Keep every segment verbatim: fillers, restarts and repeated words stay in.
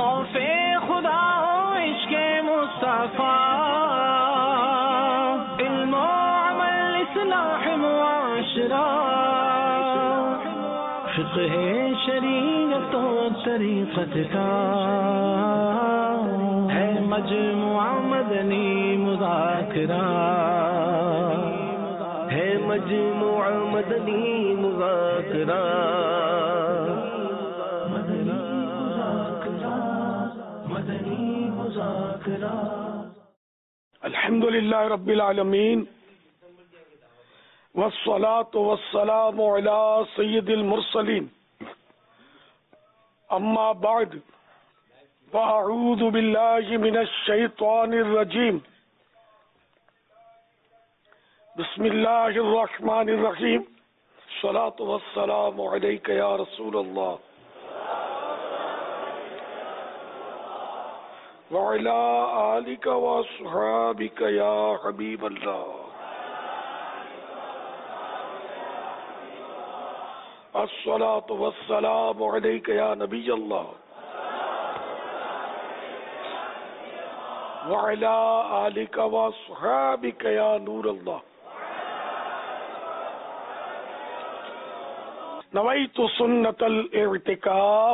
خوف خدا و عشق مصطفیٰ، علم و عمل اصلاح معاشرہ، فقہ شریعت و طریقت کا ہے مجموعہ مدنی مذاکرہ، ہے مجموعہ مدنی مذاکرہ، مدنی مذاکرہ، مدنی مذاکرہ۔ الحمدللہ رب العالمین، والصلاة والسلام علی سید المرسلین، اما بعد فاعوذ باللہ من الشیطان الرجیم، بسم اللہ الرحمن الرحیم، الصلاة والسلام علیک یا رسول اللہ وعلی آلک واصحابک یا حبیب اللہ، الصلاة والسلام علیک یا نبی اللہ وعلی آلک واصحابک یا نور اللہ۔ نویت سنت الاعتکاف،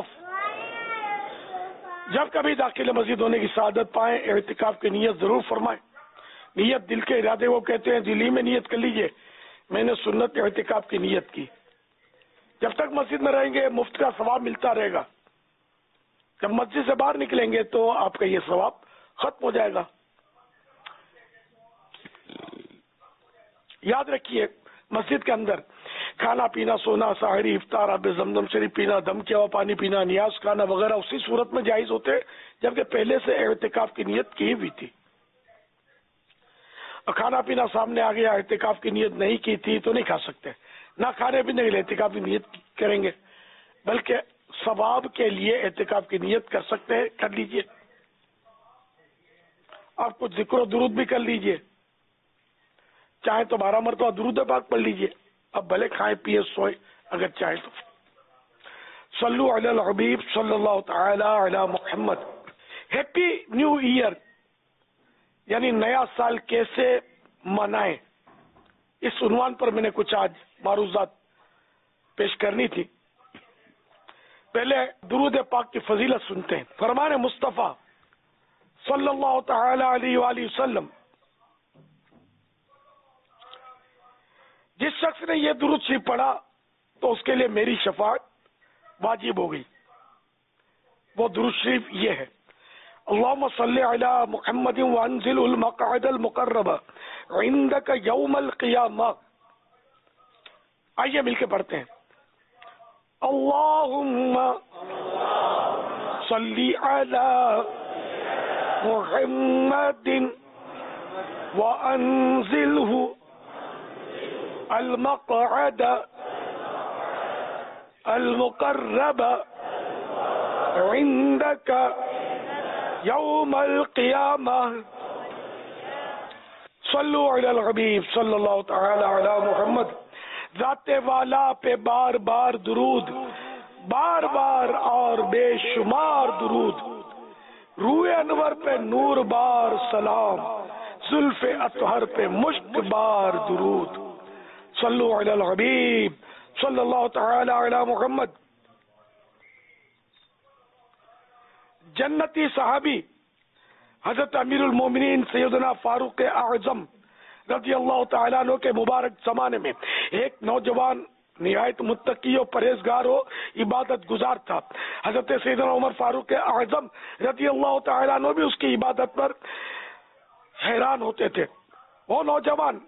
جب کبھی داخل مسجد ہونے کی سعادت پائیں اعتکاف کی نیت ضرور فرمائیں۔ نیت دل کے ارادے وہ کہتے ہیں، دلی میں نیت کر لیجئے میں نے سنت اعتکاف کی نیت کی۔ جب تک مسجد میں رہیں گے مفت کا ثواب ملتا رہے گا، جب مسجد سے باہر نکلیں گے تو آپ کا یہ ثواب ختم ہو جائے گا۔ یاد رکھیے، مسجد کے اندر کھانا پینا، سونا، ساحری، افطار، آب زمزم شریف پینا، دم کیا ہوا پانی پینا، نیاز کھانا وغیرہ اسی صورت میں جائز ہوتے جبکہ پہلے سے اعتکاف کی نیت کی ہوئی تھی۔ اور کھانا پینا سامنے آ گیا، اعتکاف کی نیت نہیں کی تھی تو نہیں کھا سکتے، نہ کھانے پینے کے لیے اعتکاف کی نیت کریں گے، بلکہ ثواب کے لیے اعتکاف کی نیت کر سکتے ہیں، کر لیجئے۔ آپ کچھ ذکر و درود بھی کر لیجئے، چاہے تو بارہ مرتبہ درود پاک پڑھ لیجئے، اب بھلے کھائیں پیے سوئے اگر چاہے تو۔ صلو علی الحبیب صلی اللہ تعالی علی محمد۔ ہیپی نیو ایئر یعنی نیا سال کیسے منائیں، اس عنوان پر میں نے کچھ آج معروضات پیش کرنی تھی۔ پہلے درود پاک کی فضیلت سنتے ہیں۔ فرمان مصطفیٰ صلی اللہ تعالی علیہ وآلہ وسلم، جس شخص نے یہ درود شریف پڑھا تو اس کے لیے میری شفاعت واجب ہو گئی۔ وہ درود شریف یہ ہے: اللہم صلی علی محمد وانزل المقعد المقرب عندک یوم القیامہ۔ آئیے مل کے پڑھتے ہیں۔ اللہم صلی علی محمد وانزلہ المقعد المقرب عندك يوم القيامة۔ صلو علی الحبیب صلی اللہ تعالی علی محمد۔ ذات والا پہ بار بار درود، بار بار اور بے شمار درود، روح انور پہ نور بار سلام، زلف اطہر پہ مشک بار درود۔ صلو علی الحبیب صلی اللہ تعالی علی محمد۔ جنتی صحابی حضرت امیر المومنین سیدنا فاروق اعظم رضی اللہ تعالیٰ عنہ کے مبارک زمانے میں ایک نوجوان نہایت متقی و پرہیزگار و عبادت گزار تھا۔ حضرت سیدنا عمر فاروق اعظم رضی اللہ تعالیٰ عنہ بھی اس کی عبادت پر حیران ہوتے تھے۔ وہ نوجوان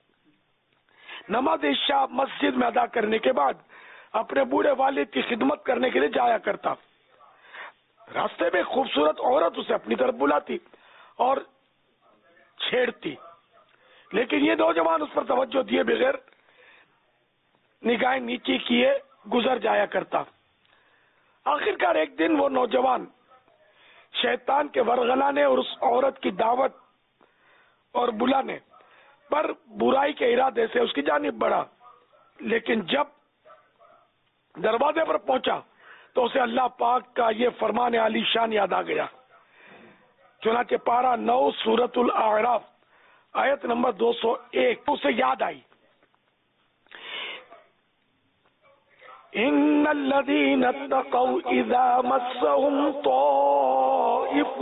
نماز عشاء مسجد میں ادا کرنے کے بعد اپنے بوڑھے والد کی خدمت کرنے کے لیے جایا کرتا۔ راستے میں خوبصورت عورت اسے اپنی طرف بلاتی اور چھیڑتی، لیکن یہ نوجوان اس پر توجہ دیے بغیر نگاہیں نیچی کیے گزر جایا کرتا۔ آخرکار ایک دن وہ نوجوان شیطان کے ورغلانے اور اس عورت کی دعوت اور بلانے پر برائی کے ارادے سے اس کی جانب بڑھا، لیکن جب دروازے پر پہنچا تو اسے اللہ پاک کا یہ فرمان عالی شان یاد آ گیا. چنانچہ پارہ نو سورۃ الاعراف آیت نمبر دو سو ایک اسے یاد آئی. ان الذين اتقوا اذا مسهم طائف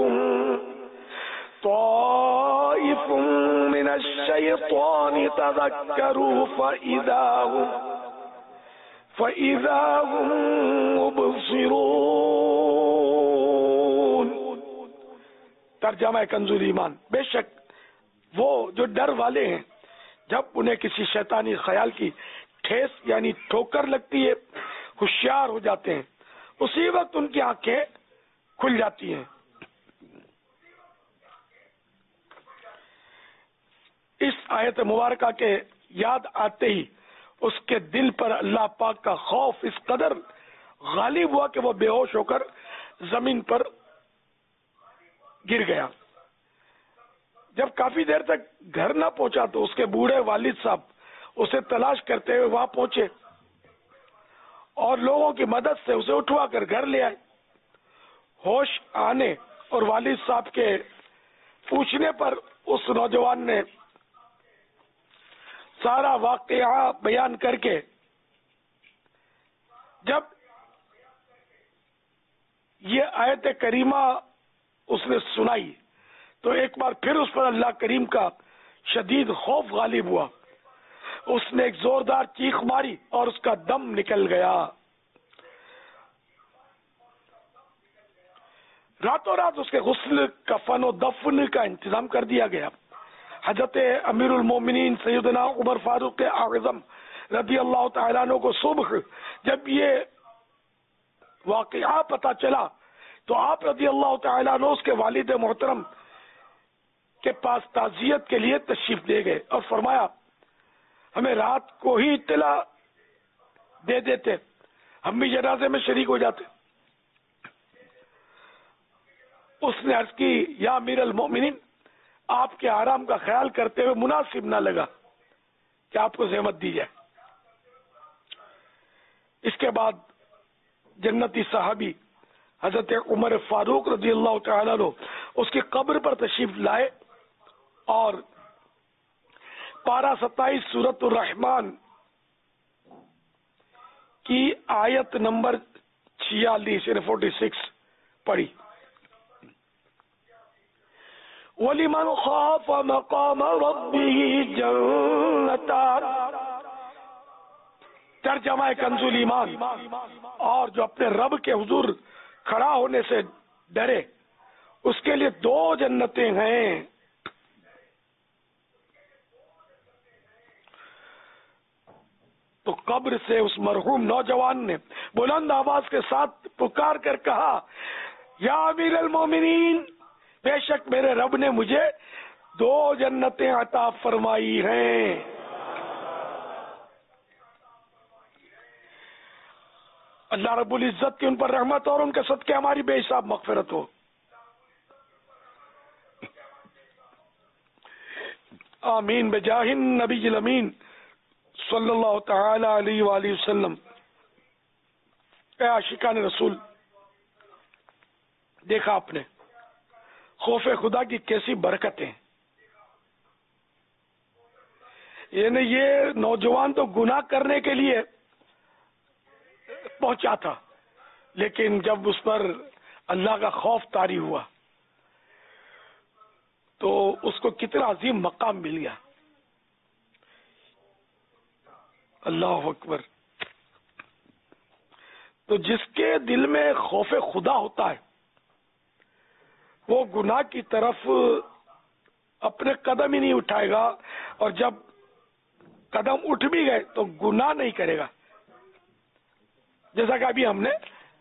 طائف من الشيطان تذكروا فاذا هم فاذا هم مبصرون. ترجمہ کنز ایمان. بے شک وہ جو ڈر والے ہیں جب انہیں کسی شیطانی خیال کی ٹھیس یعنی ٹھوکر لگتی ہے ہوشیار ہو جاتے ہیں، اسی وقت ان کی آنکھیں کھل جاتی ہیں. اس آیت مبارکہ کے یاد آتے ہی اس کے دل پر اللہ پاک کا خوف اس قدر غالب ہوا کہ وہ بے ہوش ہو کر زمین پر گر گیا. جب کافی دیر تک گھر نہ پہنچا تو اس کے بوڑھے والد صاحب اسے تلاش کرتے ہوئے وہاں پہنچے اور لوگوں کی مدد سے اسے اٹھوا کر گھر لے آئے. ہوش آنے اور والد صاحب کے پوچھنے پر اس نوجوان نے سارا واقعہ بیان کر کے جب یہ آیت کریمہ اس نے سنائی تو ایک بار پھر اس پر اللہ کریم کا شدید خوف غالب ہوا. اس نے ایک زوردار چیخ ماری اور اس کا دم نکل گیا. راتوں رات اس کے غسل کفن و دفن کا انتظام کر دیا گیا. حضرت امیر المومنین سیدنا عمر فاروق اعظم رضی اللہ تعالیٰ عنہ کو صبح جب یہ واقعہ پتا چلا تو آپ رضی اللہ تعالیٰ عنہ اس کے والد محترم کے پاس تعزیت کے لیے تشریف لے گئے اور فرمایا ہمیں رات کو ہی اطلاع دے دیتے، ہم بھی جنازے میں شریک ہو جاتے. اس نے عرض کی یا امیر المومنین، آپ کے آرام کا خیال کرتے ہوئے مناسب نہ لگا کہ آپ کو زحمت دی جائے. اس کے بعد جنتی صحابی حضرت عمر فاروق رضی اللہ تعالیٰ عنہ اس کی قبر پر تشریف لائے اور پارہ ستائیس سورۃ الرحمن کی آیت نمبر چھیالیس یعنی فورٹی سکس پڑھی. وَلِمَنْ خَافَ مَقَامَ رَبِّهِ جَنَّتَانِ. ترجمہ کنز ایمان. اور جو اپنے رب کے حضور کھڑا ہونے سے ڈرے اس کے لیے دو جنتیں ہیں. تو قبر سے اس مرحوم نوجوان نے بلند آواز کے ساتھ پکار کر کہا یا امیر المومنین، بے شک میرے رب نے مجھے دو جنتیں عطا فرمائی ہیں. اللہ رب العزت کی ان پر رحمت اور ان کے صدقے ہماری بے حساب مغفرت ہو. آمین بجاہ النبی الامین صلی اللہ تعالی علیہ وآلہ وسلم. اے عاشقان رسول، دیکھا آپ نے خوف خدا کی کیسی برکتیں. یعنی یہ نوجوان تو گناہ کرنے کے لیے پہنچا تھا، لیکن جب اس پر اللہ کا خوف طاری ہوا تو اس کو کتنا عظیم مقام مل گیا. اللہ اکبر. تو جس کے دل میں خوف خدا ہوتا ہے وہ گناہ کی طرف اپنے قدم ہی نہیں اٹھائے گا، اور جب قدم اٹھ بھی گئے تو گناہ نہیں کرے گا، جیسا کہ ابھی ہم نے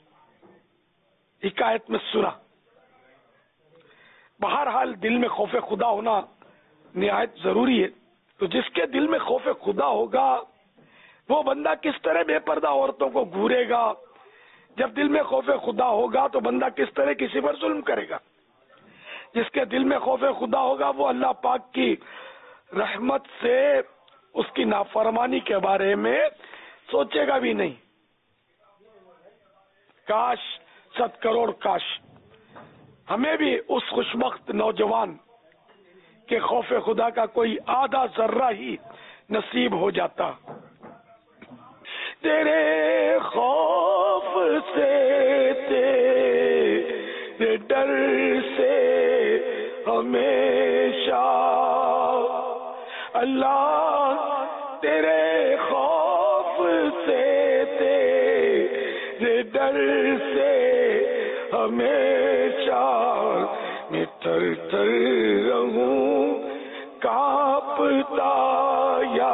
حکایت میں سنا. بہرحال دل میں خوف خدا ہونا نہایت ضروری ہے. تو جس کے دل میں خوف خدا ہوگا وہ بندہ کس طرح بے پردہ عورتوں کو گھورے گا. جب دل میں خوف خدا ہوگا تو بندہ کس طرح کسی پر ظلم کرے گا. جس کے دل میں خوف خدا ہوگا وہ اللہ پاک کی رحمت سے اس کی نافرمانی کے بارے میں سوچے گا بھی نہیں. کاش ست کروڑ کاش ہمیں بھی اس خوشبخت نوجوان کے خوف خدا کا کوئی آدھا ذرہ ہی نصیب ہو جاتا. تیرے خوف سے تیرے ڈر سے ہمیشہ اللہ تیرے خوف سے تیرے ڈر سے ہمیشہ میں تر تر رہوں کانپتا یا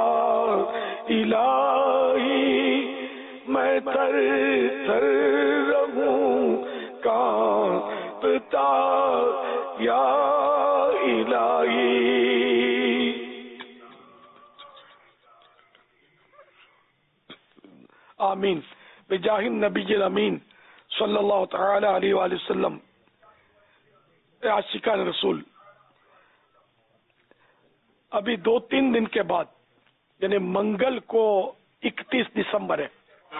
الہی میں تر تر رہوں کانپتا یا الہی. آمین بجاہ النبی الامین صلی اللہ تعالی علیہ وآلہ وسلم. عاشقان رسول، ابھی دو تین دن کے بعد یعنی منگل کو اکتیس دسمبر ہے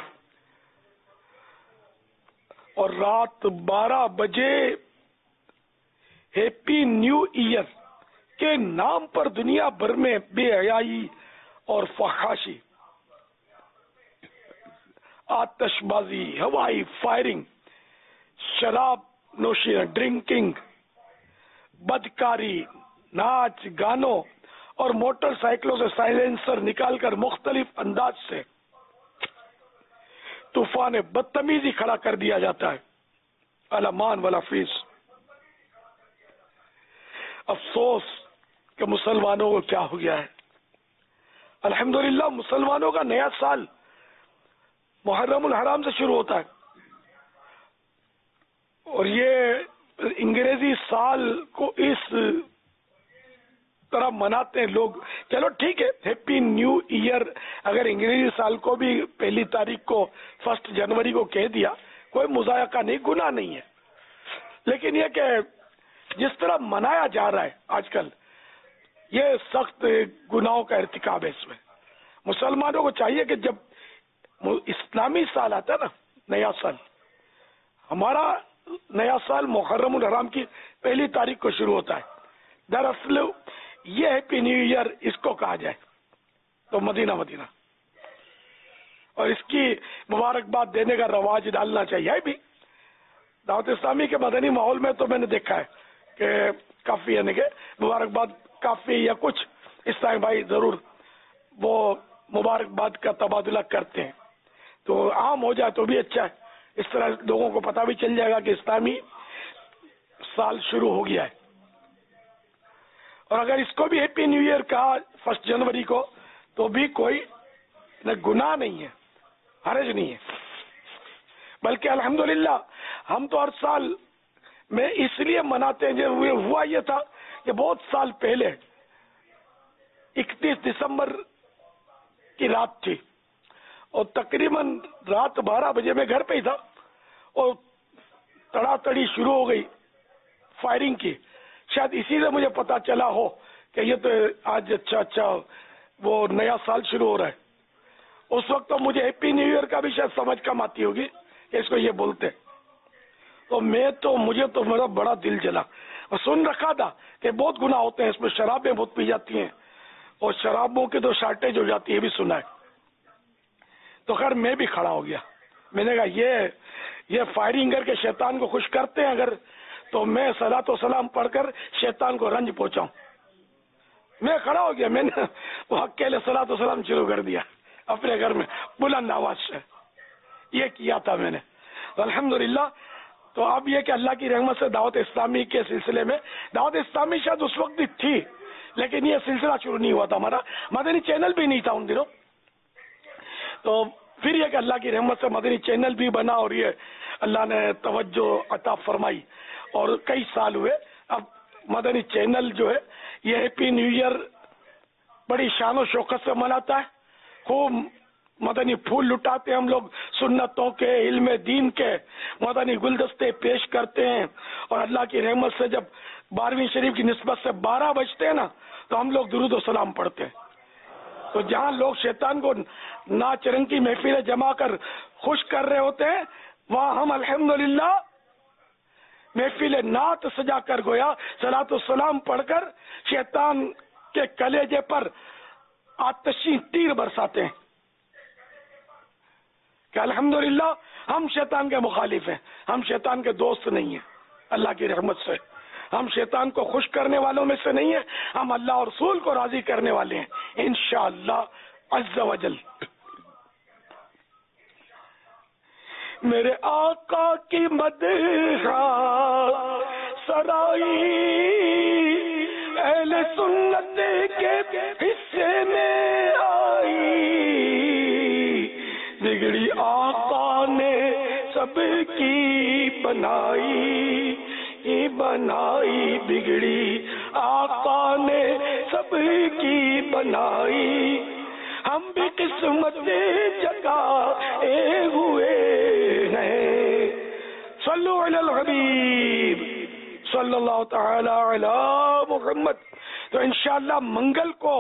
اور رات بارہ بجے ہیپی نیو ایئر کے نام پر دنیا بھر میں بے حیائی اور فحاشی، آتش بازی، ہوائی فائرنگ، شراب نوشی، ڈرنکنگ، بدکاری، ناچ گانوں اور موٹر سائیکلوں سے سائلنسر نکال کر مختلف انداز سے طوفان بدتمیزی کھڑا کر دیا جاتا ہے. الامان والا فیس. افسوس کہ مسلمانوں کو کیا ہو گیا ہے. الحمدللہ مسلمانوں کا نیا سال محرم الحرام سے شروع ہوتا ہے اور یہ انگریزی سال کو اس طرح مناتے ہیں لوگ. چلو ٹھیک ہے، ہیپی نیو ایئر اگر انگریزی سال کو بھی پہلی تاریخ کو فرسٹ جنوری کو کہہ دیا کوئی مذائقہ نہیں، گناہ نہیں ہے. لیکن یہ کہ جس طرح منایا جا رہا ہے آج کل یہ سخت گناہوں کا ارتکاب ہے. اس میں مسلمانوں کو چاہیے کہ جب اسلامی سال آتا ہے نا، نیا سال، ہمارا نیا سال محرم الحرام کی پہلی تاریخ کو شروع ہوتا ہے. دراصل یہ ہیپی نیو ایئر اس کو کہا جائے تو مدینہ مدینہ، اور اس کی مبارکباد دینے کا رواج ڈالنا چاہیے بھی. دعوت اسلامی کے مدنی ماحول میں تو میں نے دیکھا ہے کہ کافی یعنی کہ مبارکباد کافی یا کچھ اسلامی بھائی ضرور وہ مبارکباد کا تبادلہ کرتے ہیں، تو عام ہو جائے تو بھی اچھا ہے. اس طرح لوگوں کو پتہ بھی چل جائے گا کہ اسلامی سال شروع ہو گیا ہے. اور اگر اس کو بھی ہیپی نیو ایئر کہا فرسٹ جنوری کو تو بھی کوئی گناہ نہیں ہے، حرج نہیں ہے. بلکہ الحمدللہ ہم تو ہر سال میں اس لیے مناتے ہیں. جو ہوا یہ تھا کہ بہت سال پہلے اکتیس دسمبر کی رات تھی اور تقریباً رات بارہ بجے میں گھر پہ ہی تھا اور تڑا تڑی شروع ہو گئی فائرنگ کی. شاید اسی سے مجھے پتا چلا ہو کہ یہ تو آج اچھا اچھا وہ نیا سال شروع ہو رہا ہے. اس وقت تو مجھے ہیپی نیو ایئر کا بھی شاید سمجھ کم آتی ہوگی کہ اس کو یہ بولتے. تو میں تو مجھے تو میرا بڑا دل جلا اور سن رکھا تھا کہ بہت گناہ ہوتے ہیں اس میں، شرابیں بہت پی جاتی ہیں اور شرابوں کی تو شارٹیج ہو جاتی ہے بھی سنا ہے. تو خیر میں بھی کھڑا ہو گیا. میں نے کہا یہ یہ فائرنگ کر کے شیطان کو خوش کرتے ہیں اگر تو میں صلاۃ و سلام پڑھ کر شیطان کو رنج پہنچاؤں. میں کھڑا ہو گیا، میں نے وہ اکیلے صلاۃ و سلام شروع کر دیا اپنے گھر میں بلند آواز سے. یہ کیا تھا میں نے الحمدللہ. تو اب یہ کہ اللہ کی رحمت سے دعوت اسلامی کے سلسلے میں، دعوت اسلامی شاید اس وقت بھی تھی لیکن یہ سلسلہ شروع نہیں ہوا تھا، ہمارا مدنی چینل بھی نہیں تھا ان دنوں. تو پھر یہ کہ اللہ کی رحمت سے مدنی چینل بھی بنا اور یہ اللہ نے توجہ عطا فرمائی اور کئی سال ہوئے. اب مدنی چینل جو ہے یہ ہیپی نیو ایئر بڑی شان و شوکت سے مناتا ہے. خوب مدنی پھول لٹاتے ہیں ہم لوگ، سنتوں کے، علم دین کے مدنی گلدستے پیش کرتے ہیں. اور اللہ کی رحمت سے جب بارہویں شریف کی نسبت سے بارہ بجتے ہیں نا تو ہم لوگ درود و سلام پڑھتے ہیں. تو جہاں لوگ شیطان کو ناچ رنگ کی محفلیں جما کر خوش کر رہے ہوتے ہیں وہاں ہم الحمدللہ محفل نعت سجا کر گویا صلاۃ السلام پڑھ کر شیطان کے کلیجے پر آتشی تیر برساتے ہیں کہ الحمدللہ ہم شیطان کے مخالف ہیں، ہم شیطان کے دوست نہیں ہیں۔ اللہ کی رحمت سے ہم شیطان کو خوش کرنے والوں میں سے نہیں ہیں، ہم اللہ اور رسول کو راضی کرنے والے ہیں انشاءاللہ عز و جل۔ میرے آقا کی مدح سرائی اہل سنت کے حصے میں آئی، بگڑی آقا نے سب کی بنائی بنائی، بگڑی آقا نے سب کی بنائی، ہم بھی قسمت جگائے ہوئے ہیں۔ صلو علی الحبیب صلی اللہ تعالی علی محمد۔ تو انشاءاللہ منگل کو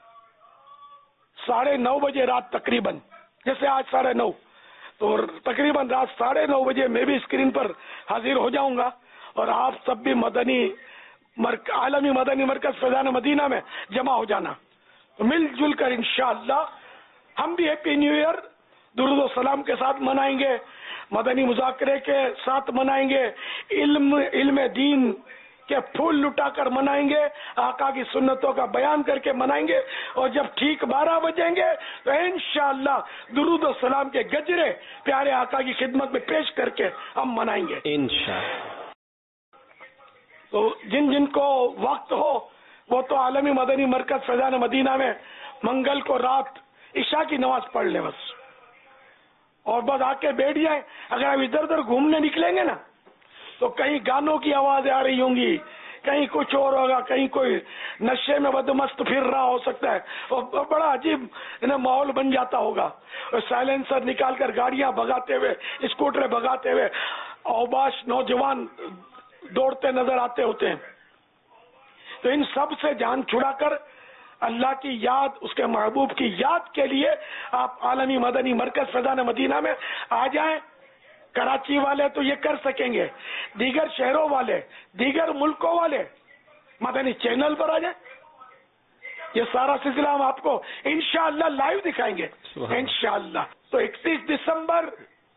ساڑھے نو بجے رات تقریباً، جیسے آج ساڑھے نو، تو تقریباً رات ساڑھے نو بجے میں بھی اسکرین پر حاضر ہو جاؤں گا، اور آپ سب بھی مدنی مرک... عالمی مدنی مرکز فیضان مدینہ میں جمع ہو جانا، مل جل کر انشاءاللہ ہم بھی ہیپی نیو ایئر درود و سلام کے ساتھ منائیں گے، مدنی مذاکرے کے ساتھ منائیں گے، علم علم دین کے پھول لٹا کر منائیں گے، آقا کی سنتوں کا بیان کر کے منائیں گے، اور جب ٹھیک بارہ بجیں گے تو انشاءاللہ درود و سلام کے گجرے پیارے آقا کی خدمت میں پیش کر کے ہم منائیں گے انشاءاللہ۔ تو جن جن کو وقت ہو وہ تو عالمی مدنی مرکز فیضان مدینہ میں منگل کو رات عشاء کی نماز پڑھ لیں بس، اور بس آ کے بیٹھ جائیں۔ اگر آپ ادھر ادھر گھومنے نکلیں گے نا تو کہیں گانوں کی آوازیں آ رہی ہوں گی، کہیں کچھ اور ہوگا، کہیں کوئی نشے میں بدمست پھر رہا ہو سکتا ہے، اور بڑا عجیب ماحول بن جاتا ہوگا، اور سائلنسر نکال کر گاڑیاں بھگاتے ہوئے، اسکوٹر بھگاتے ہوئے اوباش نوجوان دوڑتے نظر آتے ہوتے ہیں۔ تو ان سب سے جان چھڑا کر اللہ کی یاد، اس کے محبوب کی یاد کے لیے آپ عالمی مدنی مرکز فیضان مدینہ میں آ جائیں۔ کراچی والے تو یہ کر سکیں گے، دیگر شہروں والے، دیگر ملکوں والے مدنی چینل پر آ جائیں۔ یہ سارا سلسلہ ہم آپ کو انشاءاللہ لائیو دکھائیں گے انشاءاللہ۔ تو اکتیس دسمبر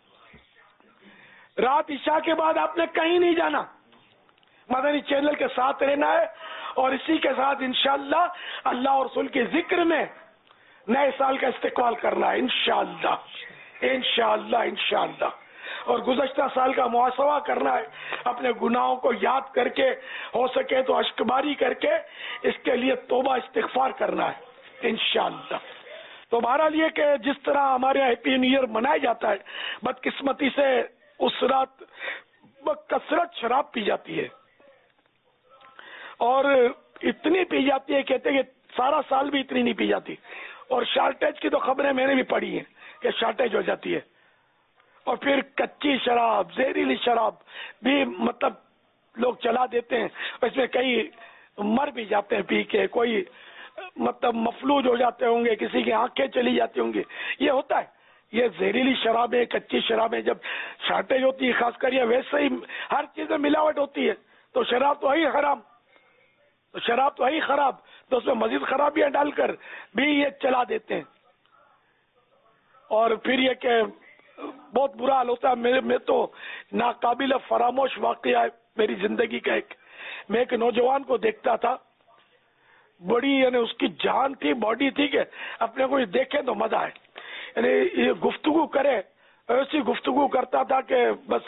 رات عشاء کے بعد آپ نے کہیں نہیں جانا، مدنی چینل کے ساتھ رہنا ہے، اور اسی کے ساتھ انشاءاللہ اللہ اور رسول کے ذکر میں نئے سال کا استقبال کرنا ہے انشاءاللہ انشاءاللہ انشاءاللہ اور گزشتہ سال کا محاسبہ کرنا ہے، اپنے گناہوں کو یاد کر کے، ہو سکے تو اشکباری کر کے اس کے لیے توبہ استغفار کرنا ہے انشاءاللہ۔ تو بہرحال یہ کہ جس طرح ہمارے یہاں ہیپی نیو ایئر منایا جاتا ہے، بدقسمتی سے اس رات بکثرت شراب پی جاتی ہے، اور اتنی پی جاتی ہے، کہتے ہیں کہ سارا سال بھی اتنی نہیں پی جاتی، اور شارٹیج کی تو خبریں میں نے بھی پڑھی ہیں کہ شارٹیج ہو جاتی ہے، اور پھر کچی شراب، زہریلی شراب بھی مطلب لوگ چلا دیتے ہیں، اس میں کئی مر بھی جاتے ہیں پی کے، کوئی مطلب مفلوج ہو جاتے ہوں گے، کسی کی آنکھیں چلی جاتی ہوں گی، یہ ہوتا ہے۔ یہ زہریلی شرابیں، کچی شرابیں جب شارٹیج ہوتی ہے، خاص کر یہ ویسے ہی ہر چیز میں ملاوٹ ہوتی ہے، تو شراب تو ہے ہی حرام، تو شراب تو ہے ہی خراب، تو اس میں مزید خرابیاں ڈال کر بھی یہ چلا دیتے ہیں، اور پھر یہ کہ بہت برا حال ہوتا ہے۔ میرے میں تو ناقابل فراموش واقعہ ہے میری زندگی کا، ایک میں ایک نوجوان کو دیکھتا تھا، بڑی یعنی اس کی جان تھی، باڈی تھی کہ اپنے کو دیکھیں تو مزہ آئے، یعنی یہ گفتگو کرے، ایسی گفتگو کرتا تھا کہ بس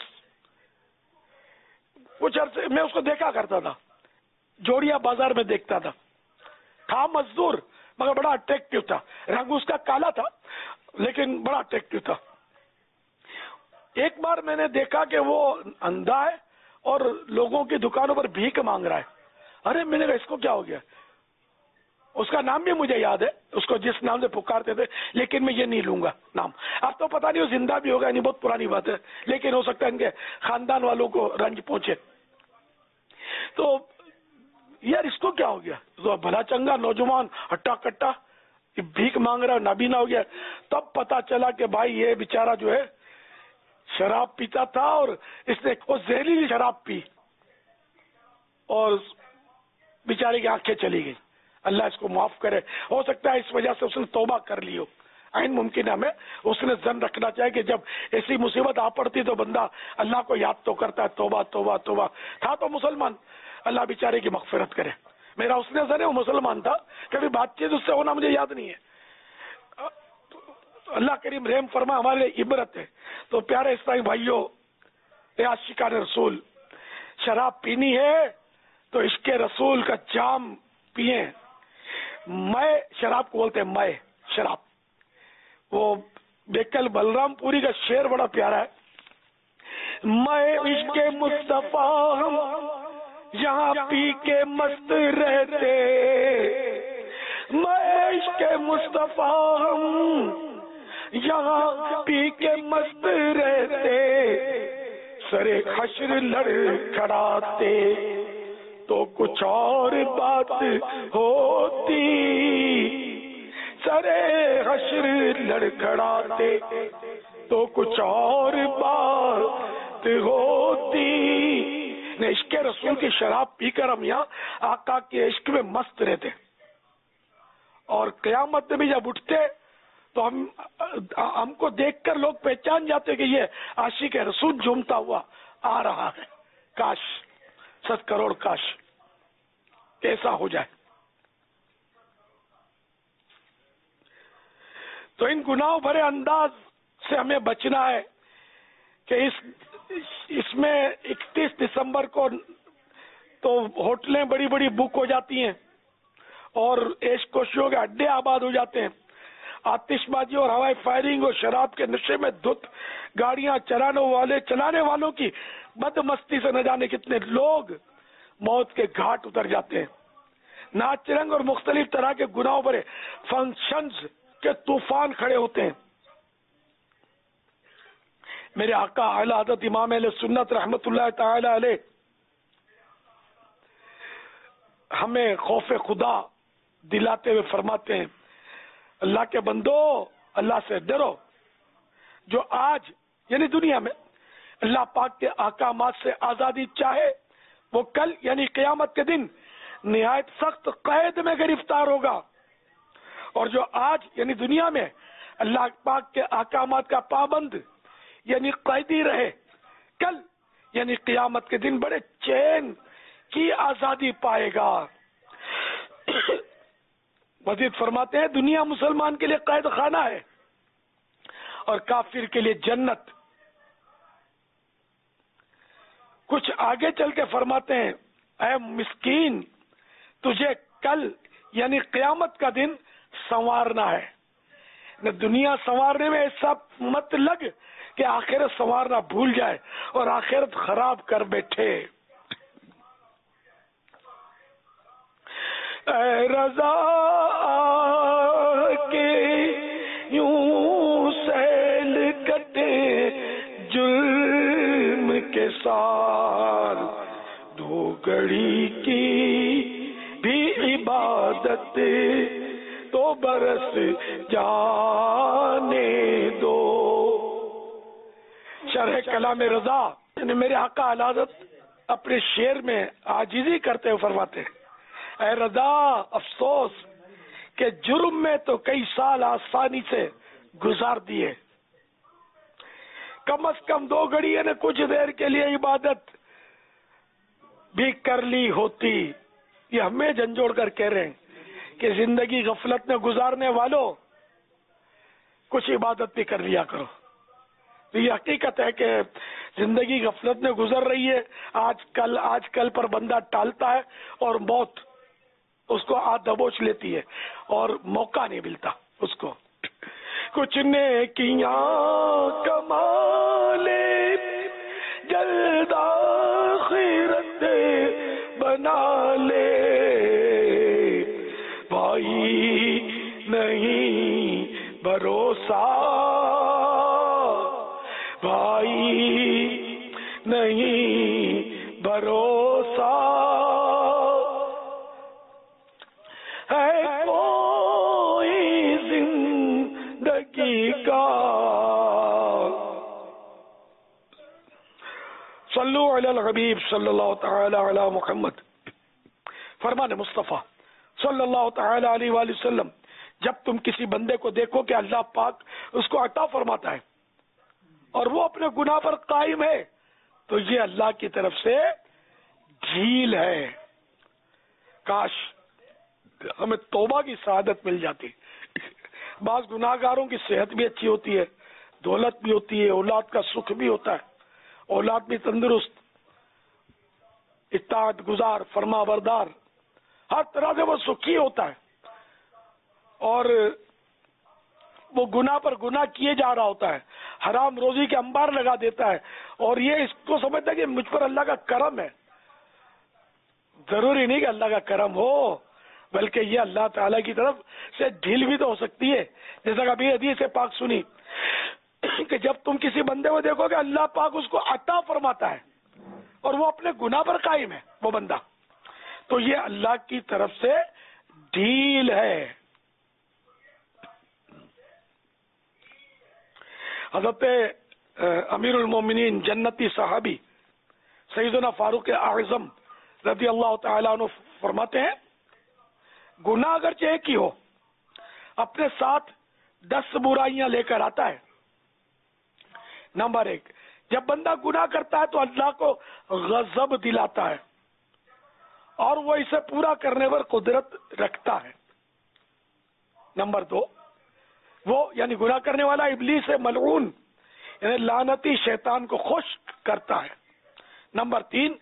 کچھ عرصے میں اس کو دیکھا کرتا تھا، جوڑیا بازار میں دیکھتا تھا، تھا مزدور مگر بڑا اٹریکٹیو تھا، رنگ اس کا کالا تھا لیکن بڑا اٹریکٹیو تھا۔ ایک بار میں نے دیکھا کہ وہ اندھا ہے اور لوگوں کی دکانوں پر بھیک مانگ رہا ہے، ارے میں نے کہا اس کو کیا ہو گیا، اس کا نام بھی مجھے یاد ہے، اس کو جس نام سے پکارتے تھے، لیکن میں یہ نہیں لوں گا نام، اب تو پتہ نہیں وہ زندہ بھی ہوگا، نہیں بہت پرانی بات ہے، لیکن ہو سکتا ہے ان کے خاندان والوں کو رنج پہنچے۔ تو یار اس کو کیا ہو گیا، تو بھلا چنگا نوجوان ہٹا کٹا بھیک مانگ رہا ہے، نابینا ہو گیا، تب پتا چلا کہ بھائی یہ بیچارہ جو ہے شراب پیتا تھا اور اس نے وہ زہریلی شراب پی اور بیچارے کی آنکھیں چلی گئی. اللہ اس کو معاف کرے. ہو سکتا ہے اس وجہ سے اس نے توبہ کر لی ہو. عین ممکن ہے. ہمیں اس نے ذہن رکھنا چاہیے کہ جب ایسی مصیبت آ پڑتی تو بندہ اللہ کو یاد تو کرتا ہے. توبہ توبہ توبہ. تھا تو مسلمان, اللہ بیچارے کی مغفرت کرے. میرا اس نے ذہن ہے وہ مسلمان تھا, کبھی بات چیت اس سے ہونا مجھے یاد نہیں ہے. اللہ کریم رحم فرما, ہمارے لیے عبرت ہے. تو پیارے اسلامی بھائیوں, اے عاشقان رسول, شراب پینی ہے تو عشق رسول کا جام پیئیں. میں شراب کو بولتے ہیں میں شراب. وہ بیکل بلرام پوری کا شعر بڑا پیارا ہے. میں عشق مصطفیٰ ہم یہاں پی کے مست رہتے, میں عشق مصطفیٰ ہم یہاں پی کے مست رہتے, سرے حشر لڑ کھڑاتے تو کچھ اور بات ہوتی, سرے حشر لڑکھڑاتے تو کچھ اور بات ہوتی. عشق رسول کی شراب پی کر ہم یہاں آقا کے عشق میں مست رہتے, اور قیامت میں بھی جب اٹھتے تو ہم ہم کو دیکھ کر لوگ پہچان جاتے کہ یہ عاشق رسول جھومتا ہوا آ رہا ہے. کاش, ست کروڑ کاش ایسا ہو جائے. تو ان گناہوں بھرے انداز سے ہمیں بچنا ہے کہ اس اس میں اکتیس دسمبر کو تو ہوٹلیں بڑی بڑی بک ہو جاتی ہیں اور عیش کوشیوں کے اڈے آباد ہو جاتے ہیں. آتش بازی اور ہوائی فائرنگ اور شراب کے نشے میں دھت گاڑیاں چلانے والے چلانے والوں کی بد مستی سے نہ جانے کتنے لوگ موت کے گھاٹ اتر جاتے ہیں. ناچ رنگ اور مختلف طرح کے گناہوں بھرے فنکشنز کے طوفان کھڑے ہوتے ہیں. میرے آقا اعلی حضرت امام اہل سنت رحمت اللہ تعالی علیہ ہمیں خوف خدا دلاتے ہوئے فرماتے ہیں, اللہ کے بندو اللہ سے ڈرو. جو آج یعنی دنیا میں اللہ پاک کے احکامات سے آزادی چاہے وہ کل یعنی قیامت کے دن نہایت سخت قید میں گرفتار ہوگا, اور جو آج یعنی دنیا میں اللہ پاک کے احکامات کا پابند یعنی قیدی رہے, کل یعنی قیامت کے دن بڑے چین کی آزادی پائے گا. مزید فرماتے ہیں دنیا مسلمان کے لیے قید خانہ ہے اور کافر کے لیے جنت. کچھ آگے چل کے فرماتے ہیں اے مسکین, تجھے کل یعنی قیامت کا دن سنوارنا ہے. دنیا سنوارنے میں ایسا مت لگ کہ آخرت سنوارنا بھول جائے اور آخرت خراب کر بیٹھے. اے رضا کے یوں سیل کٹے جرم کے سال, دو گھڑی کی بھی عبادت تو برس جانے دو. شرح کلام رضا یعنی میرے آقا اعلی حضرت اپنے شعر میں عاجزی کرتے ہوئے فرماتے ہیں اے رضا افسوس کہ جرم میں تو کئی سال آسانی سے گزار دیے, کم از کم دو گھڑی نے کچھ دیر کے لیے عبادت بھی کر لی ہوتی. یہ ہمیں جھنجھوڑ کر کہہ رہے ہیں کہ زندگی غفلت میں گزارنے والوں کچھ عبادت بھی کر لیا کرو. یہ حقیقت ہے کہ زندگی غفلت میں گزر رہی ہے. آج کل آج کل پر بندہ ٹالتا ہے اور موت اس کو آ دبوچ لیتی ہے اور موقع نہیں ملتا اس کو. کچھ نیکیاں کما لے جلد آخرت بنا لے, بھائی نہیں بھروسہ بھائی نہیں بھروسہ ہے کوئی زندگی کا الحبیب صلی اللہ تعالی علی محمد. فرمان مصطفیٰ صلی اللہ تعالی علیہ وآلہ وسلم، جب تم کسی بندے کو دیکھو کہ اللہ پاک اس کو عطا فرماتا ہے اور وہ اپنے گناہ پر قائم ہے، تو یہ اللہ کی طرف سے ڈھیل ہے. کاش ہمیں توبہ کی سعادت مل جاتی. بعض گناہ گاروں کی صحت بھی اچھی ہوتی ہے، دولت بھی ہوتی ہے، اولاد کا سکھ بھی ہوتا ہے، اولاد بھی تندرست، اطاعت گزار، فرما بردار، ہر طرح سے وہ سکھی ہوتا ہے، اور وہ گناہ پر گناہ کیے جا رہا ہوتا ہے، حرام روزی کے انبار لگا دیتا ہے، اور یہ اس کو سمجھتا ہے کہ مجھ پر اللہ کا کرم ہے. ضروری نہیں کہ اللہ کا کرم ہو، بلکہ یہ اللہ تعالیٰ کی طرف سے ڈھیل بھی تو ہو سکتی ہے. جیسا کہ ابھی حدیث پاک سنی کہ جب تم کسی بندے کو دیکھو کہ اللہ پاک اس کو عطا فرماتا ہے اور وہ اپنے گناہ پر قائم ہے وہ بندہ، تو یہ اللہ کی طرف سے ڈھیل ہے. حضرت امیر المومنین جنتی صحابی سیدنا فاروق اعظم رضی اللہ تعالیٰ عنہ فرماتے ہیں، گناہ اگرچہ ایک ہی ہو، اپنے ساتھ دس برائیاں لے کر آتا ہے. نمبر ایک، جب بندہ گناہ کرتا ہے تو اللہ کو غضب دلاتا ہے اور وہ اسے پورا کرنے پر قدرت رکھتا ہے. نمبر دو، وہ یعنی گناہ کرنے والا ابلیس ملعون یعنی لعنتی شیطان کو خوش کرتا ہے. نمبر تین،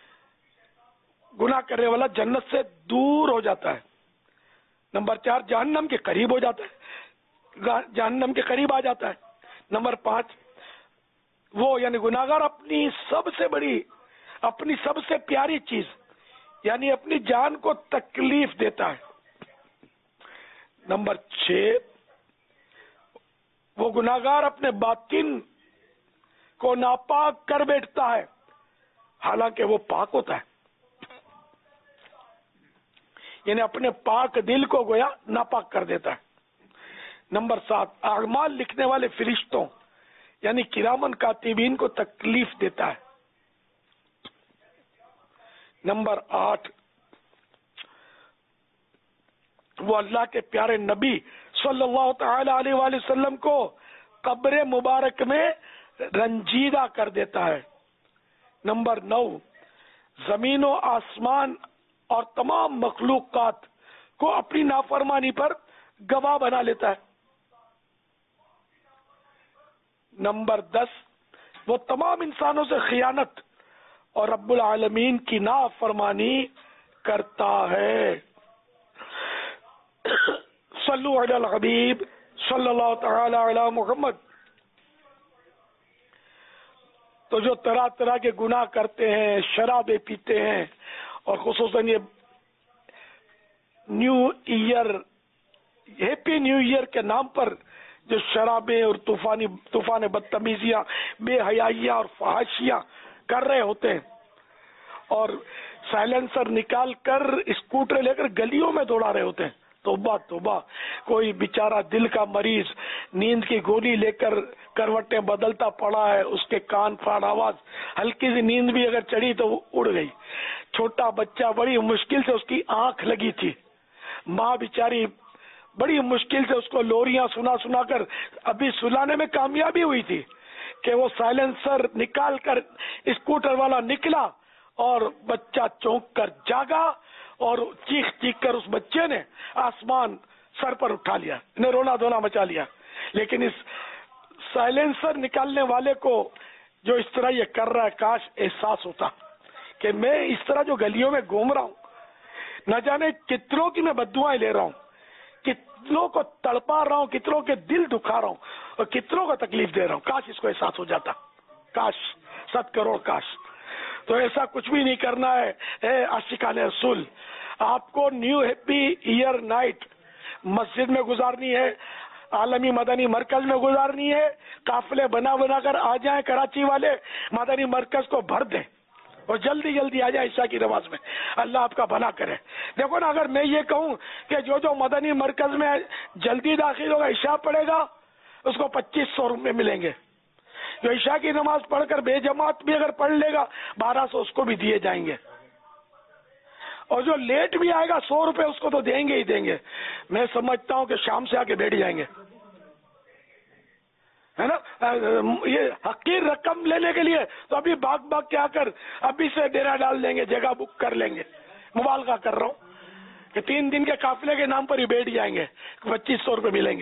گناہ کرنے والا جنت سے دور ہو جاتا ہے. نمبر چار، جہنم کے قریب ہو جاتا ہے، جہنم کے قریب آ جاتا ہے. نمبر پانچ، وہ یعنی گناہگار اپنی سب سے بڑی، اپنی سب سے پیاری چیز یعنی اپنی جان کو تکلیف دیتا ہے. نمبر چھ، وہ گناہگار اپنے باطن کو ناپاک کر بیٹھتا ہے حالانکہ وہ پاک ہوتا ہے، یعنی اپنے پاک دل کو گویا ناپاک کر دیتا ہے. نمبر سات، اعمال لکھنے والے فرشتوں یعنی کرامن کاتبین کو تکلیف دیتا ہے. نمبر آٹھ، وہ اللہ کے پیارے نبی صلی اللہ تعالی علیہ وآلہ وسلم کو قبر مبارک میں رنجیدہ کر دیتا ہے. نمبر نو، زمین و آسمان اور تمام مخلوقات کو اپنی نافرمانی پر گواہ بنا لیتا ہے. نمبر دس، وہ تمام انسانوں سے خیانت اور رب العالمین کی نافرمانی کرتا ہے. صلو علی الحبیب صلی اللہ تعالی علی محمد. تو جو طرح طرح کے گناہ کرتے ہیں، شرابیں پیتے ہیں، اور خصوصاً یہ new year, happy new year کے نام پر جو شرابیں اور طوفانی طوفان بدتمیزیاں، بے حیائیاں اور فحاشیاں کر رہے ہوتے ہیں، اور سائلنسر نکال کر اسکوٹر لے کر گلیوں میں دوڑا رہے ہوتے ہیں. توبہ توبہ. کوئی بیچارہ دل کا مریض نیند کی گولی لے کر کروٹیں بدلتا پڑا ہے، اس کے کان پھاڑ آواز، ہلکی سی نیند بھی اگر چڑھی تو وہ اڑ گئی. چھوٹا بچہ بڑی مشکل سے اس کی آنکھ لگی تھی، ماں بیچاری بڑی مشکل سے اس کو لوریاں سنا سنا کر ابھی سلانے میں کامیابی ہوئی تھی کہ وہ سائلنسر نکال کر اسکوٹر والا نکلا اور بچہ چونک کر جاگا، اور چیخ چیخ کر اس بچے نے آسمان سر پر اٹھا لیا، انہیں رونا دھونا مچا لیا. لیکن اس سائلنسر نکالنے والے کو جو اس طرح یہ کر رہا ہے، کاش احساس ہوتا کہ میں اس طرح جو گلیوں میں گھوم رہا ہوں، نہ جانے کتنوں کی میں بددعائیں لے رہا ہوں، کتنوں کو تڑپا رہا ہوں، کتنوں کے دل دکھا رہا ہوں، اور کتنوں کو تکلیف دے رہا ہوں. کاش اس کو احساس ہو جاتا، کاش، ست کروڑ کاش. تو ایسا کچھ بھی نہیں کرنا ہے. اے عاشقان رسول، آپ کو نیو ہیپی ایئر نائٹ مسجد میں گزارنی ہے، عالمی مدنی مرکز میں گزارنی ہے. قافلے بنا بنا کر آ جائیں کراچی والے، مدنی مرکز کو بھر دیں اور جلدی جلدی آ جائیں عشاء کی نماز میں. اللہ آپ کا بھلا کرے. دیکھو نا، اگر میں یہ کہوں کہ جو جو مدنی مرکز میں جلدی داخل ہوگا، عشاء پڑے گا، اس کو پچیس سو روپے ملیں گے. جو عشاء کی نماز پڑھ کر بے جماعت بھی اگر پڑھ لے گا بارہ سو اس کو بھی دیے جائیں گے، اور جو لیٹ بھی آئے گا سو روپے اس کو تو دیں گے ہی دیں گے۔ میں سمجھتا ہوں کہ شام سے آ کے بیٹھ جائیں گے، ہے نا، یہ حقیر رقم لینے کے لیے تو ابھی بھاگ بھاگ کے آ کر ابھی سے ڈیرا ڈال دیں گے، جگہ بک کر لیں گے۔ مبالغہ کر رہا ہوں کہ تین دن کے قافلے کے نام پر ہی بیٹھ جائیں گے، پچیس سو روپے ملیں گے۔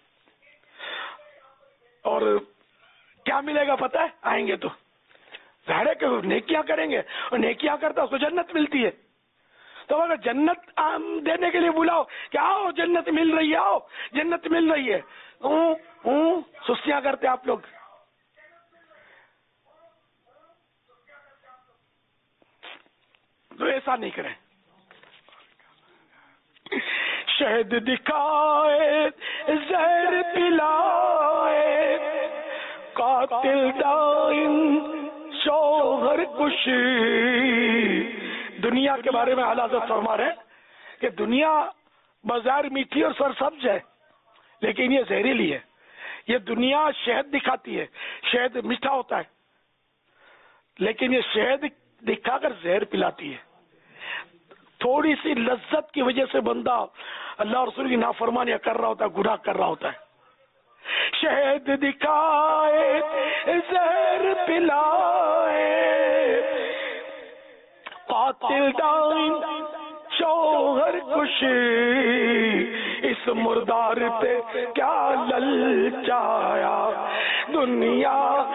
اور کیا ملے گا پتہ ہے؟ آئیں گے تو ظاہر ہے کہ نیکیاں کریں گے، اور نیکیاں کرتا اس کو جنت ملتی ہے۔ تو اگر جنت دینے کے لیے بلاؤ کہ آؤ جنت مل رہی ہے، آؤ جنت مل رہی ہے، اوں اوں سستیاں کرتے آپ لوگ۔ تو ایسا نہیں کریں۔ شہد دکھائے زہر پلائے قاتل دائم شوہر کشی۔ دنیا کے بارے میں اعلیٰ حضرت فرما رہے ہیں کہ دنیا بازار میٹھی اور سرسبز ہے لیکن یہ زہریلی ہے۔ یہ دنیا شہد دکھاتی ہے، شہد میٹھا ہوتا ہے، لیکن یہ شہد دکھا کر زہر پلاتی ہے۔ تھوڑی سی لذت کی وجہ سے بندہ اللہ اور رسول کی نافرمانیاں کر رہا ہوتا ہے، گناہ کر رہا ہوتا ہے۔ شہد دکھائے زہر پلائے قاتل دائم شوہر کشی، اس مردار پہ کیا للچایا دنیا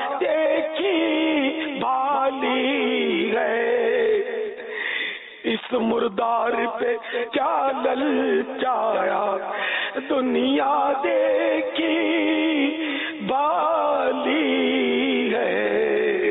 دیکھی بھالی ہے، اس مردار پہ کیا للچایا دنیا دیکھی بالی ہے۔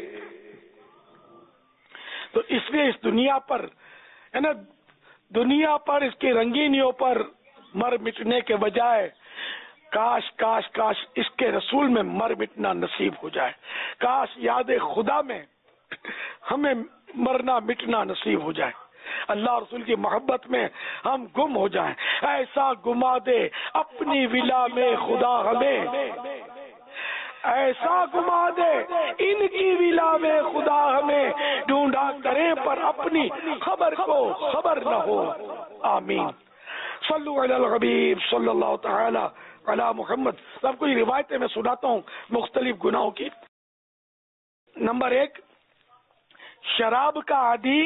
تو اس لیے اس دنیا پر ہے نا، دنیا پر اس کی رنگینیوں پر مر مٹنے کے بجائے کاش کاش کاش اس کے رسول میں مر مٹنا نصیب ہو جائے، کاش یاد خدا میں ہمیں مرنا مٹنا نصیب ہو جائے، اللہ رسول کی محبت میں ہم گم ہو جائیں۔ ایسا گما دے اپنی ولا میں خدا ہمیں، ایسا گما دے ان کی ولا میں خدا ہمیں، ڈھونڈا کرے پر اپنی خبر کو خبر نہ ہو، آمین۔ صلو علی الحبیب صلی اللہ تعالی علی محمد۔ سب کو یہ روایتیں میں سناتا ہوں مختلف گناہوں کی۔ نمبر ایک، شراب کا عادی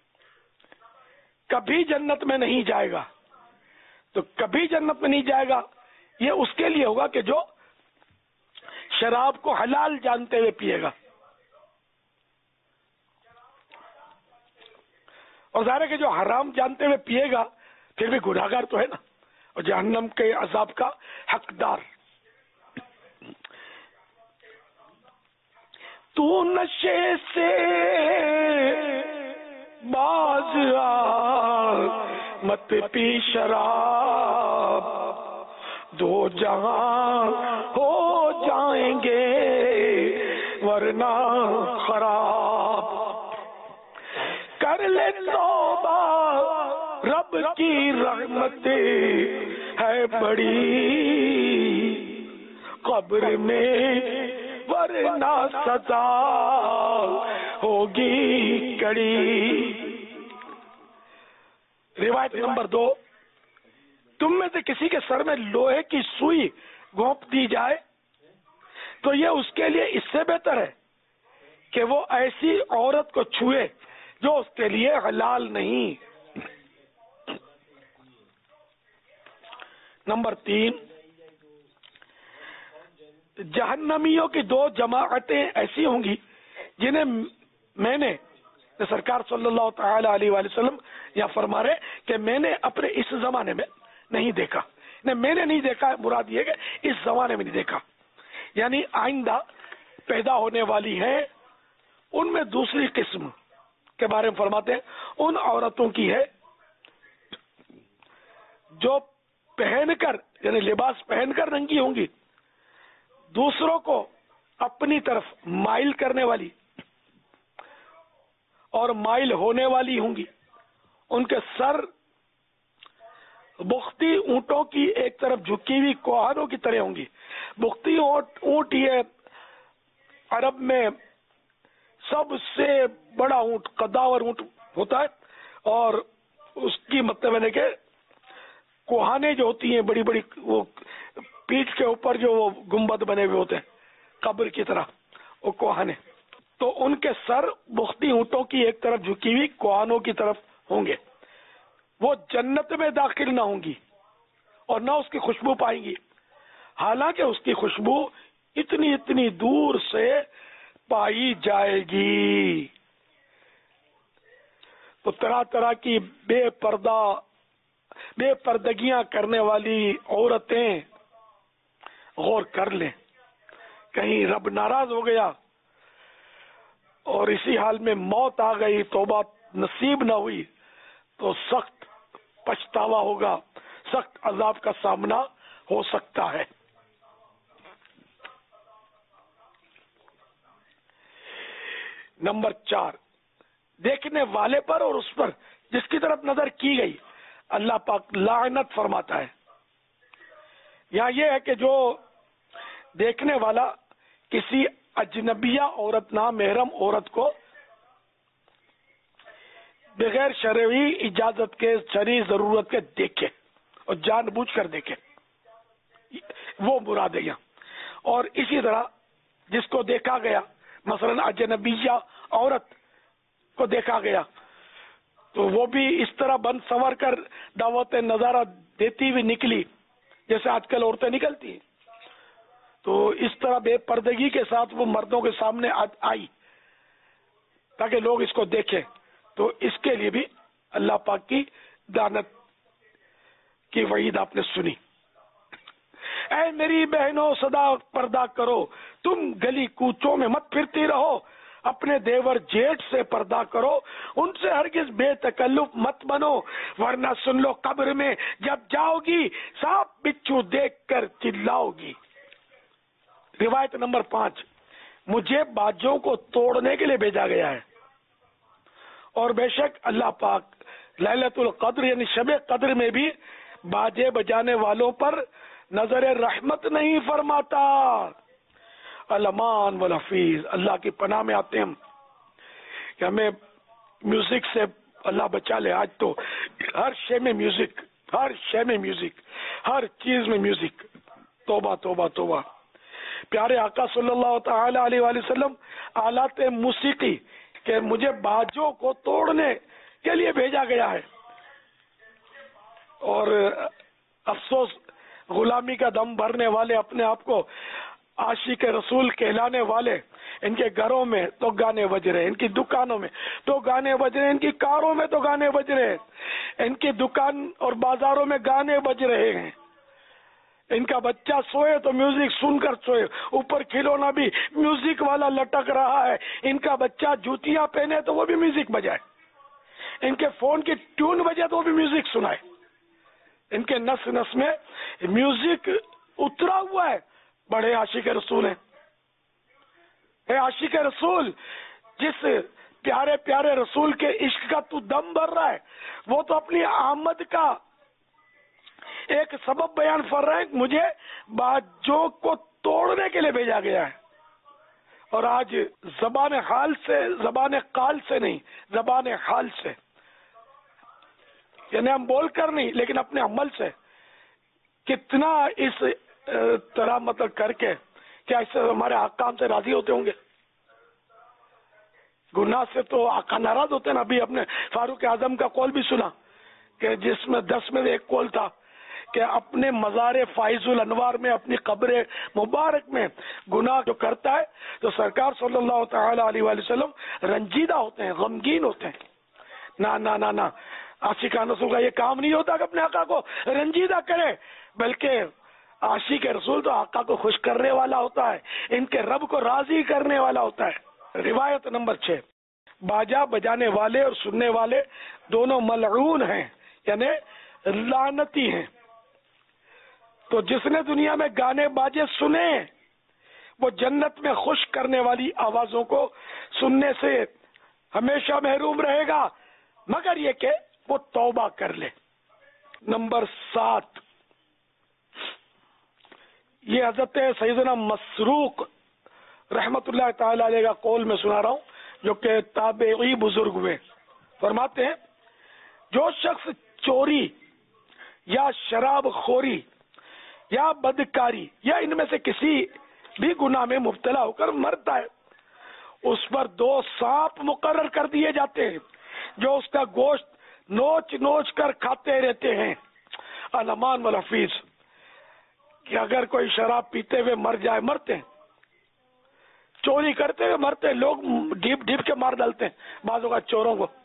کبھی جنت میں نہیں جائے گا۔ تو کبھی جنت میں نہیں جائے گا یہ اس کے لیے ہوگا کہ جو شراب کو حلال جانتے ہوئے پیے گا، اور ظاہر ہے کہ جو حرام جانتے ہوئے پیے گا پھر بھی گناہگار تو ہے نا، اور جہنم کے عذاب کا حقدار۔ تو نشے سے باز آ مت پی شراب، دو جہاں ہو جائیں گے ورنہ خراب، کر لے توبہ رب کی رحمت ہے بڑی، قبر میں ورنہ سزا ہوگی کڑی۔ روایت نمبر دو، تم میں سے کسی کے سر میں لوہے کی سوئی گھونپ دی جائے تو یہ اس کے لیے اس سے بہتر ہے کہ وہ ایسی عورت کو چھوئے جو اس کے لیے حلال نہیں۔ نمبر تین، جہنمیوں کی دو جماعتیں ایسی ہوں گی جنہیں میں نے، سرکار صلی اللہ تعالی علیہ وآلہ وسلم یا فرما رہے کہ میں نے اپنے اس زمانے میں نہیں دیکھا، نہیں میں نے نہیں دیکھا، مراد یہ کہ اس زمانے میں نہیں دیکھا، یعنی آئندہ پیدا ہونے والی ہے، ان میں دوسری قسم کے بارے میں فرماتے ہیں ان عورتوں کی ہے جو پہن کر یعنی لباس پہن کر ننگی ہوں گی، دوسروں کو اپنی طرف مائل کرنے والی اور مائل ہونے والی ہوں گی، ان کے سر بختی اونٹوں کی ایک طرف جھکی ہوئی کوہانوں کی طرح ہوں گی۔ بختی اونٹ اونٹ یہ عرب میں سب سے بڑا اونٹ قداور اونٹ ہوتا ہے، اور اس کی مطلب ہے کہ کوہانے جو ہوتی ہیں بڑی بڑی، وہ پیٹھ کے اوپر جو وہ گنبد بنے ہوئے ہوتے ہیں قبر کی طرح، وہ کوہانے، تو ان کے سر بختی اونٹوں کی ایک طرف جھکی ہوئی کوہانوں کی طرف ہوں گے. وہ جنت میں داخل نہ ہوں گی اور نہ اس کی خوشبو پائیں گی، حالانکہ اس کی خوشبو اتنی اتنی دور سے پائی جائے گی. تو طرح طرح کی بے پردہ بے پردگیاں کرنے والی عورتیں غور کر لیں، کہیں رب ناراض ہو گیا اور اسی حال میں موت آ گئی، توبہ نصیب نہ ہوئی، تو سخت پچھتاوا ہوگا، سخت عذاب کا سامنا ہو سکتا ہے. نمبر چار، دیکھنے والے پر اور اس پر جس کی طرف نظر کی گئی اللہ پاک لعنت فرماتا ہے. یہاں یہ ہے کہ جو دیکھنے والا کسی اجنبیہ عورت، نامحرم عورت کو بغیر شرعی اجازت کے، شرعی ضرورت کے دیکھے اور جان بوجھ کر دیکھے، وہ مراد ہے یہاں. اور اسی طرح جس کو دیکھا گیا، مثلا اجنبیہ عورت کو دیکھا گیا، تو وہ بھی اس طرح بند سنور کر دعوت نظارہ دیتی ہوئی نکلی جیسے آج کل عورتیں نکلتی ہیں. تو اس طرح بے پردگی کے ساتھ وہ مردوں کے سامنے آئی تاکہ لوگ اس کو دیکھیں. تو اس کے لیے بھی اللہ پاک کی لعنت کی وعید آپ نے سنی. اے میری بہنوں سدا پردہ کرو، تم گلی کوچوں میں مت پھرتی رہو، اپنے دیور جیٹ سے پردہ کرو، ان سے ہرگز بے تکلف مت بنو، ورنہ سن لو قبر میں جب جاؤ گی سانپ بچھو دیکھ کر چلاؤ گی. روایت نمبر پانچ، مجھے باجوں کو توڑنے کے لیے بھیجا گیا ہے، اور بے شک اللہ پاک لیلۃ القدر یعنی شب قدر میں بھی باجے بجانے والوں پر نظر رحمت نہیں فرماتا. الامان والحفیظ، اللہ کی پناہ میں آتے ہیں کہ ہمیں میوزک سے اللہ بچا لے. آج تو ہر شے میں میوزک، ہر شے میں میوزک، ہر چیز میں میوزک. توبہ توبہ توبہ. پیارے آقا صلی اللہ تعالی علیہ وآلہ وسلم آلات موسیقی کہ مجھے باجوں کو توڑنے کے لیے بھیجا گیا ہے. اور افسوس غلامی کا دم بھرنے والے، اپنے آپ کو عاشق رسول کہلانے والے، ان کے گھروں میں تو گانے بج رہے، ان کی دکانوں میں تو گانے بج رہے، ان کی کاروں میں تو گانے بج رہے، ان کی دکان اور بازاروں میں گانے بج رہے ہیں. ان کا بچہ سوئے تو میوزک سن کر سوئے، اوپر کھلونا بھی میوزک والا لٹک رہا ہے. ان کا بچہ جوتیاں پہنے تو وہ بھی میوزک بجائے، ان کے فون کی ٹیون بجے تو وہ بھی میوزک سنائے. ان کے نس نس میں میوزک اترا ہوا ہے. بڑے عاشق رسول ہیں. اے عاشق رسول، جس پیارے پیارے رسول کے عشق کا تو دم بھر رہا ہے، وہ تو اپنی آمد کا ایک سبب بیان کر رہے ہیں، مجھے باجوں کو توڑنے کے لیے بھیجا گیا ہے. اور آج زبان حال سے، زبان قال سے نہیں، زبان حال سے، یعنی ہم بول کر نہیں لیکن اپنے عمل سے کتنا اس طرح مطلب کر کے کیا اس سے ہمارے آقا ہم سے راضی ہوتے ہوں گے؟ گناہ سے تو آقا ناراض ہوتے ہیں. ابھی اپنے فاروق اعظم کا قول بھی سنا کہ جس میں دس میں ایک قول تھا کہ اپنے مزار فائز الانوار میں، اپنی قبر مبارک میں گناہ جو کرتا ہے تو سرکار صلی اللہ تعالی علیہ وآلہ وسلم رنجیدہ ہوتے ہیں، غمگین ہوتے ہیں. نہ نہ نہ نہ عاشقان رسول کا یہ کام نہیں ہوتا کہ اپنے آقا کو رنجیدہ کرے، بلکہ عاشق رسول تو آقا کو خوش کرنے والا ہوتا ہے، ان کے رب کو راضی کرنے والا ہوتا ہے. روایت نمبر چھ، باجا بجانے والے اور سننے والے دونوں ملعون ہیں، یعنی لعنتی ہیں. تو جس نے دنیا میں گانے باجے سنے وہ جنت میں خوش کرنے والی آوازوں کو سننے سے ہمیشہ محروم رہے گا، مگر یہ کہ وہ توبہ کر لے. نمبر سات، یہ حضرت سیدنا مسروق رحمت اللہ تعالی علیہ کا قول میں سنا رہا ہوں، جو کہ تابعی بزرگ ہوئے. فرماتے ہیں جو شخص چوری یا شراب خوری یا بدکاری یا ان میں سے کسی بھی گناہ میں مبتلا ہو کر مرتا ہے، اس پر دو سانپ مقرر کر دیے جاتے ہیں جو اس کا گوشت نوچ نوچ کر کھاتے رہتے ہیں. الامان والحفیظ، کہ اگر کوئی شراب پیتے ہوئے مر جائے، مرتے ہیں، چوری کرتے ہوئے مرتے ہیں، لوگ ڈھیپ ڈھیپ کے مار ڈالتے ہیں بعضوں کا چوروں کو.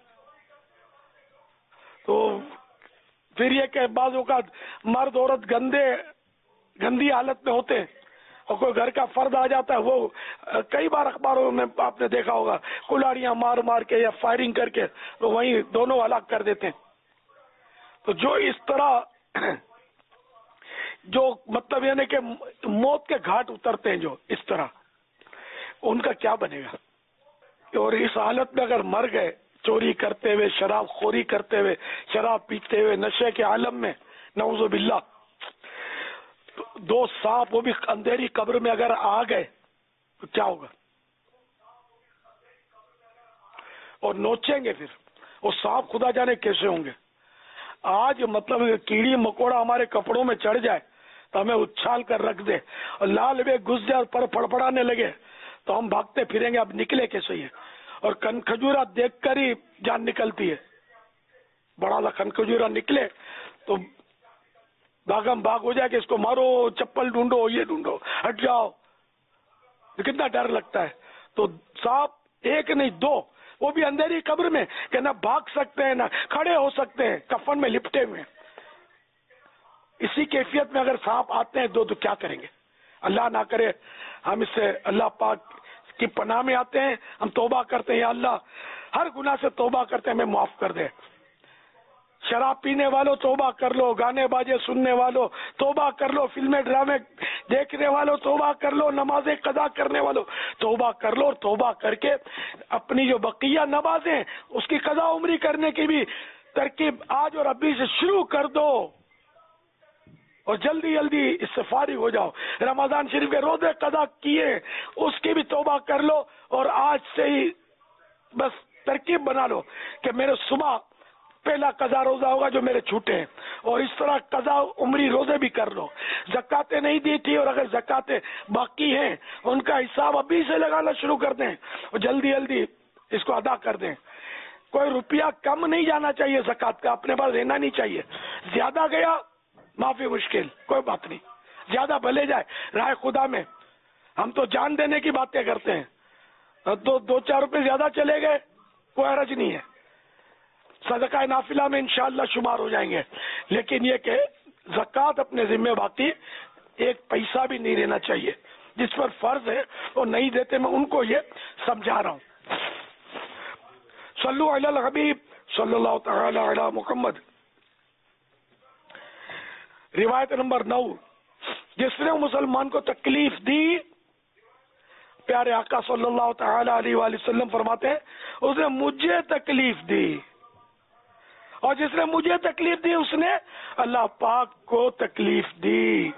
تو پھر یہ کہ بعضوں کا مرد عورت گندے گندی حالت میں ہوتے ہیں، اور کوئی گھر کا فرد آ جاتا ہے، وہ کئی بار اخباروں میں آپ نے دیکھا ہوگا کلاڑیاں مار مار کے یا فائرنگ کر کے تو وہیں دونوں ہلاک کر دیتے ہیں. تو جو اس طرح جو مطلب یعنی کہ موت کے گھاٹ اترتے ہیں، جو اس طرح ان کا کیا بنے گا؟ اور اس حالت میں اگر مر گئے چوری کرتے ہوئے، شراب خوری کرتے ہوئے، شراب پیتے ہوئے، نشے کے عالم میں، نعوذ باللہ، دو سانپ وہ بھی اندھیری قبر میں اگر آ گئے تو کیا ہوگا؟ اور نوچیں گے پھر وہ سانپ، خدا جانے کیسے ہوں گے. آج مطلب کیڑی مکوڑا ہمارے کپڑوں میں چڑھ جائے تو ہمیں اچھال کر رکھ دے، اور لال بے گھس جائے اور پر پڑپڑانے لگے تو ہم بھاگتے پھریں گے اب نکلے کیسے یہ. اور کن کھجورا دیکھ کر ہی جان نکلتی ہے، بڑا سا کن کھجورا نکلے تو بھاگم بھاگ ہو جائے کہ اس کو مارو، چپل ڈھونڈو، یہ ڈھونڈو، ہٹ جاؤ، کتنا ڈر لگتا ہے. تو سانپ ایک نہیں دو، وہ بھی اندھیری قبر میں کہ نہ بھاگ سکتے ہیں نہ کھڑے ہو سکتے ہیں، کفن میں لپٹے ہوئے. اسی کیفیت میں اگر سانپ آتے ہیں دو تو کیا کریں گے؟ اللہ نہ کرے ہم اس سے اللہ پاک کی پناہ میں آتے ہیں، ہم توبہ کرتے ہیں، یا اللہ ہر گناہ سے توبہ کرتے ہیں، ہمیں معاف کر دے. شراب پینے والوں توبہ کر لو، گانے باجے سننے والوں توبہ کر لو، فلمیں ڈرامے دیکھنے والوں توبہ کر لو، نمازیں قضا کرنے والوں توبہ کر لو، اور توبہ کر کے اپنی جو بقیہ نمازیں اس کی قضا عمری کرنے کی بھی ترکیب آج اور ابھی سے شروع کر دو، اور جلدی جلدی اس سے فارغ ہو جاؤ. رمضان شریف کے روزے قضا کیے اس کی بھی توبہ کر لو، اور آج سے ہی بس ترکیب بنا لو کہ میرے صبح پہلا قضا روزہ ہوگا جو میرے چھوٹے ہیں، اور اس طرح قضا عمری روزے بھی کر لو. زکاتیں نہیں دی تھی اور اگر زکاتیں باقی ہیں ان کا حساب ابھی سے لگانا شروع کر دیں اور جلدی جلدی اس کو ادا کر دیں. کوئی روپیہ کم نہیں جانا چاہیے زکات کا، اپنے پاس رہنا نہیں چاہیے. زیادہ گیا معافی مشکل، کوئی بات نہیں، زیادہ بھلے جائے راہ خدا میں. ہم تو جان دینے کی باتیں کرتے ہیں، دو دو چار روپے زیادہ چلے گئے کوئی حرج نہیں ہے، صدقہ نافلہ میں انشاءاللہ شمار ہو جائیں گے. لیکن یہ کہ زکوٰۃ اپنے ذمہ باقی ایک پیسہ بھی نہیں رہنا چاہیے. جس پر فرض ہے وہ نہیں دیتے، میں ان کو یہ سمجھا رہا ہوں. صلو علی الحبیب صلی اللہ تعالی علی محمد. روایت نمبر نو، جس نے مسلمان کو تکلیف دی، پیارے آقا صلی اللہ تعالی علیہ وآلہ وسلم فرماتے ہیں اس نے مجھے تکلیف دی، اور جس نے مجھے تکلیف دی اس نے اللہ پاک کو تکلیف دی.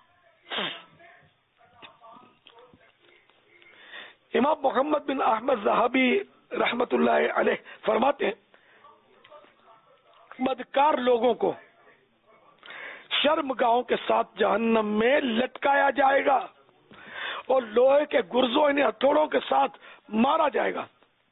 امام محمد بن احمد ذہبی رحمت اللہ علیہ فرماتے ہیں بدکار لوگوں کو شرم گاہوں کے ساتھ جہنم میں لٹکایا جائے گا اور لوہے کے گرزوں انہیں ہتھوڑوں کے ساتھ مارا جائے گا.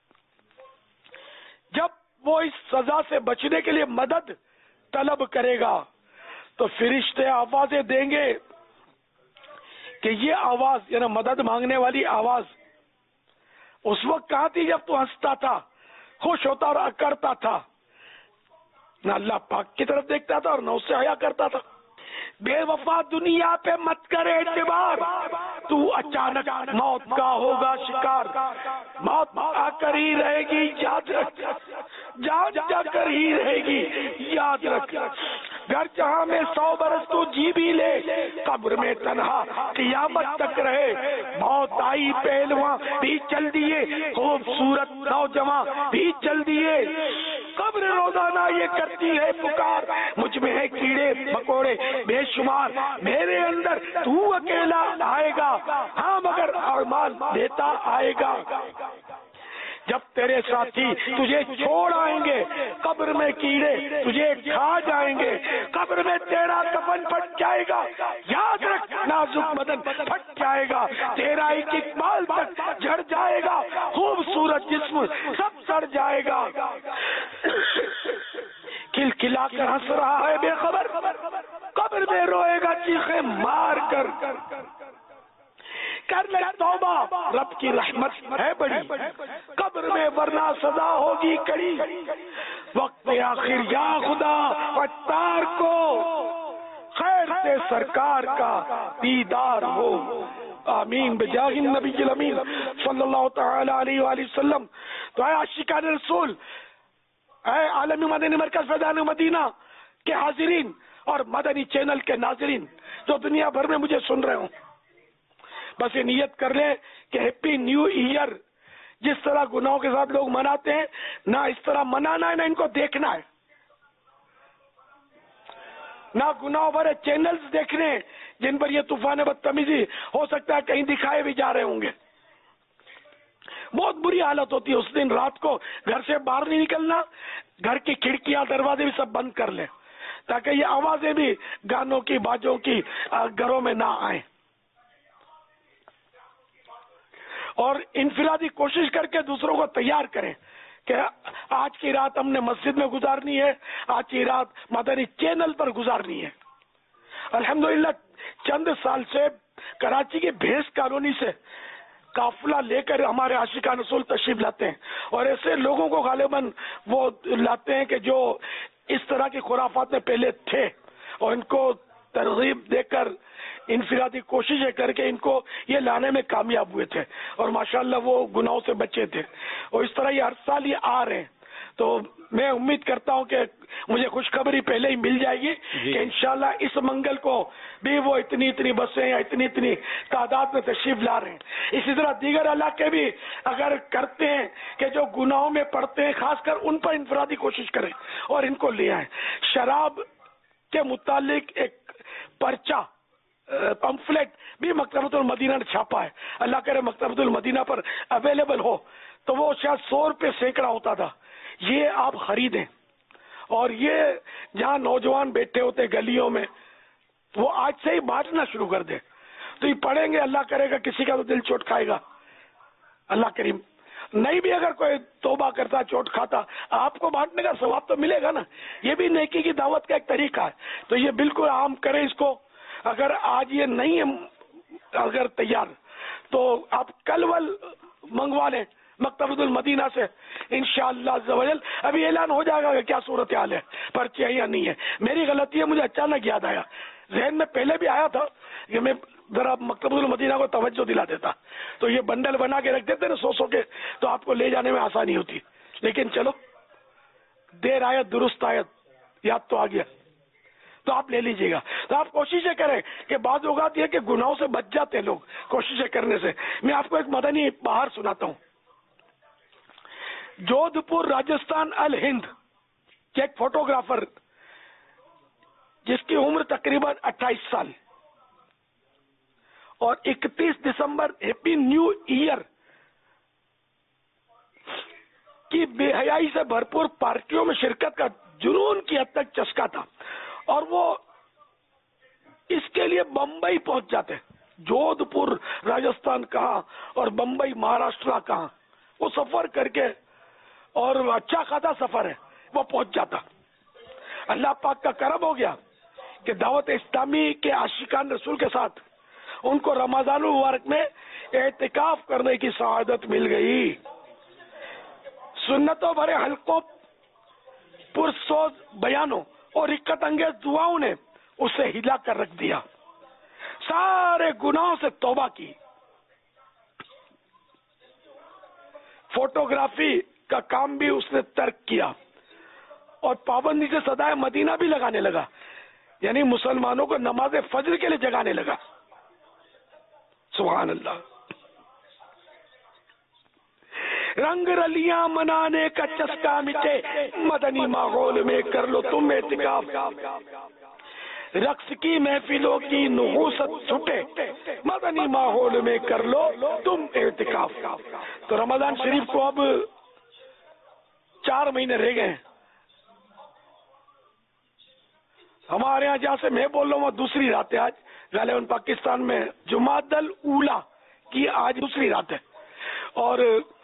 جب وہ اس سزا سے بچنے کے لیے مدد طلب کرے گا تو فرشتے آوازیں دیں گے کہ یہ آواز یعنی مدد مانگنے والی آواز اس وقت کہاں تھی جب تو ہنستا تھا، خوش ہوتا اور اکڑتا تھا، نہ اللہ پاک کی طرف دیکھتا تھا اور نہ اس سے حیا کرتا تھا. بے وفا دنیا پہ مت کرے اعتبار، تو اچانک موت کا ہوگا شکار. موت آ کر ہی رہے گی یاد رکھ، جان جا کر ہی رہے گی یاد رکھ. گھر جہاں میں سو برس تو جی بھی لے، قبر میں تنہا قیامت تک رہے. موت آئی پہلواں بھی چل دیے، خوبصورت نوجوان بھی چل دیے. قبر روزانہ یہ کرتی ہے پکار، مجھ میں ہے کیڑے مکوڑے بے شمار، میرے اندر تو اکیلا آئے گا، ہاں مگر اعمال دیتا آئے گا۔ جب تیرے ساتھی تجھے چھوڑ آئیں گے، قبر میں کیڑے تجھے کھا جائیں گے، قبر میں تیرا کفن پھٹ جائے گا، یاد رکھ نازک بدن پھٹ جائے گا، تیرا ایک ایک بال تک جھڑ جائے گا، خوبصورت جسم سب سڑ جائے گا۔ کھل کھلا کر ہنس رہا ہے بے خبر، قبر میں روئے گا چیخیں مار کر۔ کر لے توبہ رب کی رحمت ہے بڑی، قبر میں ورنہ سزا ہوگی کڑی، وقت آخر یا خدا فتار کو خیر سے سرکار کا دیدار ہو، آمین بجاہ النبی الامین صلی اللہ تعالی علیہ وآلہ وسلم۔ تو اے عاشقان رسول، اے عالمی مدنی مرکز فیضان مدینہ کے حاضرین اور مدنی چینل کے ناظرین جو دنیا بھر میں مجھے سن رہے ہوں، بس یہ نیت کر لیں کہ ہیپی نیو ایئر جس طرح گناہوں کے ساتھ لوگ مناتے ہیں، نہ اس طرح منانا ہے نہ ان کو دیکھنا ہے، نہ گناہوں بھرے چینلز دیکھنے ہیں جن پر یہ طوفان بدتمیزی ہو سکتا ہے کہیں دکھائے بھی جا رہے ہوں گے۔ بہت بری حالت ہوتی ہے اس دن رات کو، گھر سے باہر نہیں نکلنا، گھر کی کھڑکیاں دروازے بھی سب بند کر لیں تاکہ یہ آوازیں بھی گانوں کی باجوں کی گھروں میں نہ آئیں، اور انفرادی کوشش کر کے دوسروں کو تیار کریں کہ آج کی رات ہم نے مسجد میں گزارنی ہے، آج کی رات مدنی چینل پر گزارنی ہے۔ الحمدللہ چند سال سے کراچی کی بھیس کالونی سے قافلہ لے کر ہمارے عاشقان رسول تشریف لاتے ہیں، اور ایسے لوگوں کو غالباً وہ لاتے ہیں کہ جو اس طرح کی خرافات میں پہلے تھے، اور ان کو ترغیب دے کر انفرادی کوششیں کر کے ان کو یہ لانے میں کامیاب ہوئے تھے، اور ماشاءاللہ وہ گناہوں سے بچے تھے، اور اس طرح یہ ہر سال یہ آ رہے ہیں۔ تو میں امید کرتا ہوں کہ مجھے خوشخبری پہلے ہی مل جائے گی کہ انشاءاللہ اس منگل کو بھی وہ اتنی اتنی بسیں یا اتنی اتنی تعداد میں تشریف لا رہے ہیں۔ اسی طرح دیگر علاقے بھی اگر کرتے ہیں کہ جو گناہوں میں پڑتے ہیں خاص کر ان پر انفرادی کوشش کریں اور ان کو لے آئیں۔ شراب کے متعلق ایک پرچہ پمفلیٹ بھی مکتبۃ المدینہ نے چھاپا ہے، اللہ کرے مکتبۃ المدینہ پر اویلیبل ہو تو وہ شاید سو روپے سینکڑا ہوتا تھا، یہ آپ خریدیں، اور یہ جہاں نوجوان بیٹھے ہوتے گلیوں میں وہ آج سے ہی بانٹنا شروع کر دیں، تو یہ پڑھیں گے، اللہ کرے گا کسی کا تو دل چوٹ کھائے گا، اللہ کریم نہیں بھی اگر کوئی توبہ کرتا چوٹ کھاتا آپ کو بانٹنے کا ثواب تو ملے گا نا، یہ بھی نیکی کی دعوت کا ایک طریقہ ہے، تو یہ بالکل عام کریں اس کو۔ اگر آج یہ نہیں ہے اگر تیار تو آپ کل ول منگوا لیں مکتبۃ المدینہ سے، انشاءاللہ عز و جل ابھی اعلان ہو جائے گا کہ کیا صورتحال ہے، پرچی ہے یا نہیں ہے۔ میری غلطی ہے، مجھے اچانک یاد آیا، ذہن میں پہلے بھی آیا تھا کہ میں ذرا مکتبۃ المدینہ کو توجہ دلا دیتا، تو یہ بنڈل بنا کے رکھ دیتے نا سو سو کے، تو آپ کو لے جانے میں آسانی ہوتی، لیکن چلو دیر آیت درست آیت، یاد تو آ گیا، تو آپ لے لیجئے گا۔ تو آپ کوششیں کریں کہ بعض اوقات یہ کہ گناہوں سے بچ جاتے ہیں لوگ کوششیں کرنے سے۔ میں آپ کو ایک مدنی بہار سناتا ہوں۔ جودھ پور راجستھان الہند کے ایک فوٹوگرافر جس کی عمر تقریباً اٹھائیس سال اور اکتیس دسمبر ہیپی نیو ایئر کی بے حیائی سے بھرپور پارٹیوں میں شرکت کا جنون کی حد تک چسکا تھا، اور وہ اس کے لیے بمبئی پہنچ جاتے، جودھ پور راجستھان کہاں اور بمبئی مہاراشٹر کہاں، وہ سفر کر کے، اور اچھا خاصا سفر ہے، وہ پہنچ جاتا۔ اللہ پاک کا کرم ہو گیا کہ دعوت اسلامی کے عاشقان رسول کے ساتھ ان کو رمضان المبارک میں اعتکاف کرنے کی سعادت مل گئی۔ سنتوں بھرے حلقوں، پرسوز بیانوں اور حکمت انگیز دعاؤں نے اسے ہلا کر رکھ دیا، سارے گناہوں سے توبہ کی، فوٹوگرافی کا کام بھی اس نے ترک کیا، اور پابندی سے صدائے مدینہ بھی لگانے لگا، یعنی مسلمانوں کو نماز فجر کے لیے جگانے لگا۔ سبحان اللہ۔ رنگ رلیاں منانے کا چسکا مٹے مدنی ماحول میں کر لو تم اعتکاف، رقص کی محفلوں کی نحوست چھٹے مدنی ماحول میں کر لو تم اعتکاف۔ تو رمضان شریف کو اب چار مہینے رہ گئے ہیں۔ ہمارے ہاں جہاں سے میں بول رہا ہوں دوسری رات ہے آج، غالباً پاکستان میں جمعۃ الاولیٰ کی آج دوسری رات ہے، اور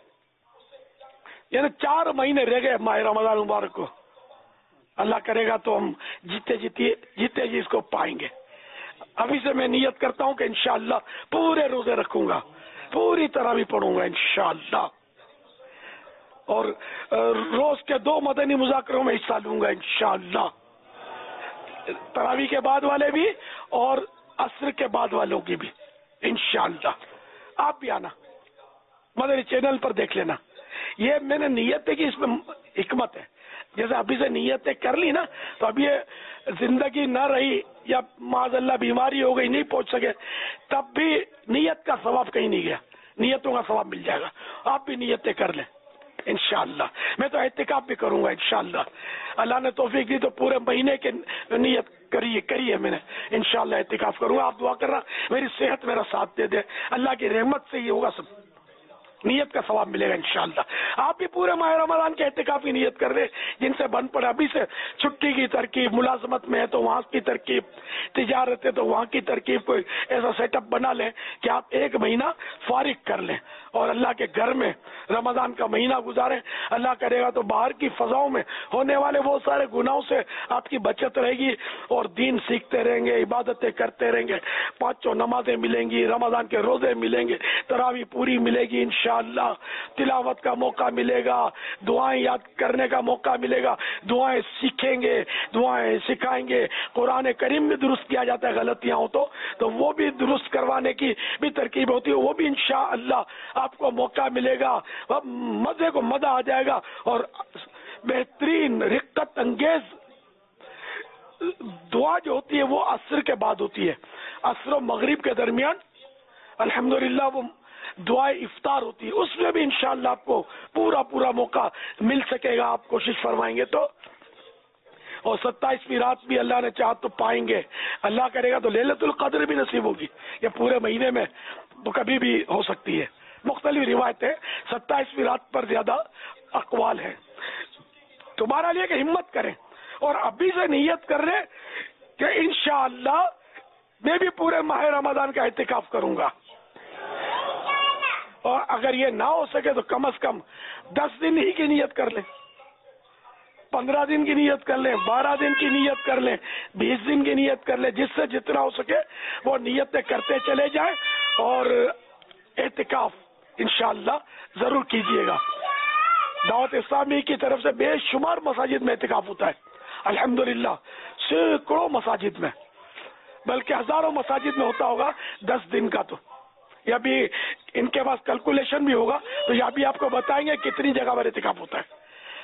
یعنی چار مہینے رہ گئے ماہ رمضان مبارک کو۔ اللہ کرے گا تو ہم جیتے جیتے جیتے جی اس کو پائیں گے۔ ابھی سے میں نیت کرتا ہوں کہ انشاءاللہ پورے روزے رکھوں گا، پوری طرح بھی پڑھوں گا انشاءاللہ، اور روز کے دو مدنی مذاکروں میں حصہ لوں گا انشاءاللہ، تراویح کے بعد والے بھی اور عصر کے بعد والوں کی بھی انشاءاللہ۔ آپ بھی آنا، مدنی چینل پر دیکھ لینا۔ یہ میں نے نیت ہے کہ اس میں حکمت ہے، جیسے ابھی سے نیتیں کر لی نا تو اب یہ زندگی نہ رہی یا معاذ اللہ بیماری ہو گئی نہیں پہنچ سکے، تب بھی نیت کا ثواب کہیں نہیں گیا، نیتوں کا ثواب مل جائے گا۔ آپ بھی نیتیں کر لیں انشاءاللہ۔ میں تو اعتکاف بھی کروں گا انشاءاللہ، اللہ نے توفیق دی تو پورے مہینے کی نیت کری کری ہے میں نے، انشاءاللہ اعتکاف کروں گا۔ آپ دعا کرنا میری صحت میرا ساتھ دے دے، اللہ کی رحمت سے یہ ہوگا، سب نیت کا ثواب ملے گا انشاءاللہ۔ آپ بھی پورے ماہ رمضان کے اعتکاف کی نیت کر لیں، جن سے بن پڑے ابھی سے چھٹی کی ترکیب، ملازمت میں ہے تو وہاں کی ترکیب، تجارت ہے تو وہاں کی ترکیب، کوئی ایسا سیٹ اپ بنا لیں کہ آپ ایک مہینہ فارغ کر لیں اور اللہ کے گھر میں رمضان کا مہینہ گزاریں۔ اللہ کرے گا تو باہر کی فضاؤں میں ہونے والے بہت سارے گناہوں سے آپ کی بچت رہے گی، اور دین سیکھتے رہیں گے، عبادتیں کرتے رہیں گے، پانچوں نمازیں ملیں گی، رمضان کے روزے ملیں گے، تراویح پوری ملے گی انشاءاللہ، تلاوت کا موقع ملے گا، دعائیں یاد کرنے کا موقع ملے گا، دعائیں سیکھیں گے، دعائیں سکھائیں گے۔ قرآن کریم میں درست کیا جاتا ہے، غلطیاں ہو تو تو وہ بھی درست کروانے کی بھی ترکیب ہوتی ہے، وہ بھی انشاءاللہ آپ کو موقع ملے گا، مزے کو مزہ آ جائے گا۔ اور بہترین رقت انگیز دعا جو ہوتی ہے وہ عصر کے بعد ہوتی ہے، عصر و مغرب کے درمیان الحمدللہ وہ دعائے افطار ہوتی ہے، اس میں بھی انشاءاللہ آپ کو پورا پورا موقع مل سکے گا، آپ کوشش فرمائیں گے تو۔ اور ستائیسویں رات بھی اللہ نے چاہا تو پائیں گے، اللہ کرے گا تو لیلۃ القدر بھی نصیب ہوگی، یہ پورے مہینے میں تو کبھی بھی ہو سکتی ہے۔ مختلف روایتیں، ستائیسویں رات پر زیادہ اقوال ہیں۔ تمہارا لیے کہ ہمت کریں اور ابھی سے نیت کر لیں کہ انشاءاللہ میں بھی پورے ماہ رمضان کا اعتکاف کروں گا، اور اگر یہ نہ ہو سکے تو کم از کم دس دن ہی کی نیت کر لیں، پندرہ دن کی نیت کر لیں، بارہ دن کی نیت کر لیں، بیس دن کی نیت کر لیں، جس سے جتنا ہو سکے وہ نیتیں کرتے چلے جائیں، اور اعتکاف انشاءاللہ ضرور کیجیے گا۔ دعوت اسلامی کی طرف سے بے شمار مساجد میں اعتکاف ہوتا ہے الحمدللہ، سینکڑوں مساجد میں، بلکہ ہزاروں مساجد میں ہوتا ہوگا دس دن کا۔ تو یا بھی ان کے پاس کیلکولیشن بھی ہوگا تو یا بھی آپ کو بتائیں گے کتنی جگہ پر اعتکاف ہوتا ہے۔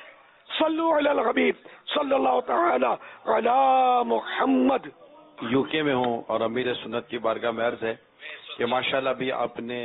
صلو علی الحبیب صلی اللہ تعالی علی محمد۔ یو کے میں ہوں اور امیر سنت کی بارگاہ میں عرض ہے کہ ماشاءاللہ بھی آپ نے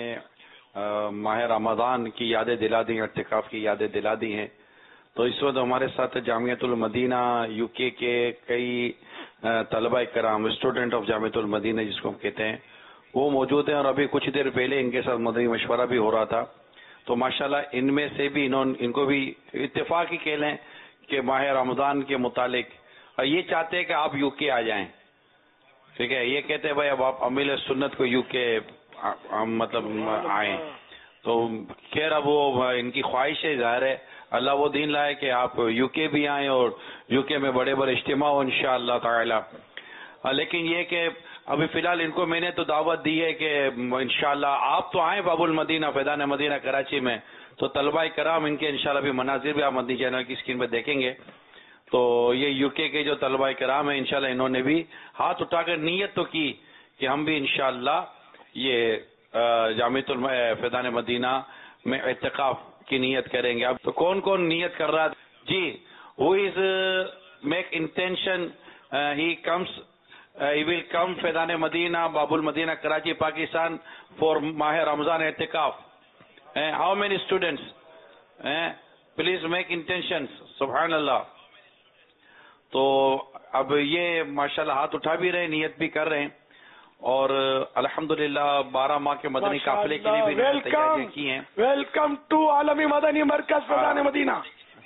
ماہ رمضان کی یادیں دلا دی، اعتکاف کی یادیں دلا دی ہیں۔ تو اس وقت ہمارے ساتھ جامعۃ المدینہ یو کے کے کئی طلبہ کرام، اسٹوڈنٹ آف جامعۃ المدینہ جس کو ہم کہتے ہیں، وہ موجود ہیں، اور ابھی کچھ دیر پہلے ان کے ساتھ مدنی مشورہ بھی ہو رہا تھا۔ تو ماشاءاللہ ان میں سے بھی انہوں ان کو بھی اتفاق ہی کہہ لیں کہ ماہ رمضان کے متعلق یہ چاہتے ہیں کہ آپ یو کے آ جائیں، ٹھیک ہے، یہ کہتے ہیں بھائی اب آپ امیر سنت کو یو کے مطلب آئیں، تو خیر اب وہ ان کی خواہش ہے، ظاہر ہے اللہ وہ دین لائے کہ آپ یو کے بھی آئیں اور یو کے میں بڑے بڑے اجتماع ہو انشاءاللہ تعالی۔ لیکن یہ کہ ابھی فی الحال ان کو میں نے تو دعوت دی ہے کہ انشاءاللہ آپ تو آئیں باب المدینہ فیضان مدینہ کراچی میں، تو طلبہ کرام ان کے انشاءاللہ بھی مناظر بھی آپ مدنی چینل کی اسکرین پہ دیکھیں گے۔ تو یہ یو کے کے جو طلبہ کرام ہیں انشاءاللہ انہوں نے بھی ہاتھ اٹھا کر نیت تو کی کہ ہم بھی انشاءاللہ یہ جامعۃ فیضان مدینہ میں اعتکاف کی نیت کریں گے۔ اب تو کون کون نیت کر رہا جی؟ Who is make intention he comes Uh, he will come Faidane Madina, Babul Madina, Karachi, Pakistan for Mah Ramzan I'tikaf. Uh, how many students? Please make intention. سبحان اللہ. تو اب یہ ماشاءاللہ ہاتھ اٹھا بھی رہے ہیں, نیت بھی کر رہے ہیں, اور الحمدللہ بارہ ماہ کے مدنی قافلے کے لیے بھی تیاریاں کی ہیں. ویلکم ٹو عالمی مدنی مرکز فیضان مدینہ.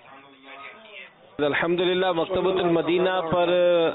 الحمدللہ مکتبۃ المدینہ پر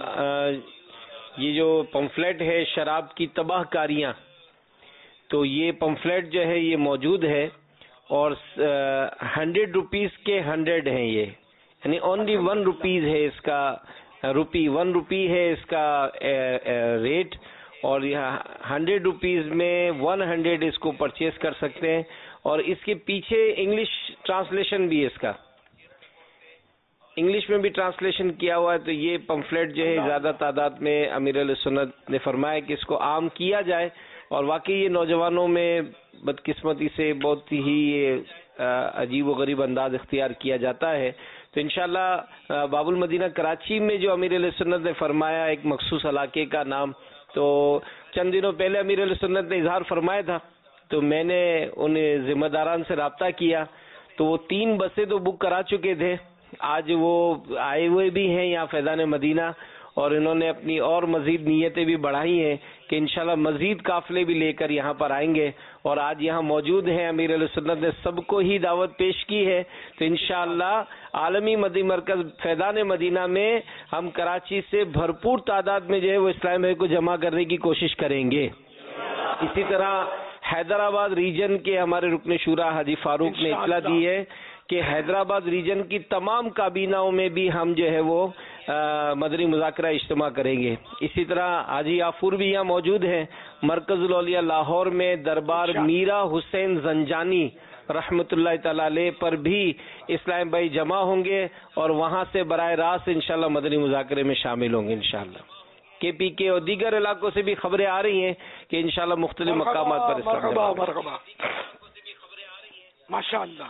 یہ جو پمفلیٹ ہے شراب کی تباہ کاریاں, تو یہ پمفلیٹ جو ہے یہ موجود ہے, اور ہنڈریڈ روپیز کے ہنڈریڈ ہیں یہ, یعنی اونلی ون روپیز ہے اس کا, روپی ون روپی ہے اس کا ریٹ, اور یہ ہنڈریڈ روپیز میں ون ہنڈریڈ اس کو پرچیز کر سکتے ہیں. اور اس کے پیچھے انگلش ٹرانسلیشن بھی ہے, اس کا انگلش میں بھی ٹرانسلیشن کیا ہوا ہے. تو یہ پمفلیٹ جو ہے زیادہ تعداد میں امیر علیہ سنت نے فرمایا کہ اس کو عام کیا جائے, اور واقعی یہ نوجوانوں میں بدقسمتی سے بہت ہی عجیب و غریب انداز اختیار کیا جاتا ہے. تو انشاءاللہ باب المدینہ کراچی میں جو امیر علیہ سنت نے فرمایا ایک مخصوص علاقے کا نام, تو چند دنوں پہلے امیر علیہ سنت نے اظہار فرمایا تھا, تو میں نے ان ذمہ داران سے رابطہ کیا, تو وہ تین بسیں تو بک کرا چکے تھے, آج وہ آئے ہوئے بھی ہیں یہاں فیضان مدینہ, اور انہوں نے اپنی اور مزید نیتیں بھی بڑھائی ہیں کہ انشاءاللہ مزید قافلے بھی لے کر یہاں پر آئیں گے, اور آج یہاں موجود ہیں. امیر علیہ سنت نے سب کو ہی دعوت پیش کی ہے, تو انشاءاللہ عالمی مدنی مرکز فیضان مدینہ میں ہم کراچی سے بھرپور تعداد میں جو ہے وہ اسلام بھائی کو جمع کرنے کی کوشش کریں گے. اسی طرح حیدرآباد ریجن کے ہمارے رکن شورا حاجی فاروق نے اطلاع دی ہے کہ حیدرآباد ریجن کی تمام کابیناؤں میں بھی ہم جو ہے وہ مدنی مذاکرہ اجتماع کریں گے. اسی طرح حاجی آفور بھی یہاں موجود ہیں. مرکز الاولیاء لاہور میں دربار میرا حسین زنجانی رحمت اللہ تعالی علیہ پر بھی اسلام بھائی جمع ہوں گے, اور وہاں سے براہ راست انشاءاللہ مدنی مذاکرے میں شامل ہوں گے انشاءاللہ. کے پی کے اور دیگر علاقوں سے بھی خبریں آ رہی ہیں کہ انشاءاللہ مختلف مقامات پر اسلام ماشاءاللہ.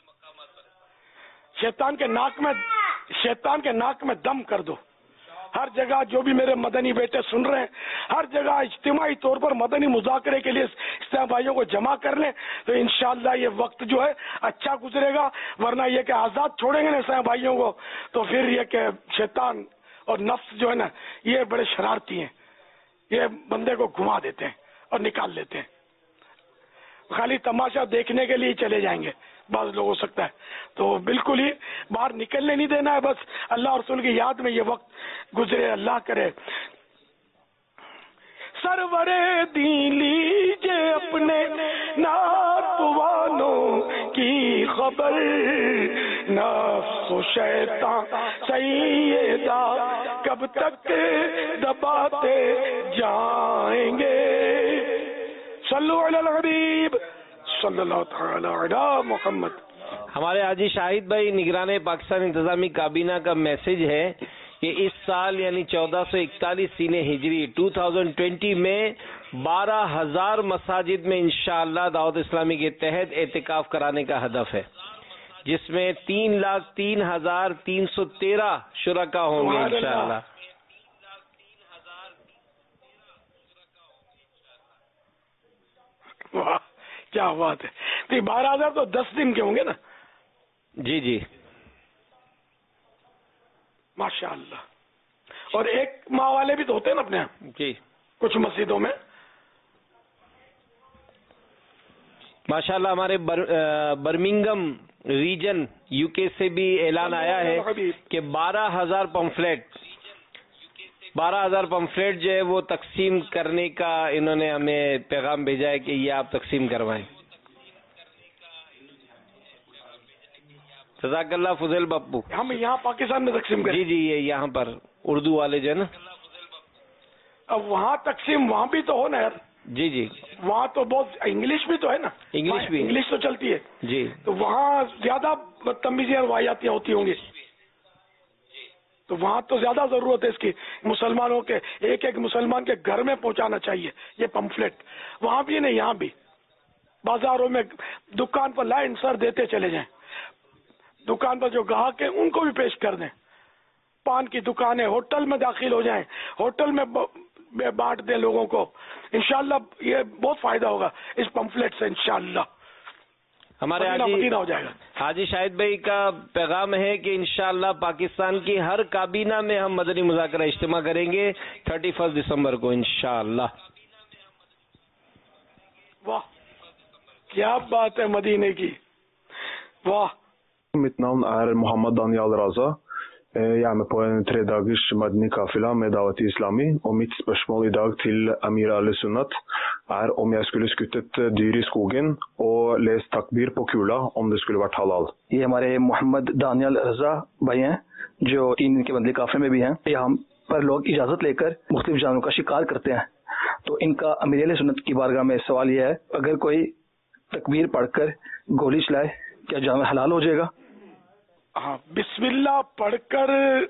شیطان کے ناک میں شیطان کے ناک میں دم کر دو. ہر جگہ جو بھی میرے مدنی بیٹے سن رہے ہیں, ہر جگہ اجتماعی طور پر مدنی مذاکرے کے لیے اسلام بھائیوں کو جمع کر لیں, تو انشاءاللہ یہ وقت جو ہے اچھا گزرے گا. ورنہ یہ کہ آزاد چھوڑیں گے نا اسلام بھائیوں کو, تو پھر یہ کہ شیطان اور نفس جو ہے نا یہ بڑے شرارتی ہیں, یہ بندے کو گھما دیتے ہیں اور نکال لیتے ہیں. خالی تماشا دیکھنے کے لیے چلے جائیں گے بعض لوگ ہو سکتا ہے, تو بالکل ہی باہر نکلنے نہیں دینا ہے. بس اللہ اور رسول کی یاد میں یہ وقت گزرے, اللہ کرے. سرور دین لیجے اپنے ناتوانوں کی خبر, نفس و شیطان سیدہ کب تک دباتے جائیں گے. صلو علی الحبیب صلی اللہ تعالی علی محمد. ہمارے حاجی شاہد بھائی نگران پاکستان انتظامی کابینہ کا میسج ہے کہ اس سال یعنی چودہ سو اکتالیس سین ہجری دو ہزار بیس میں بارہ ہزار مساجد میں انشاءاللہ دعوت اسلامی کے تحت اعتکاف کرانے کا ہدف ہے, جس میں تین لاکھ تین ہزار تین سو تیرہ شرکا ہوں گے انشاءاللہ. واہ کیا بات ہے. تو یہ بارہ ہزار تو دس دن کے ہوں گے نا؟ جی جی ماشاء اللہ. اور ایک ماہ والے بھی تو ہوتے ہیں نا اپنے یہاں جی کچھ مسجدوں میں ماشاءاللہ. ہمارے بر برمنگم ریجن یو کے سے بھی اعلان آیا ہے کہ بارہ ہزار پمفلیٹ بارہ ہزار پمفلیٹ جو ہے وہ تقسیم کرنے کا انہوں نے ہمیں پیغام بھیجا ہے کہ یہ آپ تقسیم کروائیں. جزاک اللہ فضل بپو. ہم یہاں پاکستان میں تقسیم کریں؟ جی جی یہ یہاں پر اردو والے جو ہے نا. اب وہاں تقسیم وہاں بھی تو ہو نا یار. جی جی وہاں تو بہت انگلش بھی تو ہے نا. انگلش بھی انگلش تو چلتی ہے جی. تو وہاں زیادہ بدتمیزی اور واحیاتیاں ہوتی ہوں گی, تو وہاں تو زیادہ ضرورت ہے اس کی. مسلمانوں کے ایک ایک مسلمان کے گھر میں پہنچانا چاہیے یہ پمفلیٹ. وہاں بھی نہیں یہاں بھی بازاروں میں دکان پر لائن سر دیتے چلے جائیں. دکان پر جو گاہک ہیں ان کو بھی پیش کر دیں. پان کی دکانیں ہوٹل میں داخل ہو جائیں, ہوٹل میں بانٹ دیں لوگوں کو. انشاءاللہ یہ بہت فائدہ ہوگا اس پمفلیٹ سے انشاءاللہ. ہمارے حاجی ہو جائے گا. حاجی شاہد بھائی کا پیغام ہے کہ انشاءاللہ پاکستان کی ہر کابینہ میں ہم مدنی مذاکرہ اجتماع کریں گے تھرٹی فرسٹ دسمبر کو انشاءاللہ. واہ کیا بات ہے مدینے کی, واہ. Mitt navn er Mohammed Daniel Raza. Jeg er med på en tredagers Madni Kafila med Dawat Islami, og mitt spørsmål i dag til Amir al-Sunnat er om jeg skulle skutt et dyr i skogen og lest takbir på kula om det skulle vært halal. یہ ہمارے محمد دانیال رضا بھائی ہیں جو تین کے بندے کافلے میں بھی ہیں. یہاں پر لوگ اجازت لے کر مختلف جانوروں کا شکار کرتے ہیں, تو ان کا امیر علیہ سنت کی بارگاہ میں سوال یہ ہے, اگر کوئی تکبیر پڑھ کر گولی چلائے کیا جانور حلال ہو جائے گا؟ ہاں, بسم اللہ پڑھ کر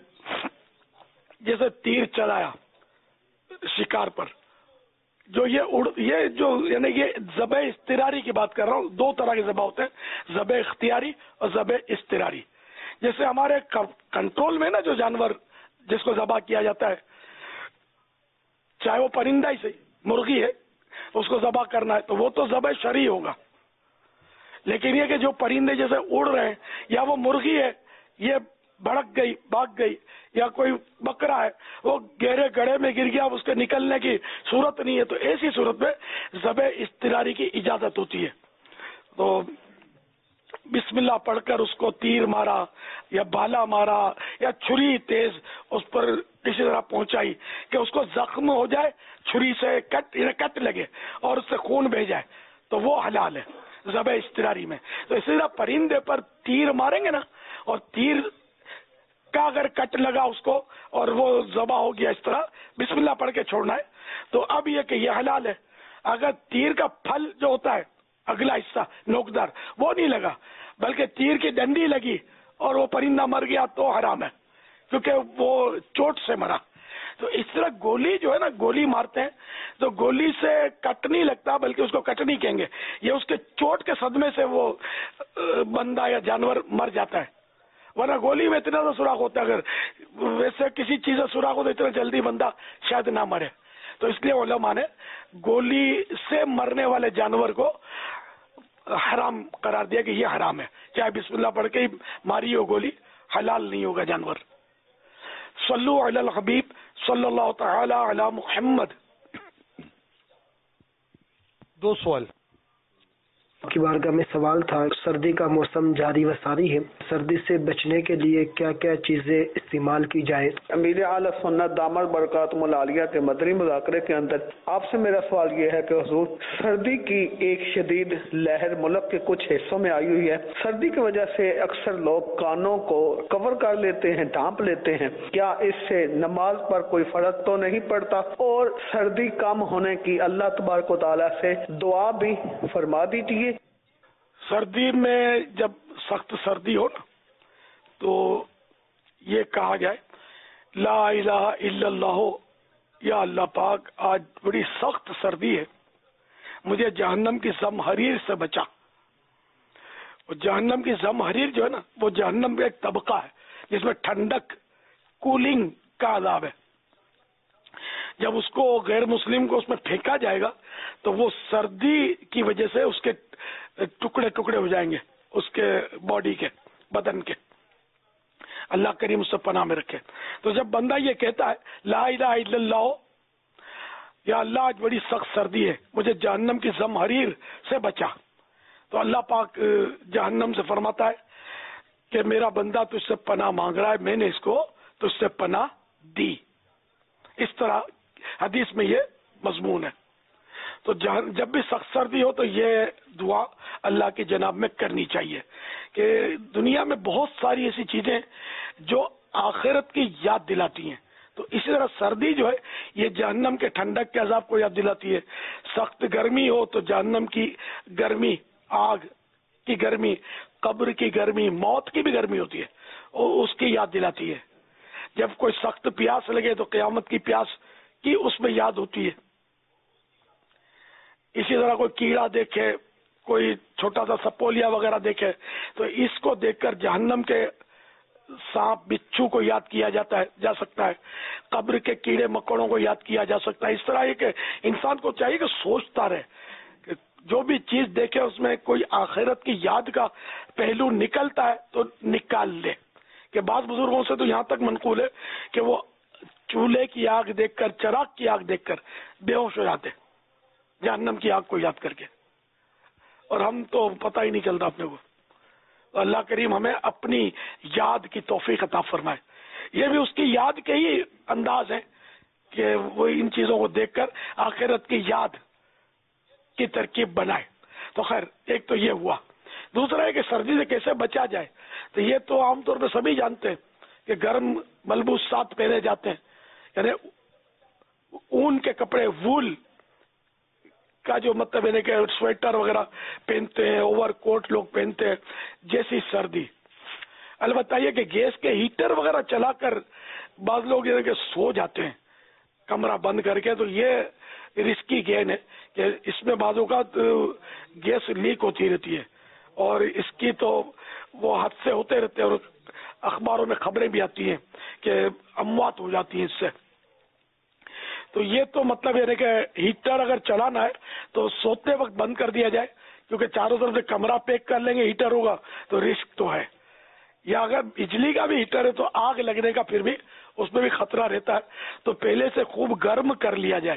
جیسے تیر چلایا شکار پر, جو یہ اڑ یہ جو یعنی یہ ذبح اضطراری کی بات کر رہا ہوں. دو طرح کے ذبح ہوتے ہیں, ذبح اختیاری اور ذبح اضطراری. جیسے ہمارے کنٹرول میں نا جو جانور جس کو ذبح کیا جاتا ہے, چاہے وہ پرندہ ہی صحیح, مرغی ہے اس کو ذبح کرنا ہے تو وہ تو ذبح شرعی ہوگا. لیکن یہ کہ جو پرندے جیسے اڑ رہے ہیں یا وہ مرغی ہے یہ بھڑک گئی بھاگ گئی, یا کوئی بکرا ہے وہ گہرے گڑھے میں گر گیا, اس کے نکلنے کی صورت نہیں ہے, تو ایسی صورت میں ذبح اضطراری کی اجازت ہوتی ہے. تو بسم اللہ پڑھ کر اس کو تیر مارا یا بالا مارا یا چھری تیز اس پر کسی طرح پہنچائی کہ اس کو زخم ہو جائے, چھری سے کٹ کٹ لگے اور اس سے خون بہ جائے, تو وہ حلال ہے ذبح اضطراری میں. تو اسی طرح پرندے پر تیر ماریں گے نا, اور تیر کا اگر کٹ لگا اس کو اور وہ ذبح ہو گیا اس طرح بسم اللہ پڑھ کے چھوڑنا ہے, تو اب یہ کہ یہ حلال ہے. اگر تیر کا پھل جو ہوتا ہے اگلا حصہ نوکدار وہ نہیں لگا بلکہ تیر کی ڈنڈی لگی اور وہ پرندہ مر گیا تو حرام ہے, کیونکہ وہ چوٹ سے مرا. تو اس طرح گولی جو ہے نا, گولی مارتے ہیں تو گولی سے کٹ نہیں لگتا بلکہ اس کو کٹ نہیں کہیں گے, یہ اس کے چوٹ کے صدمے سے وہ بندہ یا جانور مر جاتا ہے. ورنہ گولی میں اتنا تو سوراخ ہوتا ہے, اگر ویسے کسی چیز سے سوراخ ہو تو اتنا جلدی بندہ شاید نہ مرے. تو اس لیے علماء نے گولی سے مرنے والے جانور کو حرام قرار دیا کہ یہ حرام ہے, چاہے بسم اللہ پڑھ کے ہی ماری ہو گولی, حلال نہیں ہوگا جانور. صلو علی الحبیب صلی اللہ تعالی علی محمد. دو سوال کی بارگاہ میں سوال تھا, سردی کا موسم جاری و ساری ہے, سردی سے بچنے کے لیے کیا کیا چیزیں استعمال کی جائے؟ امیر اعلی سنت دامت برکاتہم العالیہ کے مدنی مذاکرے کے اندر آپ سے میرا سوال یہ ہے کہ حضور سردی کی ایک شدید لہر ملک کے کچھ حصوں میں آئی ہوئی ہے, سردی کی وجہ سے اکثر لوگ کانوں کو کور کر لیتے ہیں, ڈھانپ لیتے ہیں, کیا اس سے نماز پر کوئی فرق تو نہیں پڑتا؟ اور سردی کم ہونے کی اللہ تبارک و تعالیٰ سے دعا بھی فرما دیجیے. سردی میں جب سخت سردی ہو نا تو یہ کہا جائے لا الہ الا اللہ, یا اللہ پاک آج بڑی سخت سردی ہے, مجھے جہنم کی زمہریر سے بچا. اور جہنم کی زمہریر جو ہے نا وہ جہنم کا ایک طبقہ ہے جس میں ٹھنڈک کولنگ کا عذاب ہے. جب اس کو غیر مسلم کو اس میں پھینکا جائے گا تو وہ سردی کی وجہ سے اس کے ٹکڑے ٹکڑے ہو جائیں گے, اس کے باڈی کے, بدن کے. اللہ کریم اس سے پناہ میں رکھے. تو جب بندہ یہ کہتا ہے لا الہ الا اللہ, یا اللہ آج بڑی سخت سردی ہے مجھے جہنم کی زمہریر سے بچا, تو اللہ پاک جہنم سے فرماتا ہے کہ میرا بندہ تجھ سے پناہ مانگ رہا ہے, میں نے اس کو تجھ سے پناہ دی. اس طرح حدیث میں یہ مضمون ہے. تو جب بھی سخت سردی ہو تو یہ دعا اللہ کی جناب میں کرنی چاہیے کہ دنیا میں بہت ساری ایسی چیزیں جو آخرت کی یاد دلاتی ہیں, تو اسی طرح سردی جو ہے یہ جہنم کے ٹھنڈک کے عذاب کو یاد دلاتی ہے. سخت گرمی ہو تو جہنم کی گرمی, آگ کی گرمی, قبر کی گرمی, موت کی بھی گرمی ہوتی ہے, اور اس کی یاد دلاتی ہے. جب کوئی سخت پیاس لگے تو قیامت کی پیاس کی اس میں یاد ہوتی ہے. اسی طرح کوئی کیڑا دیکھے, کوئی چھوٹا سا سپولیا وغیرہ دیکھے تو اس کو دیکھ کر جہنم کے سانپ بچھو کو یاد کیا جاتا ہے جا سکتا ہے, قبر کے کیڑے مکوڑوں کو یاد کیا جا سکتا ہے. اس طرح یہ کہ انسان کو چاہیے کہ سوچتا رہے کہ جو بھی چیز دیکھے اس میں کوئی آخرت کی یاد کا پہلو نکلتا ہے تو نکال لے. کہ بعض بزرگوں سے تو یہاں تک منقول ہے کہ وہ چولہے کی آگ دیکھ کر، چراغ کی آگ دیکھ کر بے ہوش ہو جاتے جہنم کی آگ کو یاد کر کے، اور ہم تو پتہ ہی نہیں چلتا اپنے کو. اللہ کریم ہمیں اپنی یاد کی توفیق عطا فرمائے. یہ بھی اس کی یاد کے ہی انداز ہے کہ وہ ان چیزوں کو دیکھ کر آخرت کی یاد کی ترکیب بنائے. تو خیر ایک تو یہ ہوا. دوسرا ہے کہ سردی سے کیسے بچا جائے. تو یہ تو عام طور پہ سبھی جانتے ہیں کہ گرم ملبوسات پہنے جاتے ہیں، یعنی اون کے کپڑے، وول کا جو مطلب ہے کہ سویٹر وغیرہ پہنتے ہیں، اوور کوٹ لوگ پہنتے ہیں جیسی سردی. البتہ یہ کہ گیس کے ہیٹر وغیرہ چلا کر بعض لوگ یہ کہ سو جاتے ہیں کمرہ بند کر کے، تو یہ رسکی گین ہے کہ اس میں بعض اوقات گیس لیک ہوتی رہتی ہے اور اس کی تو وہ حادثے ہوتے رہتے ہیں، اور اخباروں میں خبریں بھی آتی ہیں کہ اموات ہو جاتی ہیں اس سے. تو یہ تو مطلب یہ ہے کہ ہیٹر اگر چلانا ہے تو سوتے وقت بند کر دیا جائے، کیونکہ چاروں طرف سے کمرہ پیک کر لیں گے، ہیٹر ہوگا تو رسک تو ہے. یا اگر بجلی کا بھی ہیٹر ہے تو آگ لگنے کا پھر بھی اس میں بھی خطرہ رہتا ہے، تو پہلے سے خوب گرم کر لیا جائے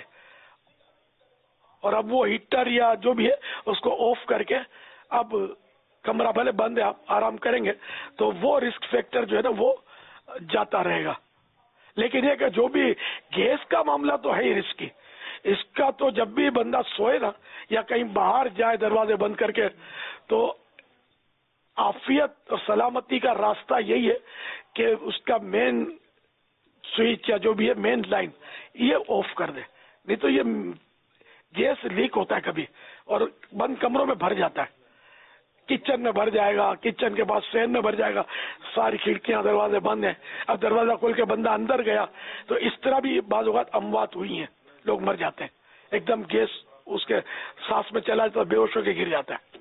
اور اب وہ ہیٹر یا جو بھی ہے اس کو آف کر کے اب کمرہ بھلے بند ہے آپ آرام کریں گے تو وہ رسک فیکٹر جو ہے نا وہ جاتا رہے گا. لیکن یہ کہ جو بھی گیس کا معاملہ تو ہے ہی رسکی، اس کا تو جب بھی بندہ سوئے نا یا کہیں باہر جائے دروازے بند کر کے، تو عافیت اور سلامتی کا راستہ یہی ہے کہ اس کا مین سوئچ یا جو بھی ہے مین لائن یہ آف کر دے. نہیں تو یہ گیس لیک ہوتا ہے کبھی اور بند کمروں میں بھر جاتا ہے، کچن میں بھر جائے گا، کچن کے بعد سین میں بھر جائے گا، ساری کھڑکیاں دروازے بند ہیں، اب دروازہ کھول کے بندہ اندر گیا تو اس طرح بھی بعض اوقات اموات ہوئی ہیں، لوگ مر جاتے ہیں ایک دم گیس اس کے سانس میں چلا جاتا ہے، بے ہوش ہو کے گر جاتا ہے.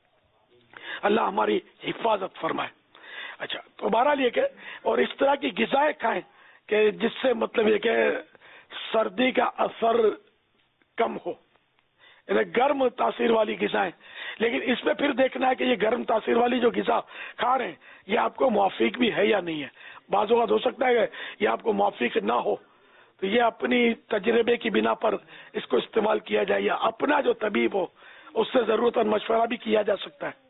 اللہ ہماری حفاظت فرمائے. اچھا تو بہرحال یہ کہ اور اس طرح کی غذائیں کھائیں کہ جس سے مطلب یہ کہ سردی کا اثر کم ہو، یعنی گرم تاثیر والی غذائیں. لیکن اس میں پھر دیکھنا ہے کہ یہ گرم تاثیر والی جو غذا کھا رہے ہیں یہ آپ کو موافق بھی ہے یا نہیں ہے. بعض اوقات ہو سکتا ہے کہ یہ آپ کو موافق نہ ہو، تو یہ اپنی تجربے کی بنا پر اس کو استعمال کیا جائے، یا اپنا جو طبیب ہو اس سے ضرورت مشورہ بھی کیا جا سکتا ہے.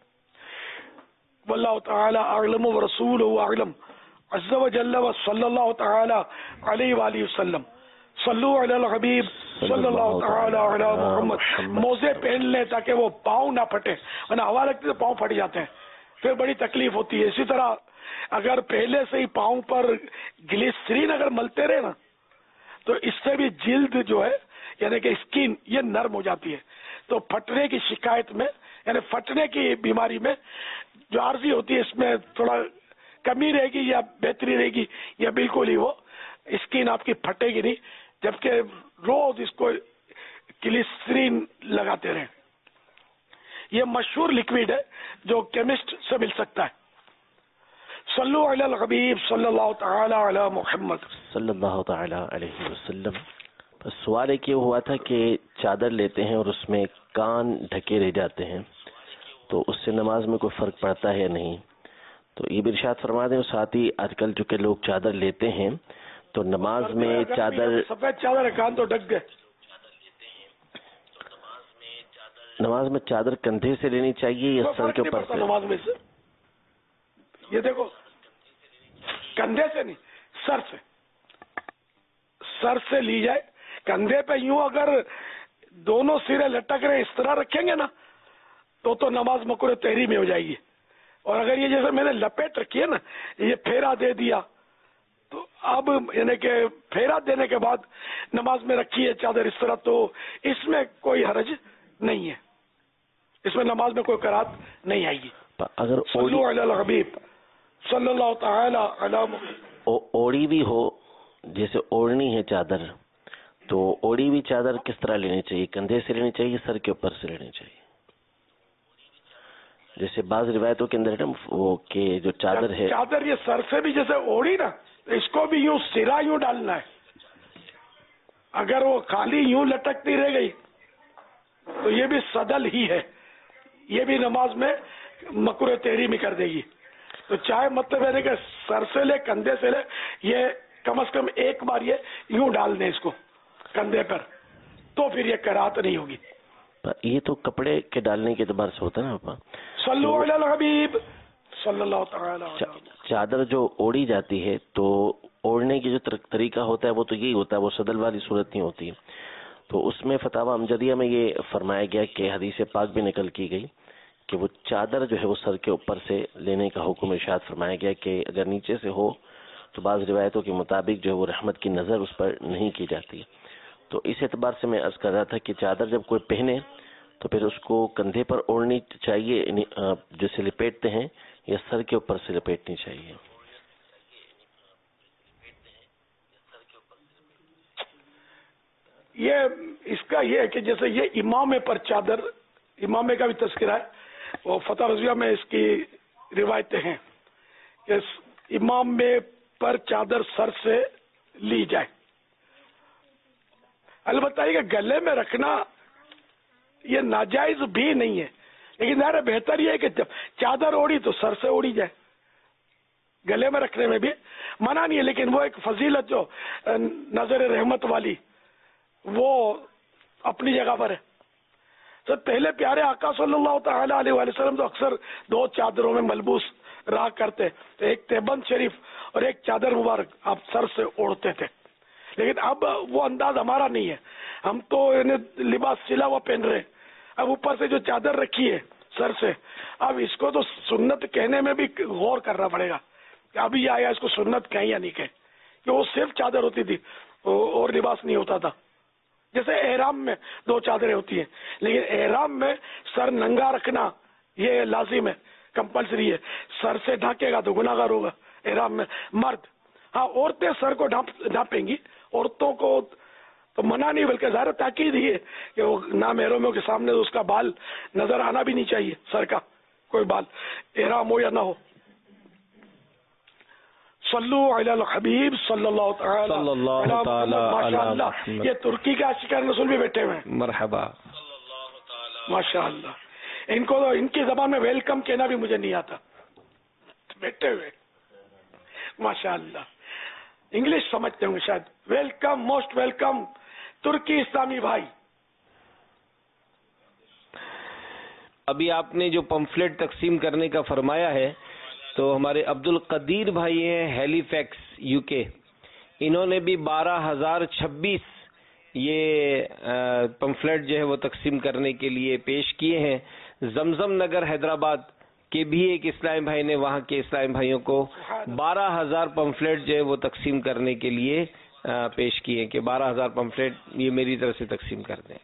واللہ تعالی اعلم ورسولہ اعلم عز وجل وصلی اللہ تعالی علیہ وآلہ وسلم. صلو علی الحبیب صلی اللہ تعالی علی محمد. موزے پہن لیں تاکہ وہ پاؤں نہ پھٹے، ورنہ ہوا لگتی ہے تو پاؤں پھٹ جاتے ہیں، پھر بڑی تکلیف ہوتی ہے. اسی طرح اگر پہلے سے ہی پاؤں پر گلیسرین اگر ملتے رہے نا تو اس سے بھی جلد جو ہے یعنی کہ اسکن یہ نرم ہو جاتی ہے، تو پھٹنے کی شکایت میں یعنی پھٹنے کی بیماری میں جو عارضی ہوتی ہے اس میں تھوڑا کمی رہے گی یا بہتری رہے گی، یا بالکل ہی وہ اسکن آپ کی پھٹے گی نہیں، جبکہ روز اس کو گلیسرین لگاتے رہیں. یہ مشہور لکوڈ ہے جو کیمسٹ سے مل سکتا ہے. صلو علی الحبیب صلی اللہ تعالی علی محمد صلی اللہ تعالی علیہ وسلم. بس سوال ایک یہ ہوا تھا کہ چادر لیتے ہیں اور اس میں کان ڈھکے رہ جاتے ہیں، تو اس سے نماز میں کوئی فرق پڑتا ہے یا نہیں؟ تو یہ بھی ارشاد فرما دیں. اور ساتھ ہی آج کل چونکہ لوگ چادر لیتے ہیں تو نماز میں چادر سفید چادر ہے، کان تو ڈھک گئے. نماز میں چادر کندھے سے لینی چاہیے یا سر کے اوپر سے؟ نماز میں سے یہ دیکھو کندھے سے نہیں، سر سے سر سے لی جائے. کندھے پہ یوں اگر دونوں سرے لٹک رہے اس طرح رکھیں گے نا تو تو نماز مکروہ تحریمی ہو جائے گی. اور اگر یہ جیسے میں نے لپیٹ رکھی ہے نا، یہ پھیرا دے دیا تو اب یعنی کہ پھیرا دینے کے بعد نماز میں رکھی ہے چادر اس طرح، تو اس میں کوئی حرج نہیں ہے، اس میں نماز میں کوئی قرات نہیں آئے گی. اگر صلو علی الحبیب صلی اللہ تعالی علی محمد. اوڑی بھی ہو، جیسے اوڑھنی ہے چادر، تو اوڑی بھی چادر کس طرح لینی چاہیے؟ کندھے سے لینی چاہیے، سر کے اوپر سے لینی چاہیے؟ جیسے بعض روایتوں کے اندر ہے نا وہ کہ جو چادر ہے چادر یہ سر سے بھی جیسے اوڑی نا، اس کو بھی یوں سرا یوں ڈالنا ہے. اگر وہ خالی یوں لٹکتی رہ گئی تو یہ بھی صدل ہی ہے، یہ بھی نماز میں مکروہ تحریمی کر دے گی. تو چاہے مطلب ہے کہ سر سے لے کندھے سے لے، یہ کم از کم ایک بار یہ یوں ڈال دیں اس کو کندھے پر، تو پھر یہ کراہت نہیں ہوگی. یہ تو کپڑے کے ڈالنے کے اعتبار سے ہوتا ہے نا پاپا. صلو علی الحبیب صلی اللہ تعالی علیہ وسلم. چادر جو اوڑھی جاتی ہے تو اوڑھنے کی جو طریقہ ہوتا ہے وہ تو یہی ہوتا ہے، وہ صدل والی صورت نہیں ہوتی ہے. تو اس میں فتاوی امجدیہ میں یہ فرمایا گیا کہ حدیث پاک بھی نقل کی گئی کہ وہ چادر جو ہے وہ سر کے اوپر سے لینے کا حکم ارشاد فرمایا گیا کہ اگر نیچے سے ہو تو بعض روایتوں کے مطابق جو ہے وہ رحمت کی نظر اس پر نہیں کی جاتی. تو اس اعتبار سے میں عرض کر رہا تھا کہ چادر جب کوئی پہنے تو پھر اس کو کندھے پر اوڑھنی چاہیے جسے لپیٹتے ہیں، یا سر کے اوپر سے لپیٹنی چاہیے. یہ اس کا یہ ہے کہ جیسے یہ امامے پر چادر، امامے کا بھی تذکرہ ہے، وہ فتح رضویہ میں اس کی روایتیں ہیں کہ امامے پر چادر سر سے لی جائے. البتہ یہ کہ گلے میں رکھنا یہ ناجائز بھی نہیں ہے، لیکن ظاہر بہتر یہ ہے کہ جب چادر اوڑی تو سر سے اوڑی جائے. گلے میں رکھنے میں بھی منع نہیں ہے، لیکن وہ ایک فضیلت جو نظر رحمت والی وہ اپنی جگہ پر ہے. تو پہلے پیارے آقا صلی اللہ تعالی علیہ وسلم تو اکثر دو چادروں میں ملبوس رہا کرتے، تو ایک تیبند شریف اور ایک چادر مبارک آپ سر سے اوڑھتے تھے. لیکن اب وہ انداز ہمارا نہیں ہے، ہم تو لباس سلا ہوا پہن رہے ہیں. اب اوپر سے جو چادر رکھی ہے سر سے، اب اس کو تو سنت کہنے میں بھی غور کرنا پڑے گا کہ ابھی آیا اس کو سنت کہیں یا نہیں کہیں، کہ وہ صرف چادر ہوتی تھی اور لباس نہیں ہوتا تھا. جیسے احرام میں دو چادریں ہوتی ہیں، لیکن احرام میں سر ننگا رکھنا یہ لازم ہے، کمپلسری ہے. سر سے ڈھانکے گا تو گناہ گار ہوگا احرام میں مرد. ہاں عورتیں سر کو ڈھانپیں گی، عورتوں کو تو منع نہیں بلکہ ظاہر تاکید ہی ہے کہ وہ نامحرموں کے سامنے اس کا بال نظر آنا بھی نہیں چاہیے، سر کا کوئی بال احرام ہو یا نہ ہو. صلو علی الحبیب صلی اللہ تعالی صلی اللہ تعالی ماشاء اللہ. علی یہ ترکی کے عاشقان رسول بھی بیٹھے ہوئے ہیں، مرحبا ماشاء اللہ. ان کو تو ان کی زبان میں ویلکم کہنا بھی مجھے نہیں آتا، بیٹھے ہوئے ماشاء اللہ. انگلش سمجھتے ہوں گے شاید. ویلکم، موسٹ ویلکم ترکی اسلامی بھائی. ابھی آپ نے جو پمفلٹ تقسیم کرنے کا فرمایا ہے تو ہمارے عبد القدیر بھائی ہیں ہیلی فیکس یو کے، انہوں نے بھی بارہ ہزار چھبیس یہ پمفلٹ جو ہے وہ تقسیم کرنے کے لیے پیش کیے ہیں. زمزم نگر حیدرآباد کے بھی ایک اسلام بھائی نے وہاں کے اسلام بھائیوں کو بارہ ہزار پمفلٹ جو ہے وہ تقسیم کرنے کے لیے پیش کیے کہ بارہ ہزار پمفلٹ یہ میری طرف سے تقسیم کر دیں.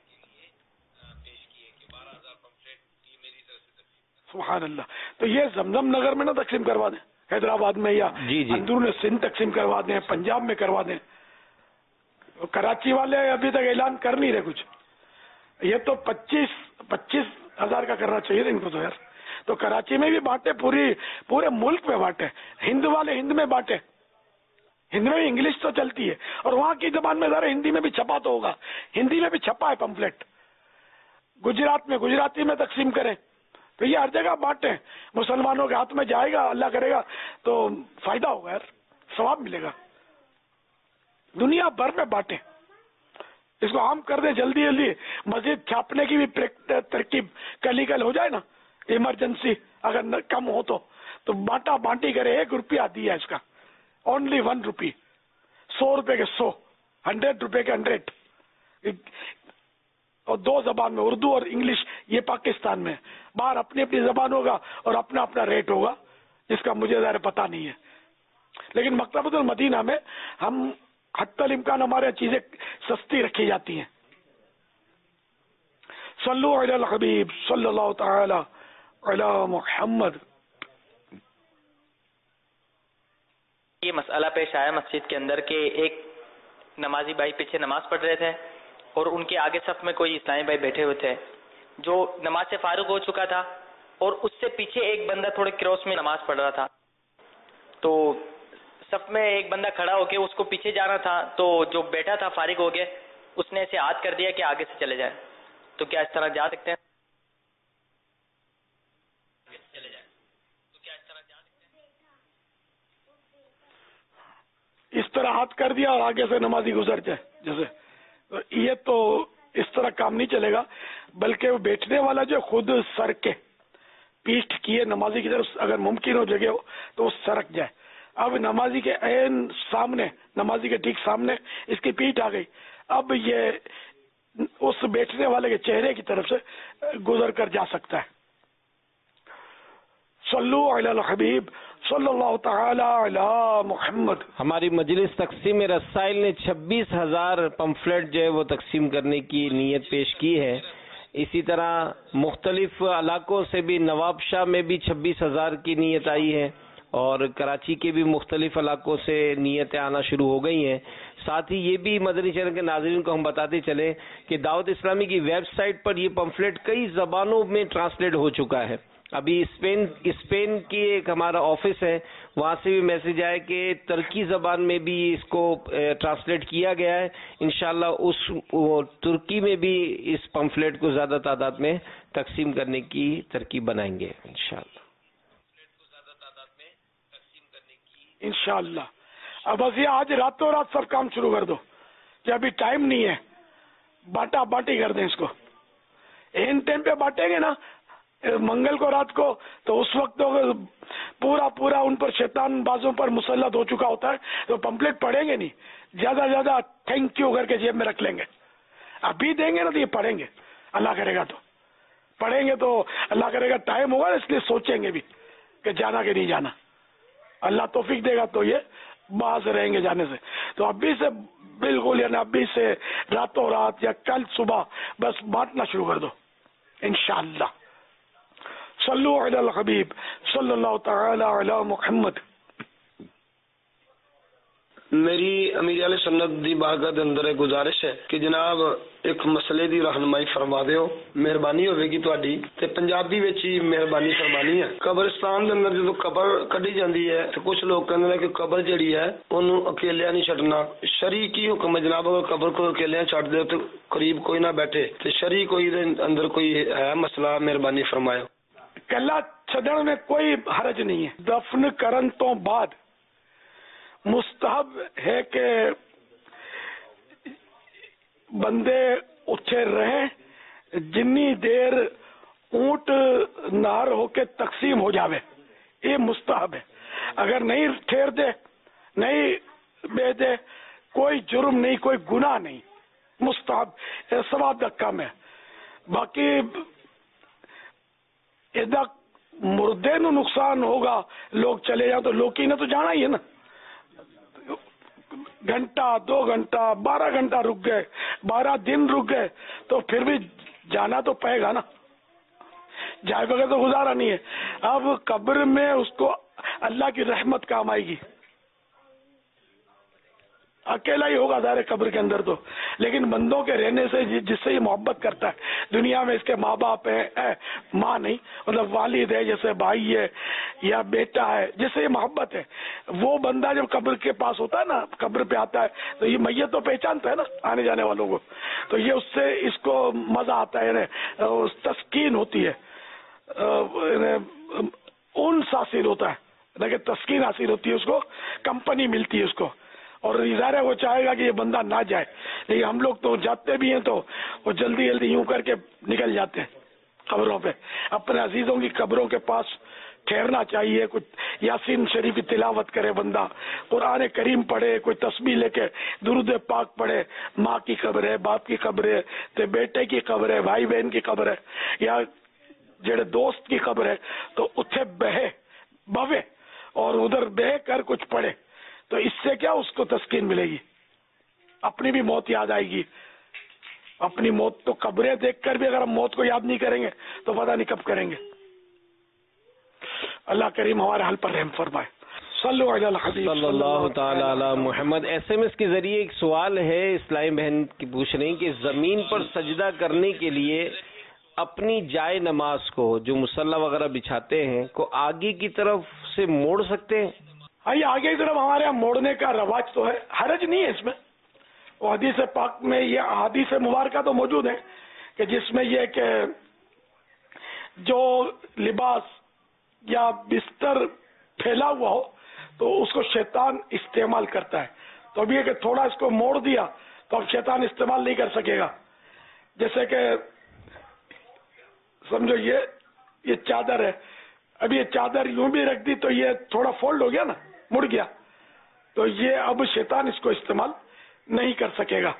سبحان اللہ. تو یہ زمزم نگر میں نہ تقسیم کروا دیں، حیدرآباد میں یا جی جی اندرون سندھ تقسیم کروا دیں، پنجاب میں کروا دیں. کراچی والے ابھی تک اعلان کر نہیں رہے کچھ. یہ تو پچیس پچیس ہزار کا کرنا چاہیے ان کو تو یار. تو کراچی میں بھی بانٹے، پوری پورے ملک میں بانٹے. ہند والے ہند میں بانٹے، ہند میں بھی انگلش تو چلتی ہے اور وہاں کی زبان میں ذرا ہندی میں بھی چھپا تو ہوگا، ہندی میں بھی چھپا ہے پمفلٹ. گجرات میں گجراتی میں تقسیم کریں تو یہ ہر جگہ بانٹیں. مسلمانوں کے ہاتھ میں جائے گا، اللہ کرے گا تو فائدہ ہوگا یار، ثواب ملے گا. دنیا بھر میں بانٹیں، اس کو عام کر دیں جلدی جلدی. مزید چھاپنے کی بھی ترکیب کلی کل ہو جائے نا، ایمرجنسی اگر کم ہو تو تو بانٹا بانٹی کرے. ایک روپیہ دیا اس کا، اونلی ون روپی. سو روپے کے سو، ہنڈریڈ روپے کے ہنڈریڈ. اور دو زبان میں، اردو اور انگلش. یہ پاکستان میں، باہر اپنی اپنی زبان ہوگا اور اپنا اپنا ریٹ ہوگا جس کا مجھے ظاہر پتہ نہیں ہے. لیکن مکتبۃ المدینہ میں ہم حتی الامکان ہمارے چیزیں سستی رکھی جاتی ہیں. صلو علی الحبیب صلی اللہ تعالی علی محمد. یہ مسئلہ پیش آیا مسجد کے اندر کہ ایک نمازی بھائی پیچھے نماز پڑھ رہے تھے اور ان کے آگے صف میں کوئی اسلامی بھائی بیٹھے ہوئے تھے جو نماز سے فارغ ہو چکا تھا اور اس سے پیچھے ایک بندہ تھوڑے کراس میں نماز پڑھ رہا تھا. تو صف میں ایک بندہ کھڑا ہو کے اس کو پیچھے جانا تھا، تو جو بیٹھا تھا فارغ ہو گئے، اس نے ایسے ہاتھ کر دیا کہ آگے سے چلے جائیں. تو کیا اس طرح جا سکتے ہیں؟ اس طرح ہاتھ کر دیا اور آگے سے نمازی گزر جائے جیسے، یہ تو اس طرح کام نہیں چلے گا، بلکہ وہ بیٹھنے والا جو خود سر کے پیٹھ کیے نمازی کی طرف اگر ممکن ہو جگہ ہو تو وہ سرک جائے. اب نمازی کے عین سامنے، نمازی کے ٹھیک سامنے اس کی پیٹھ آ گئی، اب یہ اس بیٹھنے والے کے چہرے کی طرف سے گزر کر جا سکتا ہے. صلو علی الحبیب صلی اللہ تعالی علی محمد. ہماری مجلس تقسیم رسائل نے چھبیس ہزار پمفلٹ جو ہے وہ تقسیم کرنے کی نیت پیش کی ہے. اسی طرح مختلف علاقوں سے بھی نواب شاہ میں بھی چھبیس ہزار کی نیت آئی ہے، اور کراچی کے بھی مختلف علاقوں سے نیتیں آنا شروع ہو گئی ہیں. ساتھ ہی یہ بھی مدنی چینل کے ناظرین کو ہم بتاتے چلیں کہ دعوت اسلامی کی ویب سائٹ پر یہ پمفلٹ کئی زبانوں میں ٹرانسلیٹ ہو چکا ہے. ابھی اسپین اسپین کی ایک ہمارا آفس ہے، وہاں سے بھی میسج آیا کہ ترکی زبان میں بھی اس کو ٹرانسلیٹ کیا گیا ہے. انشاءاللہ اس ترکی میں بھی اس پمفلیٹ کو زیادہ تعداد میں تقسیم کرنے کی ترکیب بنائیں گے انشاءاللہ. انشاءاللہ. اب بس یہ آج راتوں رات سب کام شروع کر دو کہ ابھی ٹائم نہیں ہے، باٹا باٹی کر دیں اس کو. این ٹائم پہ بانٹیں گے نا منگل کو رات کو، تو اس وقت تو پورا پورا ان پر شیطان بازوں پر مسلط ہو چکا ہوتا ہے، تو پمپلیٹ پڑھیں گے نہیں، زیادہ زیادہ تھینک یو کر کے جیب میں رکھ لیں گے. ابھی دیں گے نا تو یہ پڑھیں گے، اللہ کرے گا تو پڑھیں گے، تو اللہ کرے گا ٹائم ہوگا اس لیے سوچیں گے بھی کہ جانا کہ نہیں جانا. اللہ توفیق دے گا تو یہ باز رہیں گے جانے سے. تو ابھی سے بالکل یعنی ابھی سے راتوں رات یا کل صبح بس بانٹنا شروع کر دو انشاءاللہ. صلو علی الحبیب صلی اللہ تعالی علی محمد. میری امیر علیہ سنت دی بارگاہ دے اندر ایک گزارش ہے کہ جناب ایک مسئلے دی رہنمائی فرما دیو، مہربانی ہوے گی تہاڈی. تے پنجابی وچ ہی مہربانی فرمانی ہے. قبرستان دے اندر جدوں قبر کڈی جاندی ہے تے کچھ لوگ کہندے نے کہ قبر جڑی ہے اونوں اکیلیاں نہیں چھڈنا. شرعی کی حکم ہے جناب، اگر قبر کو اکیلیاں چھڈ دیو تے قریب کوئی نہ بیٹھے، تے شرعی کوئی دے اندر کوئی ہے مسئلہ، مہربانی فرمایو. کلا چھڈن میں کوئی حرج نہیں ہے. دفن کرن تو بعد مستحب ہے کہ بندے اٹھے رہیں جنی دیر اونٹ نار ہو کے تقسیم ہو جاوے، یہ مستحب ہے. اگر نہیں ٹھہر دے، نہیں بے دے، کوئی جرم نہیں، کوئی گناہ نہیں، مستحب ثواب کا کم ہے. باقی ادا مردے نو نقصان ہوگا، لوگ چلے جاؤ تو لوگ ہی نے تو جانا ہی ہے نا. گھنٹہ دو گھنٹہ بارہ گھنٹہ رک گئے، بارہ دن رک گئے، تو پھر بھی جانا تو پائے گا نا، جائے بغیر تو گزارا نہیں ہے. اب قبر میں اس کو اللہ کی رحمت کام آئے گی، اکیلا ہی ہوگا ظاہر قبر کے اندر تو، لیکن بندوں کے رہنے سے جس سے یہ محبت کرتا ہے، دنیا میں اس کے ماں باپ ہے، ماں نہیں مطلب والد ہے، جیسے بھائی ہے یا بیٹا ہے، جس سے یہ محبت ہے، وہ بندہ جب قبر کے پاس ہوتا ہے نا، قبر پہ آتا ہے تو یہ میت تو پہچانتا ہے نا آنے جانے والوں کو، تو یہ اس سے اس کو مزہ آتا ہے، یعنی تسکین ہوتی ہے، انس حاصل ہوتا ہے، لیکن تسکین حاصل ہوتی ہے، اس کو کمپنی ملتی ہے اس کو، اور ظاہر ہے وہ چاہے گا کہ یہ بندہ نہ جائے. لیکن ہم لوگ تو جاتے بھی ہیں تو وہ جلدی جلدی یوں کر کے نکل جاتے ہیں قبروں پہ. اپنے عزیزوں کی قبروں کے پاس ٹھہرنا چاہیے، کچھ یاسین شریف کی تلاوت کرے بندہ، قرآن کریم پڑھے، کوئی تسبیح لے کے درود پاک پڑھے. ماں کی قبر ہے، باپ کی قبر ہے، تے بیٹے کی قبر ہے، بھائی بہن کی قبر ہے، یا جڑے دوست کی قبر ہے، تو اتھے بہے بوے اور ادھر بہ کر کچھ پڑھے، تو اس سے کیا اس کو تسکین ملے گی، اپنی بھی موت یاد آئے گی. اپنی موت تو قبریں دیکھ کر بھی اگر ہم موت کو یاد نہیں کریں گے تو پتہ نہیں کب کریں گے. اللہ کریم ہمارے حل پر رحم فرمائے. صلو علی الحبیب صلی اللہ تعالی علی محمد. ایس ایم ایس کے ذریعے ایک سوال ہے، اسلامی بہن کی پوچھ رہی کہ زمین پر سجدہ کرنے کے لیے اپنی جائے نماز کو جو مصلی وغیرہ بچھاتے ہیں کو آگے کی طرف سے موڑ سکتے ہیں؟ ہاں، یہ آگے کی طرف ہمارے یہاں موڑنے کا رواج تو ہے، حرج نہیں ہے اس میں. وہ حدیث پاک میں یہ احادیث مبارکہ تو موجود ہیں کہ جس میں یہ کہ جو لباس یا بستر پھیلا ہوا ہو تو اس کو شیطان استعمال کرتا ہے. تو اب یہ کہ تھوڑا اس کو موڑ دیا تو اب شیطان استعمال نہیں کر سکے گا. جیسے کہ سمجھو یہ یہ چادر ہے, اب یہ چادر یوں بھی رکھ دی تو یہ تھوڑا فولڈ ہو گیا نا, مڑ گیا, تو یہ اب شیطان اس کو استعمال نہیں کر سکے گا.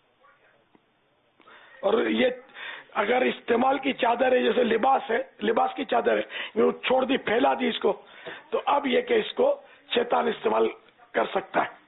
اور یہ اگر استعمال کی چادر ہے, جیسے لباس ہے, لباس کی چادر ہے, یوں چھوڑ دی, پھیلا دی اس کو, تو اب یہ کہ اس کو شیطان استعمال کر سکتا ہے.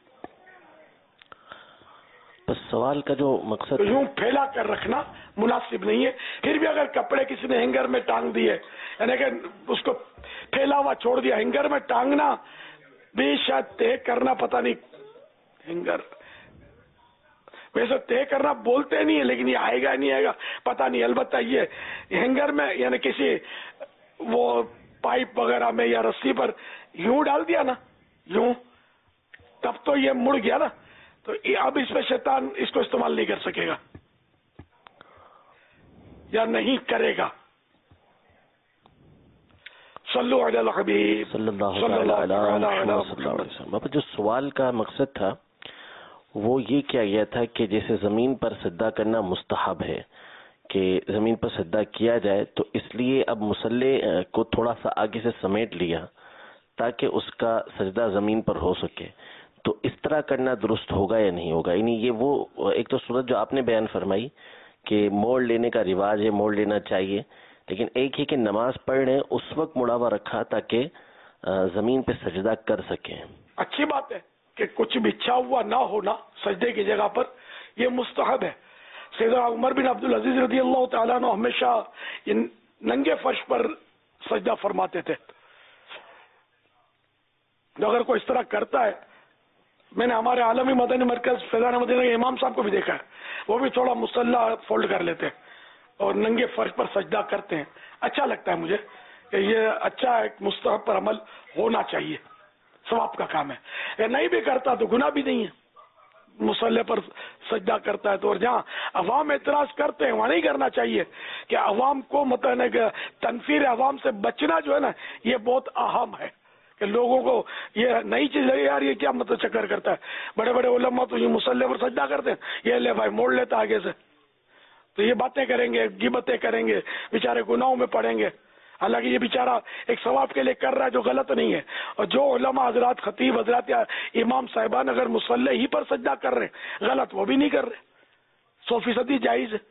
بس سوال کا جو مقصد یوں پھیلا کر رکھنا مناسب نہیں ہے. پھر بھی اگر کپڑے کسی نے ہینگر میں ٹانگ دیے, یعنی کہ اس کو پھیلا ہوا چھوڑ دیا, ہینگر میں ٹانگنا بھی شاید طے کرنا, پتہ نہیں, ہینگر ویسے طے کرنا بولتے نہیں ہے, لیکن یہ آئے گا نہیں آئے گا پتہ نہیں. البتہ یہ ہینگر میں یعنی کسی وہ پائپ وغیرہ میں یا رسی پر یوں ڈال دیا نا, یوں, تب تو یہ مڑ گیا نا, تو اب اس میں شیطان اس کو استعمال نہیں کر سکے گا یا نہیں کرے گا. صلو علی الحبیب صلی اللہ علیہ وسلم. باپا جو سوال کا مقصد تھا وہ یہ کیا گیا تھا کہ جیسے زمین پر سجدہ کرنا مستحب ہے کہ زمین پر سجدہ کیا جائے, تو اس لیے اب مصلی کو تھوڑا سا آگے سے سمیٹ لیا تاکہ اس کا سجدہ زمین پر ہو سکے. تو اس طرح کرنا درست ہوگا یا نہیں ہوگا؟ یعنی یہ وہ ایک تو صورت جو آپ نے بیان فرمائی کہ موڑ لینے کا رواج ہے, موڑ لینا چاہیے, لیکن ایک ہے کہ نماز پڑھنے اس وقت مڑا ہوا رکھا تاکہ زمین پہ سجدہ کر سکیں. اچھی بات ہے کہ کچھ بچھا ہوا نہ ہونا سجدے کی جگہ پر, یہ مستحب ہے. سیدنا عمر بن عبد العزیز رضی اللہ تعالیٰ عنہ ہمیشہ ننگے فرش پر سجدہ فرماتے تھے. اگر کوئی اس طرح کرتا ہے, میں نے ہمارے عالمی مدنی مرکز فیضان مدینہ کے امام صاحب کو بھی دیکھا ہے, وہ بھی تھوڑا مصلی فولڈ کر لیتے ہیں اور ننگے فرش پر سجدہ کرتے ہیں. اچھا لگتا ہے مجھے کہ یہ اچھا ایک مستحب پر عمل ہونا چاہیے, ثواب کا کام ہے. اگر نہیں بھی کرتا تو گناہ بھی نہیں ہے, مصلی پر سجدہ کرتا ہے تو. اور جہاں عوام اعتراض کرتے ہیں وہاں نہیں کرنا چاہیے, کہ عوام کو مطلب تنفیر عوام سے بچنا جو ہے نا یہ بہت اہم ہے, کہ لوگوں کو یہ نئی چیز ہے یار, یہ کیا مطلب چکر کرتا ہے. بڑے بڑے علماء تو یہ مصلی پر سجدہ کرتے ہیں, یہ لے بھائی موڑ لیتا آگے سے, تو یہ باتیں کریں گے, غیبتیں کریں گے, بیچارے گناہوں میں پڑیں گے. حالانکہ یہ بیچارہ ایک ثواب کے لیے کر رہا ہے جو غلط نہیں ہے. اور جو علماء حضرات, خطیب حضرات یا امام صاحبان اگر مصلی ہی پر سجدہ کر رہے ہیں, غلط وہ بھی نہیں کر رہے, سو فیصدی جائز ہے.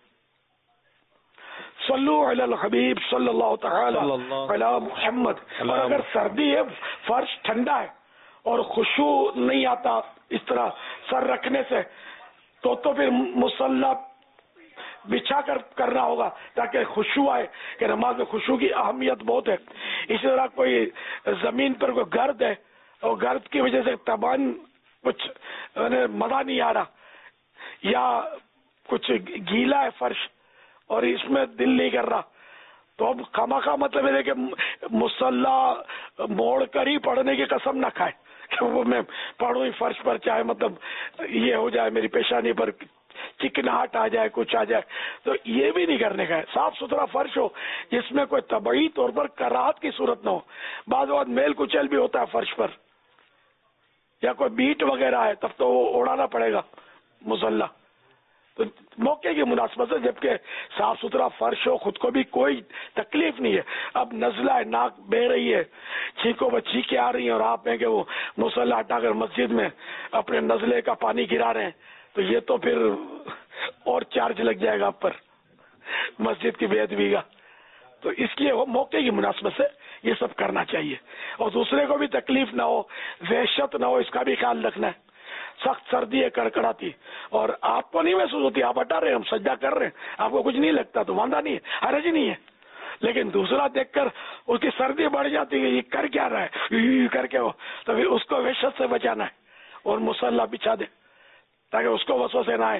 صلو علی الحبیب صلی اللہ تعالی علی محمد. اور اگر سردی ہے, فرش ٹھنڈا ہے اور خشوع نہیں آتا اس طرح سر رکھنے سے, تو تو پھر مصلی بچھا کر کرنا ہوگا تاکہ خشوع آئے, کہ نماز میں خشوع کی اہمیت بہت ہے. اسی طرح کوئی زمین پر کوئی گرد ہے اور گرد کی وجہ سے تبان کچھ مزہ نہیں آ رہا, یا کچھ گیلا ہے فرش اور اس میں دل نہیں کر رہا, تو اب خامخواہ مطلب ہے کہ مصلی موڑ کر ہی پڑھنے کی قسم نہ کھائے کہ وہ میں پڑھوں ہی فرش پر, چاہے مطلب یہ ہو جائے میری پیشانی پر چکناہٹ آ جائے, کچھ آ جائے, تو یہ بھی نہیں کرنے کا ہے. صاف ستھرا فرش ہو جس میں کوئی طبعی طور پر کراہت کی صورت نہ ہو. بعض اوقات میل کچیل بھی ہوتا ہے فرش پر, یا کوئی بیٹ وغیرہ ہے, تب تو وہ اڑانا پڑے گا مصلی. تو موقع کی مناسبت ہے, جبکہ صاف ستھرا فرش ہو, خود کو بھی کوئی تکلیف نہیں ہے. اب نزلہ ہے, ناک بہ رہی ہے, چھینکوں پر چھینکیں آ رہی ہیں, اور آپ ہیں کہ وہ مصلی ہٹا کر مسجد میں اپنے نزلے کا پانی گرا رہے ہیں, تو یہ تو پھر اور چارج لگ جائے گا آپ پر مسجد کی بے ادبی کا. تو اس لیے وہ موقع کی مناسبت سے یہ سب کرنا چاہیے, اور دوسرے کو بھی تکلیف نہ ہو, وحشت نہ ہو, اس کا بھی خیال رکھنا ہے. سخت سردی ہے, کڑکڑاتی, اور آپ کو نہیں محسوس ہوتی, آپ ہٹا رہے ہیں, ہم سجدہ کر رہے ہیں, آپ کو کچھ نہیں لگتا تو واندہ نہیں ہے, حرج نہیں ہے. لیکن دوسرا دیکھ کر اس کی سردی بڑھ جاتی ہے, یہ کر کیا رہا ہے کر کے, وہ تو پھر اس کو وحشت سے بچانا ہے اور مصلی بچھا دے تاکہ اس کو وسوسے نہ آئے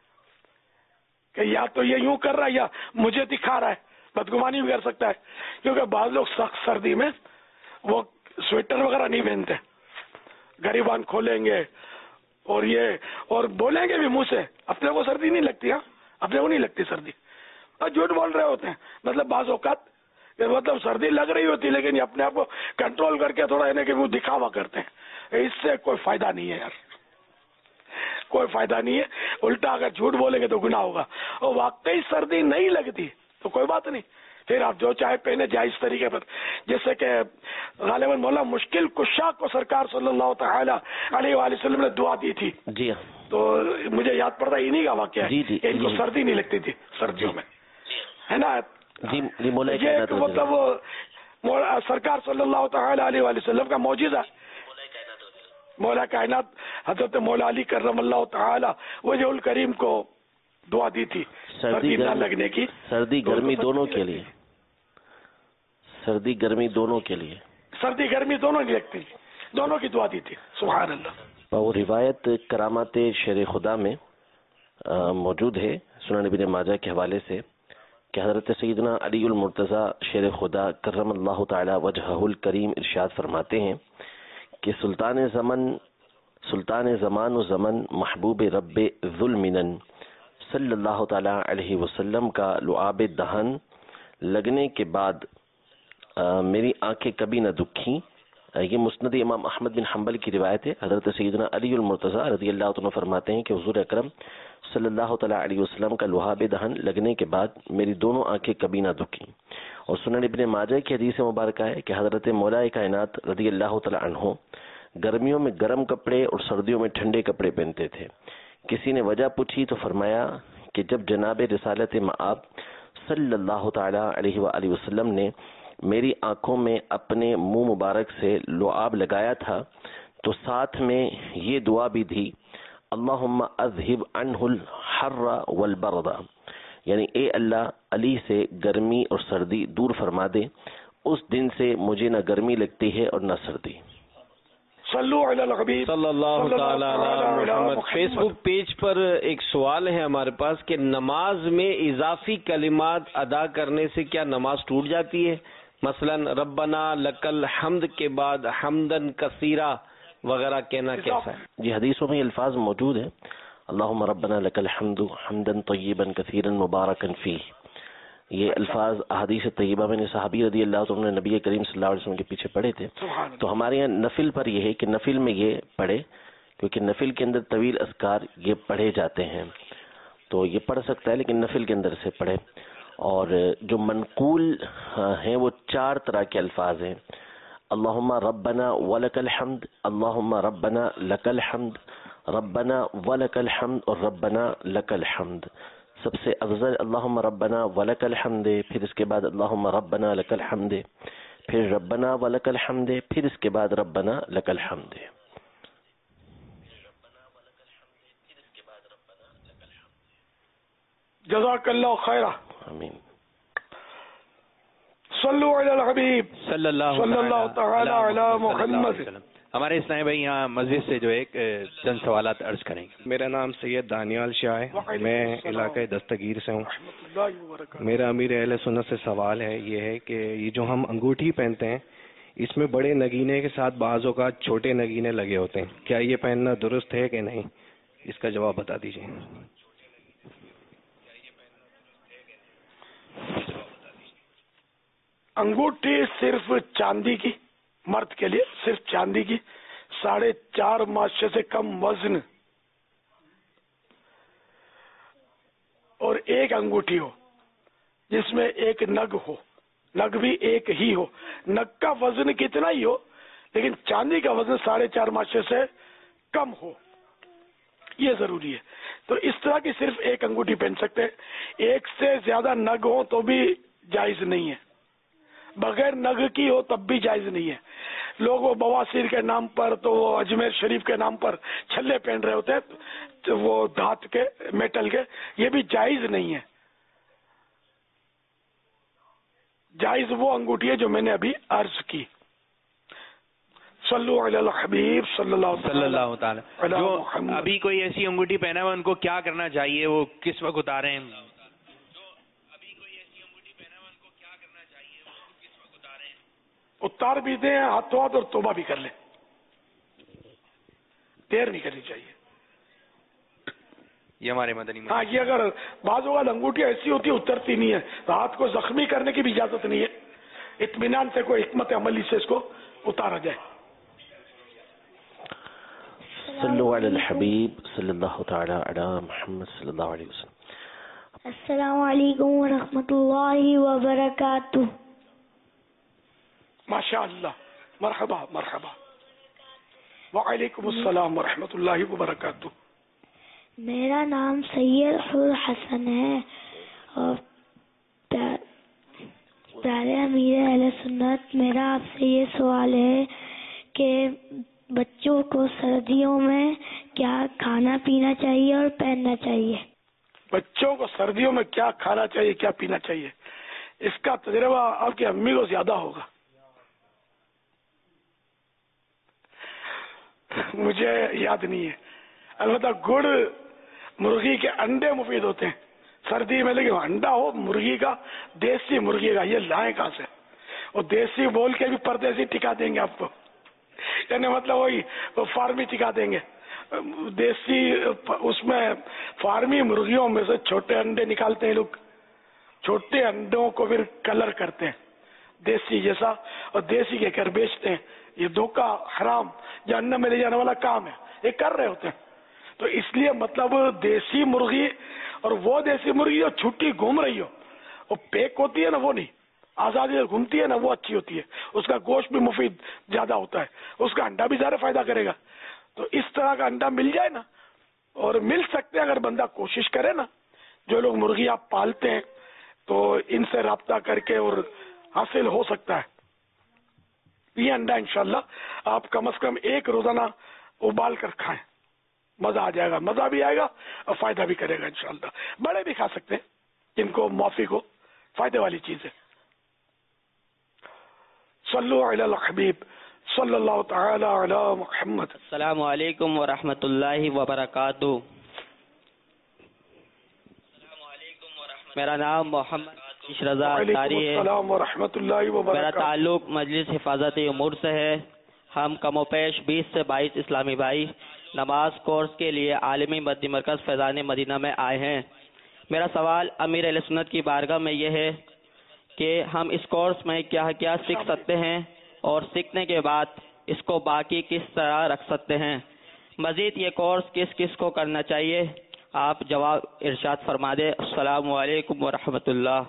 کہ یا تو یہ یوں کر رہا ہے یا مجھے دکھا رہا ہے. بدگمانی بھی کر سکتا ہے, کیونکہ بعض لوگ سخت سردی میں وہ سویٹر وغیرہ نہیں پہنتے, گریبان کھولیں گے اور یہ اور بولیں گے بھی منہ سے, اپنے کو سردی نہیں لگتی, ہاں اپنے کو نہیں لگتی سردی, اور جھوٹ بول رہے ہوتے ہیں. مطلب بعض اوقات مطلب سردی لگ رہی ہوتی لیکن یہ اپنے آپ کو کنٹرول کر کے تھوڑا انہیں کہ وہ دکھاوا کرتے ہیں. اس سے کوئی فائدہ نہیں ہے یار, کوئی فائدہ نہیں ہے. الٹا اگر جھوٹ بولیں گے تو گناہ ہوگا. اور واقعی سردی نہیں لگتی تو کوئی بات نہیں, پھر آپ جو چاہے پہنے جائز طریقے پر. جیسے کہ غالباً مولا مشکل کشا کو سرکار صلی اللہ تعالی علیہ وآلہ وسلم نے دعا دی تھی. جی ہاں, تو مجھے یاد پڑتا انہی کا واقعہ ہے. جی جی, کہ ان کو جی سردی نہیں لگتی تھی سردیوں میں, ہے نا. جی جی مولا یہ ایک مطلب سرکار صلی اللہ تعالی علیہ وآلہ وسلم کا معجزہ. مولا کائنات حضرت مولا علی کرم اللہ تعالی وجہ الکریم کو دعا دی تھی سردی نہ لگنے کی. سردی گرمی دونوں کے لیے, سردی گرمی دونوں کے لیے, سردی گرمی دونوں نہیں لگتی, دونوں کی دعا دی تھی. سبحان اللہ. وہ روایت کرامات شیر خدا میں موجود ہے سنن ابن ماجہ کے حوالے سے کہ حضرت سیدنا علی المرتضی شیر خدا کرم اللہ تعالی وجہہ الکریم ارشاد فرماتے ہیں کہ سلطان زمن سلطان زمان و زمن محبوب رب ذوالمنن صلی اللہ تعالی علیہ وسلم کا لعاب دہن لگنے کے بعد آ, میری آنکھیں کبھی نہ دکھیں. یہ مسند امام احمد بن حنبل کی روایت ہے. حضرت سیدنا علی المرتضی رضی اللہ عنہ فرماتے ہیں کہ حضور اکرم صلی اللہ تعالی علیہ وسلم کا لعاب دہن لگنے کے بعد میری دونوں آنکھیں کبھی نہ دکھیں. اور سنن ابن ماجہ کی حدیث مبارکہ ہے کہ حضرت مولا کائنات رضی اللہ تعالی عنہ گرمیوں میں گرم کپڑے اور سردیوں میں ٹھنڈے کپڑے پہنتے تھے. کسی نے وجہ پوچھی تو فرمایا کہ جب جناب رسالت مآب صلی اللہ تعالی علیہ وآلہ وسلم نے میری آنکھوں میں اپنے منہ مبارک سے لعاب لگایا تھا تو ساتھ میں یہ دعا بھی تھی, اللہم اذہب عنہ الحر والبرد, یعنی اے اللہ علی سے گرمی اور سردی دور فرما دے. اس دن سے مجھے نہ گرمی لگتی ہے اور نہ سردی. صلو علی الحبیب صلی اللہ تعالی علی محمد. فیس بک پیج پر ایک سوال ہے ہمارے پاس کہ نماز میں اضافی کلمات ادا کرنے سے کیا نماز ٹوٹ جاتی ہے؟ مثلا ربنا لک الحمد کے بعد حمدن کثیرا وغیرہ کہنا کیسا ہے؟ جی حدیثوں میں الفاظ موجود ہیں, اللہم ربنا لک الحمد حمدن طیبا کثیرا مبارکا فیہ. یہ الفاظ احادیث طیبہ میں نے صحابی رضی اللہ عنہ نے نبی کریم صلی اللہ علیہ وسلم کے پیچھے پڑھے تھے. تو ہمارے یہاں نفل پر یہ ہے کہ نفل میں یہ پڑھے, کیونکہ نفل کے اندر طویل اذکار یہ پڑھے جاتے ہیں تو یہ پڑھ سکتا ہے, لیکن نفل کے اندر سے پڑھے. اور جو منقول ہیں وہ چار طرح کے الفاظ ہیں, اللہم ربنا ولک الحمد, اللہم ربنا لک الحمد, ربنا ولک الحمد اور ربنا لک الحمد. سب سے افضل اللہم ربنا ولک الحمد, پھر اس کے بعد اللہم ربنا لک الحمد, پھر ربنا ولک الحمد, پھر اس کے بعد ربنا لک الحمد. جزاک اللہ خیرہ. آمین. صلو علی الحبیب صلی اللہ صلی اللہ تعالی علی محمد. ہمارے اسلامی بھائی یہاں مسجد سے جو ایک چند سوالات عرض کریں گے. میرا نام سید دانیال شاہ ہے, میں علاقہ دستگیر سے ہوں. میرا امیر اہل سنت سے سوال ہے یہ ہے کہ یہ جو ہم انگوٹھی پہنتے ہیں اس میں بڑے نگینے کے ساتھ بعضوں کا چھوٹے نگینے لگے ہوتے ہیں, کیا یہ پہننا درست ہے کہ نہیں؟ اس کا جواب بتا دیجیے. انگوٹھی صرف چاندی کی, مرد کے لیے صرف چاندی کی, ساڑھے چار ماشے سے کم وزن اور ایک انگوٹھی ہو جس میں ایک نگ ہو, نگ بھی ایک ہی ہو, نگ کا وزن کتنا ہی ہو لیکن چاندی کا وزن ساڑھے چار ماشے سے کم ہو, یہ ضروری ہے. تو اس طرح کی صرف ایک انگوٹھی پہن سکتے ہیں. ایک سے زیادہ نگ ہو تو بھی جائز نہیں ہے, بغیر نگ کی ہو تب بھی جائز نہیں ہے. لوگ وہ بواسیر کے نام پر تو وہ اجمیر شریف کے نام پر چھلے پہن رہے ہوتے ہیں, تو وہ دھات کے میٹل کے, یہ بھی جائز نہیں ہے. جائز وہ انگوٹھی ہے جو میں نے ابھی عرض کی. صلو علی الحبیب صلی اللہ صلی اللہ تعالی. جو ابھی کوئی ایسی انگوٹھی پہنا ہوا ان کو کیا کرنا چاہیے, وہ کس وقت اتاریں؟ اتار بھی دیں, ہاتھوں ہاتھ اور توبہ بھی کر لیں, دیر نہیں کرنی چاہیے. یہ ہمارے مدنی ہاں یہ اگر بعض اوقات انگوٹھی ایسی ہوتی ہے اترتی نہیں ہے تو ہاتھ کو زخمی کرنے کی بھی اجازت نہیں ہے، اطمینان سے کوئی حکمت عملی سے اس کو اتارا جائے. صلو علی الحبیب صلی اللہ تعالی علی محمد صلی اللہ علیہ وسلم. السلام علیکم ورحمۃ اللہ وبرکاتہ. ماشاء اللہ، مرحبا مرحبا. وعلیکم السلام ورحمۃ اللہ وبرکاتہ. میرا نام سید حور حسن ہے اور پیارے امیر اہل سنت، میرا آپ سے یہ سوال ہے کہ بچوں کو سردیوں میں کیا کھانا پینا چاہیے اور پہننا چاہیے؟ بچوں کو سردیوں میں کیا کھانا چاہیے، کیا پینا چاہیے، اس کا تجربہ آپ کی امی کو زیادہ ہوگا. مجھے یاد نہیں ہے، البتہ گڑ مرغی کے انڈے مفید ہوتے ہیں سردی میں، لیکن انڈا ہو مرغی کا، دیسی مرغی کا، یہ لائیں کہاں سے؟ اور دیسی بول کے بھی پردیسی ٹکا دیں گے آپ کو، یعنی مطلب وہی فارمی ٹکا دیں گے. دیسی اس میں فارمی مرغیوں میں سے چھوٹے انڈے نکالتے ہیں لوگ، چھوٹے انڈوں کو پھر کلر کرتے ہیں دیسی جیسا اور دیسی کے کر بیچتے ہیں. یہ دھوکہ حرام جہنم میں لے جانے والا کام ہے، یہ کر رہے ہوتے ہیں. تو اس لیے مطلب دیسی مرغی اور وہ دیسی مرغی جو چھٹی گھوم رہی ہو، وہ پیک ہوتی ہے نا، وہ نہیں، آزادی سے گھومتی ہے نا، وہ اچھی ہوتی ہے. اس کا گوشت بھی مفید زیادہ ہوتا ہے، اس کا انڈا بھی زیادہ فائدہ کرے گا. تو اس طرح کا انڈا مل جائے نا، اور مل سکتے ہیں اگر بندہ کوشش کرے نا. جو لوگ مرغی آپ پالتے ہیں تو ان سے رابطہ کر کے اور حاصل ہو سکتا ہے. یہ انڈا انشاءاللہ آپ کم از کم ایک روزانہ ابال کر کھائیں، مزہ آ جائے گا، مزہ بھی آئے گا اور فائدہ بھی کرے گا انشاءاللہ. بڑے بھی کھا سکتے ہیں جن کو موافق ہو، فائدے والی چیز ہے. صلو علی الحبیب صلی اللہ تعالی علی محمد. السلام علیکم ورحمۃ اللہ وبرکاتہ. میرا نام محمد رضا تاری ہے. السلام ورحمۃ اللہ وبرکاتہ. میرا تعلق مجلس حفاظت امور سے ہے. ہم کم و بیش بیس سے بائیس اسلامی بھائی نماز کورس کے لیے عالمی مدنی مرکز فیضان مدینہ میں آئے ہیں. میرا سوال امیر اہل سنت کی بارگاہ میں یہ ہے کہ ہم اس کورس میں کیا کیا سیکھ سکتے ہیں اور سیکھنے کے بعد اس کو باقی کس طرح رکھ سکتے ہیں. مزید یہ کورس کس کس کو کرنا چاہیے، آپ جواب ارشاد فرما دیں. السلام علیکم ورحمۃ اللہ.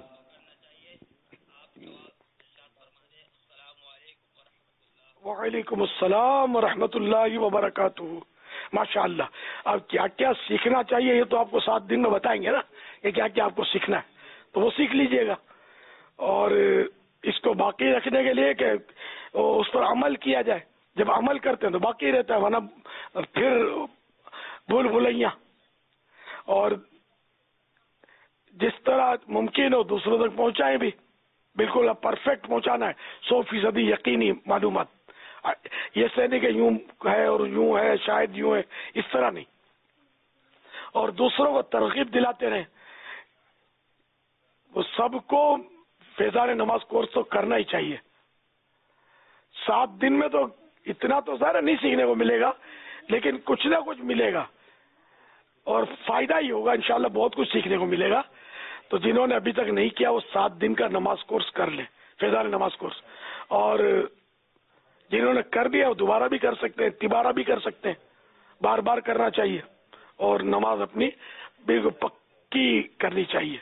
وعلیکم السلام ورحمۃ اللہ وبرکاتہ. ماشاء اللہ. اب کیا کیا سیکھنا چاہیے یہ تو آپ کو سات دن میں بتائیں گے نا، کہ کیا کیا آپ کو سیکھنا ہے، تو وہ سیکھ لیجئے گا. اور اس کو باقی رکھنے کے لیے کہ اس پر عمل کیا جائے. جب عمل کرتے ہیں تو باقی رہتا ہے، ورنہ پھر بھول بھلیاں. اور جس طرح ممکن ہو دوسروں تک پہنچائیں بھی، بالکل اب پرفیکٹ پہنچانا ہے، سو فیصدی یقینی معلومات. یہ سے نہیں کہ یوں ہے اور یوں ہے، شاید یوں ہے، اس طرح نہیں. اور دوسروں کو ترغیب دلاتے رہیں. وہ سب کو فیضان نماز کورس تو کرنا ہی چاہیے. سات دن میں تو اتنا تو ظاہر نہیں سیکھنے کو ملے گا، لیکن کچھ نہ کچھ ملے گا اور فائدہ ہی ہوگا انشاءاللہ. بہت کچھ سیکھنے کو ملے گا. تو جنہوں نے ابھی تک نہیں کیا وہ سات دن کا نماز کورس کر لیں، فیضان نماز کورس. اور جنہوں نے کر دیا وہ دوبارہ بھی کر سکتے ہیں، تبارہ بھی کر سکتے ہیں. بار بار کرنا چاہیے اور نماز اپنی بالکل پکی کرنی چاہیے.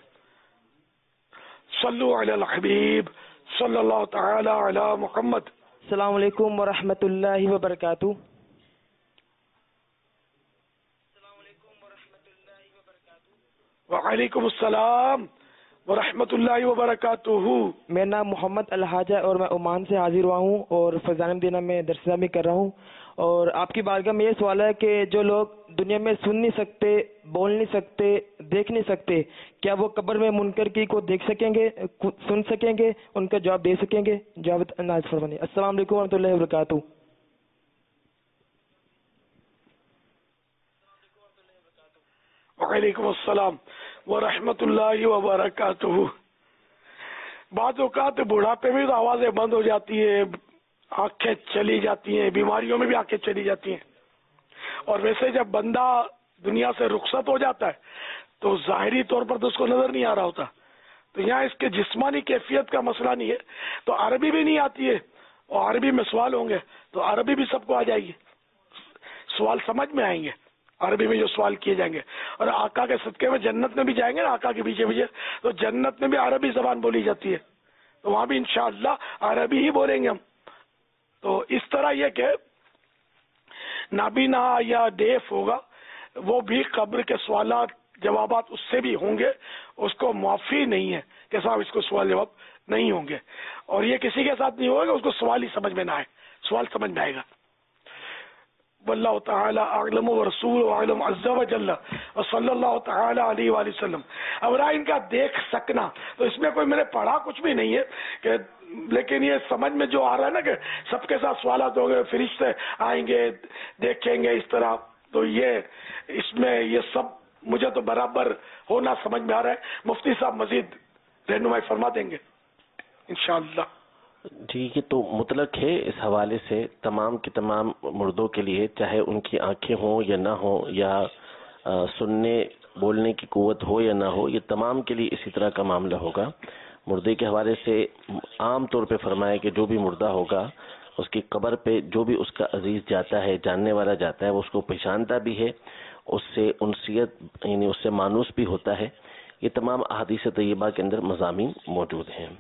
صلو علی الحبیب صلی اللہ تعالی علی محمد. السلام علیکم ورحمۃ اللہ وبرکاتہ. وعلیکم السلام ورحمۃ اللہ وبرکاتہ. میرا نام محمد الحاج ہے اور میں عمان سے حاضر ہوا ہوں اور فیضان مدینہ میں درس بھی کر رہا ہوں. اور آپ کی بارگاہ میں یہ سوال ہے کہ جو لوگ دنیا میں سن نہیں سکتے، بول نہیں سکتے، دیکھ نہیں سکتے، کیا وہ قبر میں منکر کی کو دیکھ سکیں گے، سن سکیں گے، ان کا جواب دے سکیں گے؟ جواب نازل فرمائیں. السلام علیکم ورحمۃ اللہ وبرکاتہ. وعلیکم السلام ورحمۃ اللہ وبرکاتہ. بعض اوقات بڑھاپے میں تو آوازیں بند ہو جاتی ہیں، آنکھیں چلی جاتی ہیں، بیماریوں میں بھی آنکھیں چلی جاتی ہیں. اور ویسے جب بندہ دنیا سے رخصت ہو جاتا ہے تو ظاہری طور پر تو اس کو نظر نہیں آ رہا ہوتا. تو یہاں اس کے جسمانی کیفیت کا مسئلہ نہیں ہے. تو عربی بھی نہیں آتی ہے اور عربی میں سوال ہوں گے تو عربی بھی سب کو آ جائے گی, سوال سمجھ میں آئیں گے عربی میں جو سوال کیے جائیں گے. اور آقا کے صدقے میں جنت میں بھی جائیں گے نا آقا کے پیچھے پیچھے, تو جنت میں بھی عربی زبان بولی جاتی ہے, تو وہاں بھی انشاءاللہ عربی ہی بولیں گے ہم. تو اس طرح یہ کہ نابینا یا ڈیف ہوگا وہ بھی قبر کے سوالات جوابات اس سے بھی ہوں گے, اس کو معافی نہیں ہے کہ صاحب اس کو سوال جواب نہیں ہوں گے. اور یہ کسی کے ساتھ نہیں ہوگا اس کو سوال ہی سمجھ میں نہ آئے, سوال سمجھ میں آئے گا. واللہ تعالی اعلم ورسول اعلم عز وجل وصلی اللہ تعالی علیہ وآلہ وسلم. اب رہا ان کا دیکھ سکنا, تو اس میں کوئی میں نے پڑھا کچھ بھی نہیں ہے کہ, لیکن یہ سمجھ میں جو آ رہا ہے نا کہ سب کے ساتھ سوالات ہوں گے, فرشتے آئیں گے دیکھیں گے اس طرح, تو یہ اس میں یہ سب مجھے تو برابر ہونا سمجھ میں آ رہا ہے. مفتی صاحب مزید رہنمائی فرما دیں گے انشاءاللہ. ٹھیک ہے, تو مطلق ہے اس حوالے سے تمام کے تمام مردوں کے لیے, چاہے ان کی آنکھیں ہوں یا نہ ہوں, یا سننے بولنے کی قوت ہو یا نہ ہو, یہ تمام کے لیے اسی طرح کا معاملہ ہوگا. مردے کے حوالے سے عام طور پہ فرمایا کہ جو بھی مردہ ہوگا اس کی قبر پہ جو بھی اس کا عزیز جاتا ہے, جاننے والا جاتا ہے, وہ اس کو پہچانتا بھی ہے, اس سے انسیت یعنی اس سے مانوس بھی ہوتا ہے. یہ تمام احادیث طیبہ کے اندر مضامین موجود ہیں.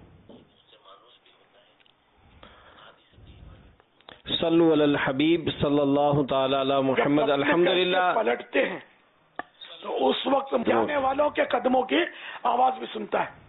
صلو علی الحبیب صلی اللہ تعالی علی محمد. الحمدللہ پلٹتے ہیں تو اس وقت جانے والوں کے قدموں کی آواز بھی سنتا ہے.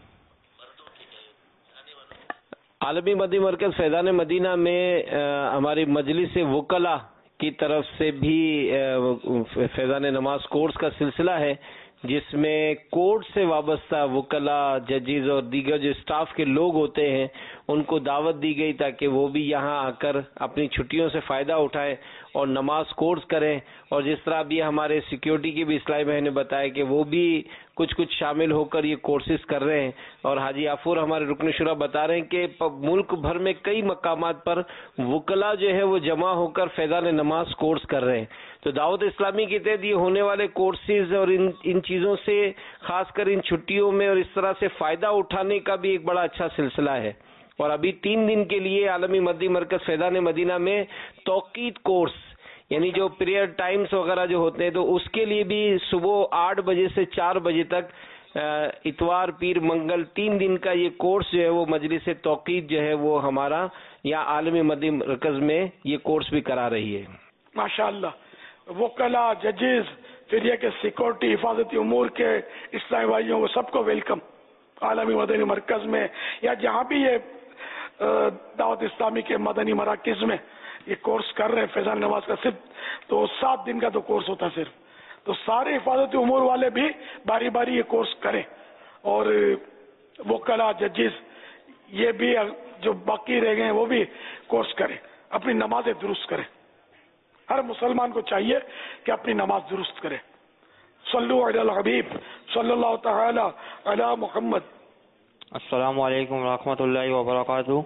عالمی مدی مرکز فیضان مدینہ میں ہماری مجلس وکلا کی طرف سے بھی فیضان نماز کورس کا سلسلہ ہے, جس میں کورٹ سے وابستہ وکلا, ججز اور دیگر جو اسٹاف کے لوگ ہوتے ہیں ان کو دعوت دی گئی تاکہ وہ بھی یہاں آ کر اپنی چھٹیوں سے فائدہ اٹھائیں اور نماز کورس کریں. اور جس طرح بھی ہمارے سیکیورٹی کی بھی اسلامی بہن نے بتایا کہ وہ بھی کچھ کچھ شامل ہو کر یہ کورسز کر رہے ہیں. اور حاجی عفور ہمارے رکن شورا بتا رہے ہیں کہ ملک بھر میں کئی مقامات پر وکلا جو ہے وہ جمع ہو کر فیضان نماز کورس کر رہے ہیں. تو دعوت اسلامی کے تحت یہ ہونے والے کورسز اور ان ان چیزوں سے خاص کر ان چھٹیوں میں اور اس طرح سے فائدہ اٹھانے کا بھی ایک بڑا اچھا سلسلہ ہے. اور ابھی تین دن کے لیے عالمی مدی مرکز فیضان مدینہ میں توقید کورس یعنی جو پیریڈ ٹائمز وغیرہ جو ہوتے ہیں, تو اس کے لیے بھی صبح آٹھ بجے سے چار بجے تک اتوار پیر منگل تین دن کا یہ کورس جو ہے وہ مجلس توقید جو ہے وہ ہمارا یا عالمی مدی مرکز میں یہ کورس بھی کرا رہی ہے. ماشاءاللہ. وکلا, ججز, پھر یہ کہ سیکورٹی حفاظتی امور کے اسلامی بھائیوں کو سب کو ویلکم عالمی مدنی مرکز میں, یا جہاں بھی یہ دعوت اسلامی کے مدنی مراکز میں یہ کورس کر رہے ہیں فیضان نماز کا, صرف تو سات دن کا تو کورس ہوتا ہے صرف. تو سارے حفاظتی امور والے بھی باری باری یہ کورس کریں, اور وکلا, ججز یہ بھی جو باقی رہ گئے ہیں وہ بھی کورس کریں, اپنی نمازیں درست کریں. ہر مسلمان کو چاہیے کہ اپنی نماز درست کرے. صلو علی الحبیب صلی اللہ تعالی علی محمد. السلام علیکم ورحمۃ اللہ وبرکاتہ.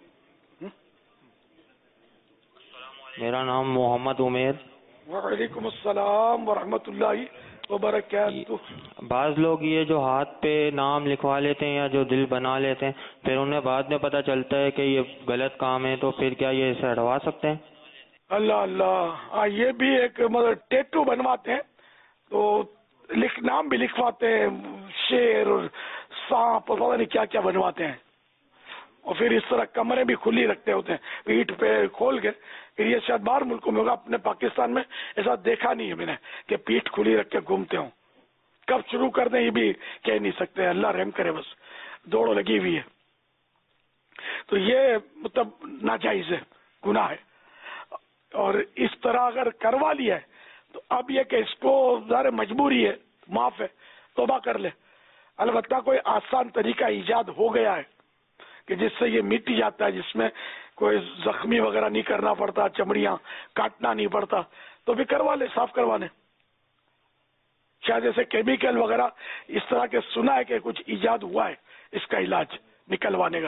میرا نام محمد عمیر. وعلیکم السلام ورحمۃ اللہ وبرکاتہ. بعض لوگ یہ جو ہاتھ پہ نام لکھوا لیتے ہیں یا جو دل بنا لیتے ہیں, پھر انہیں بعد میں پتہ چلتا ہے کہ یہ غلط کام ہے, تو پھر کیا یہ اسے ہٹوا سکتے ہیں؟ اللہ اللہ, ہاں یہ بھی ایک مطلب ٹیٹو بنواتے ہیں, تو لکھ نام بھی لکھواتے ہیں, شیر اور سانپ اور پتہ نہیں کیا کیا بنواتے ہیں, اور پھر اس طرح کمرے بھی کھلی رکھتے ہوتے ہیں پیٹھ پہ کھول کے. پھر یہ شاید باہر ملکوں میں ہوگا, اپنے پاکستان میں ایسا دیکھا نہیں ہے میں نے کہ پیٹھ کھلی رکھ کے گھومتے ہوں. کب شروع کر دیں یہ بھی کہہ نہیں سکتے, اللہ رحم کرے, بس دوڑ لگی ہوئی ہے. تو یہ مطلب ناجائز ہے, گناہ ہے. اور اس طرح اگر کروا لیا ہے تو اب یہ کہ اس کو ظاہر مجبوری ہے, معاف ہے, توبہ کر لے. البتہ کوئی آسان طریقہ ایجاد ہو گیا ہے کہ جس سے یہ مٹ جاتا ہے, جس میں کوئی زخمی وغیرہ نہیں کرنا پڑتا, چمڑیاں کاٹنا نہیں پڑتا, تو بھی کروا لے, صاف کروا لے. شاید جیسے کیمیکل وغیرہ اس طرح کے سنا ہے کہ کچھ ایجاد ہوا ہے اس کا علاج نکلوانے کا.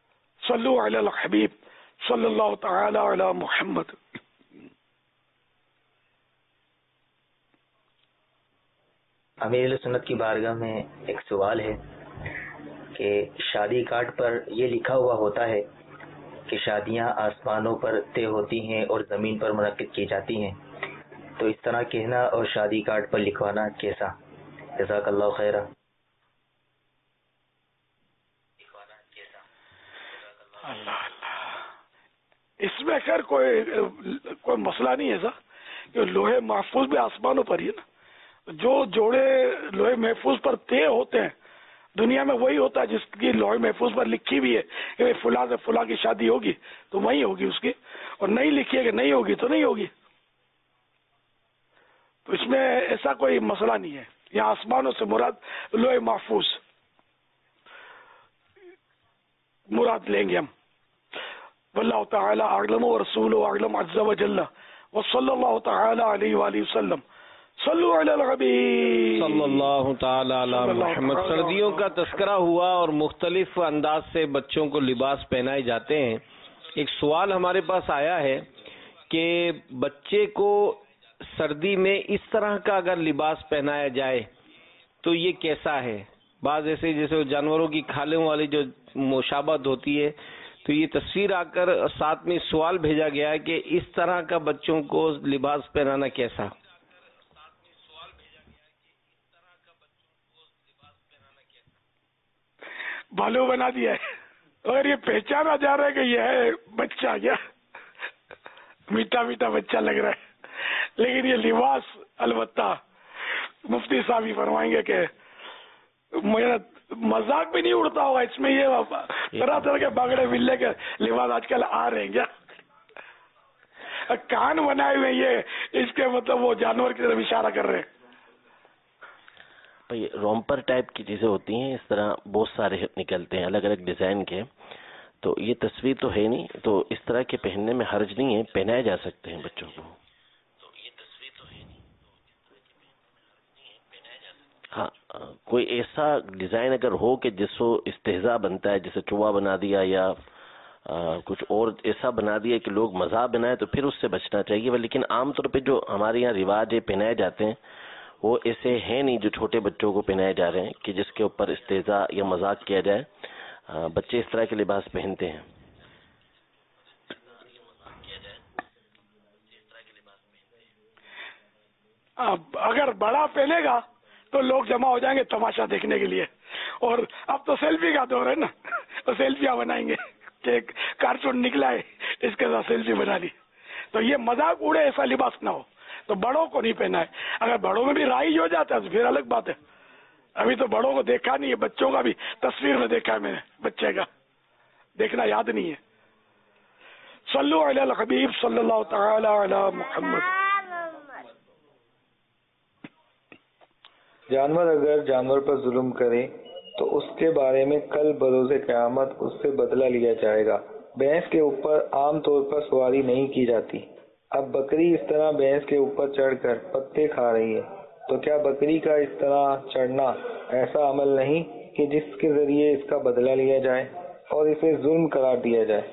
صلو علی الحبیب صلی اللہ تعالی علی محمد. امیر اہل سنت کی بارگاہ میں ایک سوال ہے کہ شادی کارڈ پر یہ لکھا ہوا ہوتا ہے کہ شادیاں آسمانوں پر طے ہوتی ہیں اور زمین پر منعقد کی جاتی ہیں، تو اس طرح کہنا اور شادی کارڈ پر لکھوانا کیسا؟ جزاک اللہ خیرہ۔ اللہ اللہ، اس میں خیر کوئی کوئی مسئلہ نہیں ہے ایسا کہ لوہے محفوظ بھی آسمانوں پر ہی ہے نا، جو جوڑے لوہے محفوظ پر طے ہوتے ہیں دنیا میں وہی ہوتا ہے جس کی لوہے محفوظ پر لکھی بھی ہے کہ فلاں سے فلاں کی شادی ہوگی تو وہی ہوگی اس کی، اور نہیں لکھی ہے کہ نہیں ہوگی تو نہیں ہوگی، تو اس میں ایسا کوئی مسئلہ نہیں ہے۔ یہاں آسمانوں سے مراد لوہے محفوظ مراد لیں گے ہم۔ واللہ تعالی اعلم ورسولہ اعلم عز وجل وصلی اللہ تعالی علیہ وآلہ وسلم۔ صلو علی الحبیب صلی اللہ تعالی علی محمد۔ سردیوں کا تذکرہ ہوا اور مختلف انداز سے بچوں کو لباس پہنائے جاتے ہیں۔ ایک سوال ہمارے پاس آیا ہے کہ بچے کو سردی میں اس طرح کا اگر لباس پہنایا جائے تو یہ کیسا ہے؟ بعض ایسے جیسے جانوروں کی کھالوں والی جو مشابہت ہوتی ہے، تو یہ تصویر آ کر ساتھ میں سوال بھیجا گیا ہے کہ اس طرح کا بچوں کو لباس پہنانا کیسا؟ بالو بنا دیا ہے اور یہ پہچانا جا رہا ہے کہ یہ ہے بچہ، کیا میٹھا میٹھا بچہ لگ رہا ہے، لیکن یہ لباس البتہ مفتی صاحب ہی فرمائیں گے کہ میرا مذاق بھی نہیں اڑتا ہوگا اس میں، یہ طرح طرح کے باگڑے بلے کے لباس آج کل آ رہے ہیں، کیا کان بنائے ہوئے یہ اس کے مطلب وہ جانور کی طرف اشارہ کر رہے ہیں۔ رومپر ٹائپ کی چیزیں ہوتی ہیں، اس طرح بہت سارے نکلتے ہیں الگ الگ ڈیزائن کے، تو یہ تصویر تو ہے نہیں، تو اس طرح کے پہننے میں حرج نہیں ہے، پہنائے جا سکتے ہیں بچوں کو۔ ہاں، کوئی ایسا ڈیزائن اگر ہو کہ جس کو استہزاء بنتا ہے، جیسے چوہا بنا دیا یا کچھ اور ایسا بنا دیا کہ لوگ مذاق بنائے، تو پھر اس سے بچنا چاہیے، لیکن عام طور پہ جو ہمارے یہاں رواج ہے پہنائے جاتے ہیں وہ ایسے ہیں نہیں جو چھوٹے بچوں کو پہنائے جا رہے ہیں کہ جس کے اوپر استہزاء یا مذاق کیا جائے۔ بچے اس طرح کے لباس پہنتے ہیں۔ اگر بڑا پہنے گا تو لوگ جمع ہو جائیں گے تماشا دیکھنے کے لیے، اور اب تو سیلفی کا دور ہے نا، تو سیلفیاں بنائیں گے کہ کارٹون نکلا ہے اس کے ساتھ سیلفی بنا لی، تو یہ مذاق اڑے ایسا لباس نہ ہو، تو بڑوں کو نہیں پہنا ہے۔ اگر بڑوں میں بھی رائج ہو جاتا ہے تو پھر الگ بات ہے، ابھی تو بڑوں کو دیکھا نہیں ہے، بچوں کا بھی تصویر میں دیکھا ہے میں نے، بچے کا دیکھنا یاد نہیں ہے۔ صلو علی الحبیب صلی اللہ تعالی علی محمد۔ جانور اگر جانور پر ظلم کرے تو اس کے بارے میں کل بروز قیامت اس سے بدلہ لیا جائے گا۔ بھینس کے اوپر عام طور پر سواری نہیں کی جاتی، اب بکری اس طرح بھینس کے اوپر چڑھ کر پتے کھا رہی ہے، تو کیا بکری کا اس طرح چڑھنا ایسا عمل نہیں کہ جس کے ذریعے اس کا بدلہ لیا جائے اور اسے ظلم قرار دیا جائے؟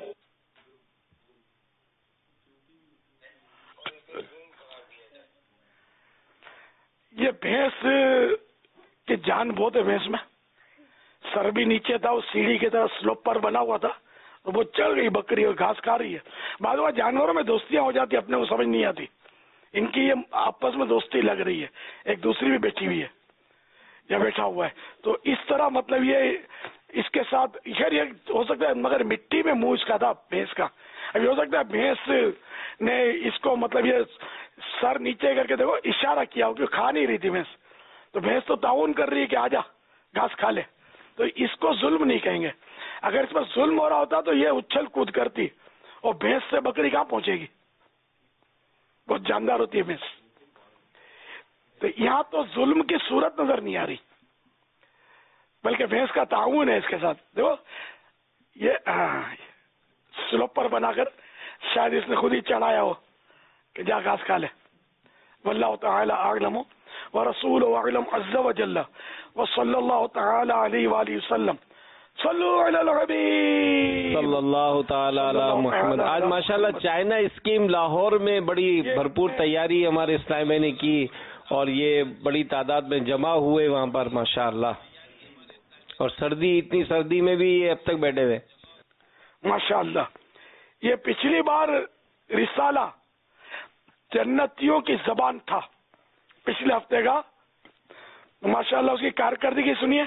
یہ بھینس کی جان بہت ہے بھینس میں، سر بھی نیچے تھا، وہ سیڑھی کی طرح سلوپ پر بنا ہوا تھا، تو وہ چڑھ گئی بکری اور گھاس کھا رہی ہے۔ بعض اوقات جانوروں میں دوستیاں ہو جاتی، اپنے کو سمجھ نہیں آتی، ان کی یہ آپس میں دوستی لگ رہی ہے، ایک دوسری بھی بیٹھی ہوئی ہے یا بیٹھا ہوا ہے، تو اس طرح مطلب یہ اس کے ساتھ خیر یہ ہو سکتا ہے، مگر مٹی میں منہ اس کا تھا بھینس کا، ابھی ہو سکتا ہے بھینس نے اس کو مطلب یہ سر نیچے کر کے دیکھو اشارہ کیا ہو کہ کھا نہیں رہی تھی بھینس، تو بھینس تو تعاون کر رہی ہے کہ آجا گھاس کھا لے، تو اس کو ظلم نہیں کہیں گے۔ اگر اس پر ظلم ہو رہا ہوتا تو یہ اچھل کود کرتی، اور بھینس سے بکری کہاں پہنچے گی، بہت جاندار ہوتی ہے بھینس، تو یہاں تو ظلم کی صورت نظر نہیں آ رہی، بلکہ بھینس کا تعاون ہے اس کے ساتھ۔ دیکھو یہ سلوپ پر بنا کر شاید اس نے خود ہی چڑھایا ہو کہ جا گھاس کھا لے۔ واللہ تعالی اعلم ورسولہ اعلم عز وجل وصلی اللہ تعالی علیہ وآلہ وسلم۔ صلو علی الحبیب صلی اللہ تعالی علی محمد۔ آج ماشاءاللہ چائنا اسکیم لاہور میں بڑی بھرپور تیاری ہمارے اسلامی بھائی نے کی، اور یہ بڑی تعداد میں جمع ہوئے وہاں پر ماشاءاللہ، اور سردی، اتنی سردی میں بھی یہ اب تک بیٹھے ہوئے ماشاءاللہ۔ یہ پچھلی بار رسالہ جنتیوں کی زبان تھا پچھلے ہفتے کا، ماشاءاللہ اس کی کارکردگی سنیے۔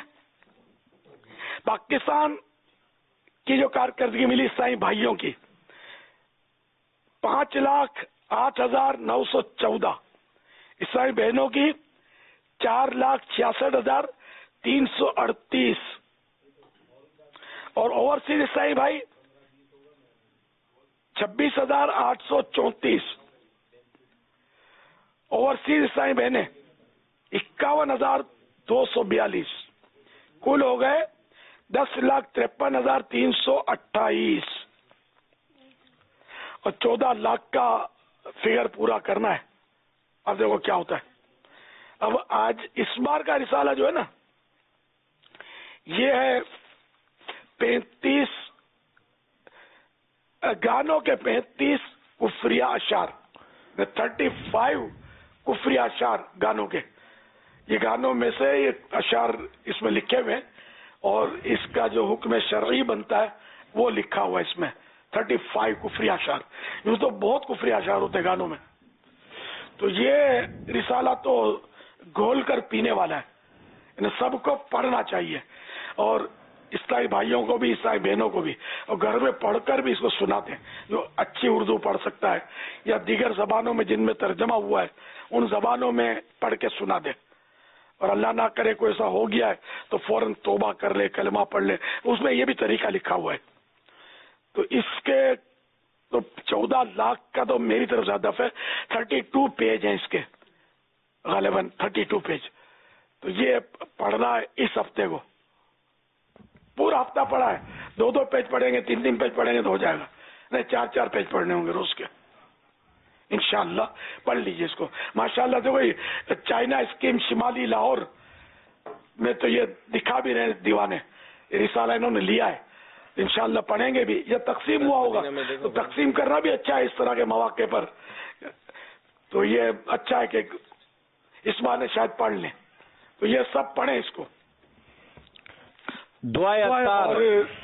پاکستان کی جو کارکردگی ملی عیسائی بھائیوں کی، پانچ لاکھ آٹھ ہزار نو سو چودہ، عیسائی بہنوں کی چار لاکھ چھیاسٹھ ہزار تین سو اڑتیس، اور اوورسیز عیسائی بھائی چھبیس ہزار آٹھ سو چونتیس، اوورسیز عیسائی بہنیں اکاون ہزار دو سو بیالیس، کل ہو گئے دس لاکھ ترپن ہزار تین سو اٹھائیس، اور چودہ لاکھ کا فگر پورا کرنا ہے۔ اب دیکھو کیا ہوتا ہے۔ اب آج اس بار کا رسالہ جو ہے نا، یہ ہے پینتیس گانوں کے پینتیس کفریہ اشعار، تھرٹی فائیو کفریہ اشعار گانوں کے۔ یہ گانوں میں سے یہ اشعار اس میں لکھے ہوئے، اور اس کا جو حکم شرعی بنتا ہے وہ لکھا ہوا ہے اس میں، تھرٹی فائیو کفریہ اشعار۔ یوں تو بہت کفریہ اشعار ہوتے ہیں گانوں میں، تو یہ رسالہ تو گھول کر پینے والا ہے، انہیں سب کو پڑھنا چاہیے، اور عیسائی بھائیوں کو بھی عیسائی بہنوں کو بھی، اور گھر میں پڑھ کر بھی اس کو سناتے ہیں۔ جو اچھی اردو پڑھ سکتا ہے یا دیگر زبانوں میں جن میں ترجمہ ہوا ہے ان زبانوں میں پڑھ کے سنا دے، اور اللہ نہ کرے کوئی ایسا ہو گیا ہے تو فوراً توبہ کر لے، کلمہ پڑھ لے، اس میں یہ بھی طریقہ لکھا ہوا ہے۔ تو اس کے تو چودہ لاکھ کا تو میری طرف سے ہدف ہے، تھرٹی ٹو پیج ہیں اس کے، غالباً تھرٹی ٹو پیج، تو یہ پڑھنا ہے اس ہفتے کو، پورا ہفتہ پڑھا ہے، دو دو پیج پڑھیں گے، تین تین پیج پڑھیں گے تو ہو جائے گا، نہیں چار چار پیج پڑھنے ہوں گے روز کے، انشاءاللہ پڑھ لیجئے اس کو۔ ماشاءاللہ سے وہی چائنا اسکیم شمالی لاہور میں تو یہ دکھا بھی رہے دیوانے، رسالہ انہوں نے لیا ہے، انشاءاللہ پڑھیں گے بھی۔ یہ تقسیم ہوا ہوگا تو تقسیم کرنا بھی اچھا ہے اس طرح کے مواقع پر، تو یہ اچھا ہے کہ اس بار شاید پڑھ لیں، تو یہ سب پڑھیں اس کو۔ دعائے اتار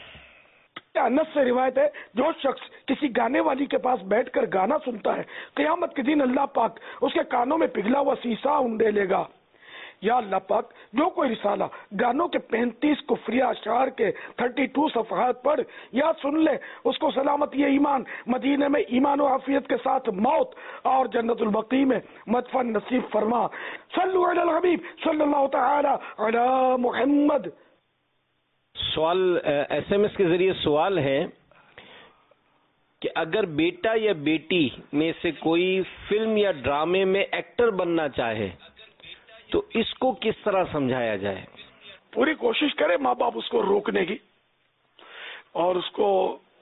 انس سے روایت ہے، جو شخص کسی گانے والی کے پاس بیٹھ کر گانا سنتا ہے، قیامت کے دن اللہ پاک اس کے کانوں میں پگھلا ہوا سیسا اونڈے لے گا۔ یا اللہ پاک جو کوئی رسالہ گانوں کے پینتیس کفریہ اشعار کے تھرٹی ٹو صفحات پڑھ یا سن لے، اس کو سلامتی ایمان، مدینے میں ایمان و عافیت کے ساتھ موت اور جنت البقیع میں مدفن نصیب فرما۔ صلو علی الحبیب صلی اللہ تعالی علی محمد۔ سوال ایس ایم ایس کے ذریعے سوال ہے کہ اگر بیٹا یا بیٹی میں سے کوئی فلم یا ڈرامے میں ایکٹر بننا چاہے تو اس کو کس طرح سمجھایا جائے؟ پوری کوشش کرے ماں باپ اس کو روکنے کی، اور اس کو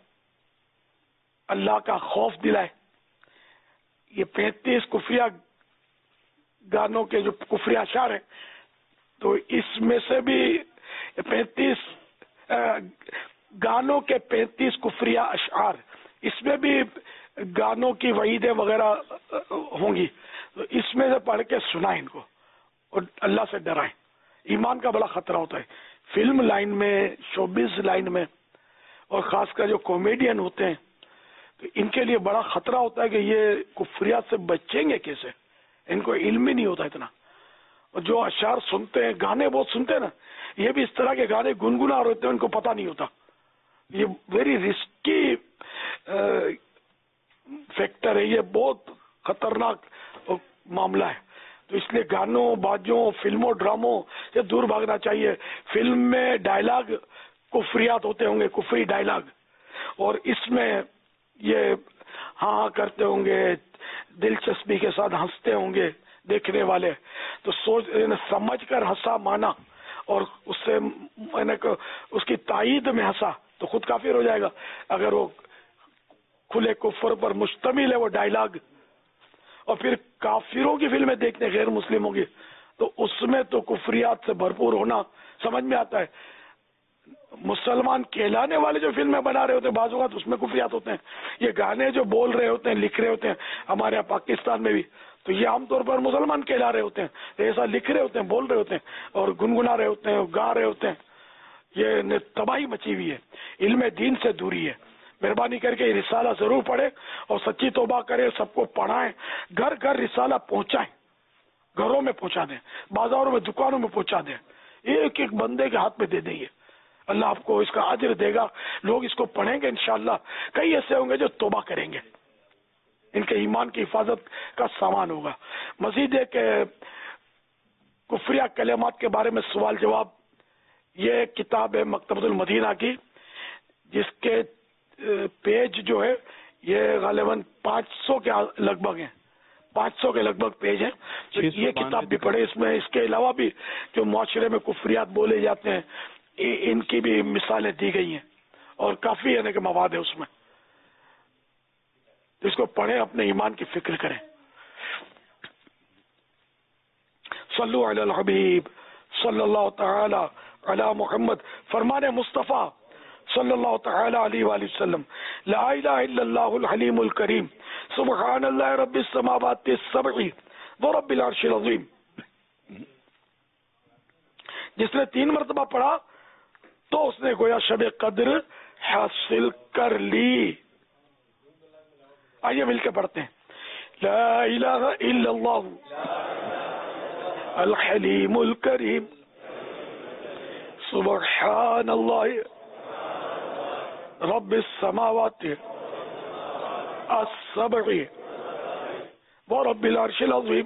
اللہ کا خوف دلائے۔ یہ پینتیس کفریہ گانوں کے جو کفریہ اشعار ہیں، تو اس میں سے بھی پینتیس گانوں کے پینتیس کفریہ اشعار، اس میں بھی گانوں کی وعیدیں وغیرہ ہوں گی، تو اس میں سے پڑھ کے سنائیں ان کو اور اللہ سے ڈرائیں۔ ایمان کا بڑا خطرہ ہوتا ہے فلم لائن میں، شوبز لائن میں، اور خاص کر جو کامیڈین ہوتے ہیں، تو ان کے لیے بڑا خطرہ ہوتا ہے کہ یہ کفریات سے بچیں گے کیسے، ان کو علم ہی نہیں ہوتا اتنا۔ اور جو اشعار سنتے ہیں، گانے بہت سنتے ہیں نا، یہ بھی اس طرح کے گانے گنگنا ہوتے ہیں، ان کو پتہ نہیں ہوتا۔ یہ ویری رسکی فیکٹر ہے، یہ بہت خطرناک معاملہ ہے، تو اس لیے گانوں، باجوں، فلموں، ڈراموں سے دور بھاگنا چاہیے۔ فلم میں ڈائلاگ کفریات ہوتے ہوں گے، کفری ڈائلاگ، اور اس میں یہ ہاں ہاں کرتے ہوں گے، دلچسپی کے ساتھ ہنستے ہوں گے دیکھنے والے، تو سوچ سمجھ کر ہنسا مانا، اور اس سے میں نے اس کی تائید میں ہنسا تو خود کافر ہو جائے گا۔ اگر وہ کھلے کفر پر مشتمل ہے وہ ڈائلاگ، اور پھر کافروں کی فلمیں دیکھتے ہیں غیر مسلموں کی، تو اس میں تو کفریات سے بھرپور ہونا سمجھ میں آتا ہے۔ مسلمان کہلانے والے جو فلمیں بنا رہے ہوتے ہیں بعض اوقات اس میں کفریات ہوتے ہیں، یہ گانے جو بول رہے ہوتے ہیں، لکھ رہے ہوتے ہیں ہمارے یہاں پاکستان میں بھی، تو یہ عام طور پر مسلمان کہلا رہے ہوتے ہیں، ایسا لکھ رہے ہوتے ہیں، بول رہے ہوتے ہیں اور گنگنا رہے ہوتے ہیں، گا رہے ہوتے ہیں. یہ تباہی مچی ہوئی ہے، علم دین سے دوری ہے. مہربانی کر کے یہ رسالہ ضرور پڑھے اور سچی توبہ کرے، سب کو پڑھائیں، گھر گھر رسالہ پہنچائیں، گھروں میں پہنچا دیں، بازاروں میں دکانوں میں پہنچا دیں، ایک ایک بندے کے ہاتھ میں دے دیں. اللہ آپ کو اس کا اجر دے گا. لوگ اس کو پڑھیں گے انشاءاللہ. کئی ایسے ہوں گے جو توبہ کریں گے، ان کے ایمان کی حفاظت کا سامان ہوگا. مزید ایک کفریہ کلمات کے بارے میں سوال جواب. یہ کتاب ہے مکتبۃ المدینہ کی، جس کے پیج جو ہے یہ غالباً پانچ سو کے لگ بھگ ہیں، پانچ سو کے لگ بھگ پیج ہیں. تو یہ کتاب بھی پڑھے. اس میں اس کے علاوہ بھی جو معاشرے میں کفریات بولے جاتے ہیں ان کی بھی مثالیں دی گئی ہیں اور کافی یعنی کہ مواد ہے اس میں. اس کو پڑھیں، اپنے ایمان کی فکر کریں. صلو علی الحبیب صلی اللہ تعالی علی محمد. فرمان مصطفیٰ صلی اللہ تعالی علیہ وآلہ وسلم، لا الہ الا اللہ الحلیم الکریم، سبحان اللہ رب السماوات السبع ورب العرش العظیم. جس نے تین مرتبہ پڑھا تو اس نے گویا شب قدر حاصل کر لی. آئیے مل کے پڑھتے ہیں. لا الہ الا اللہ الحلیم الکریم، سبحان اللہ رب السماوات السبع ورب العرش العظیم.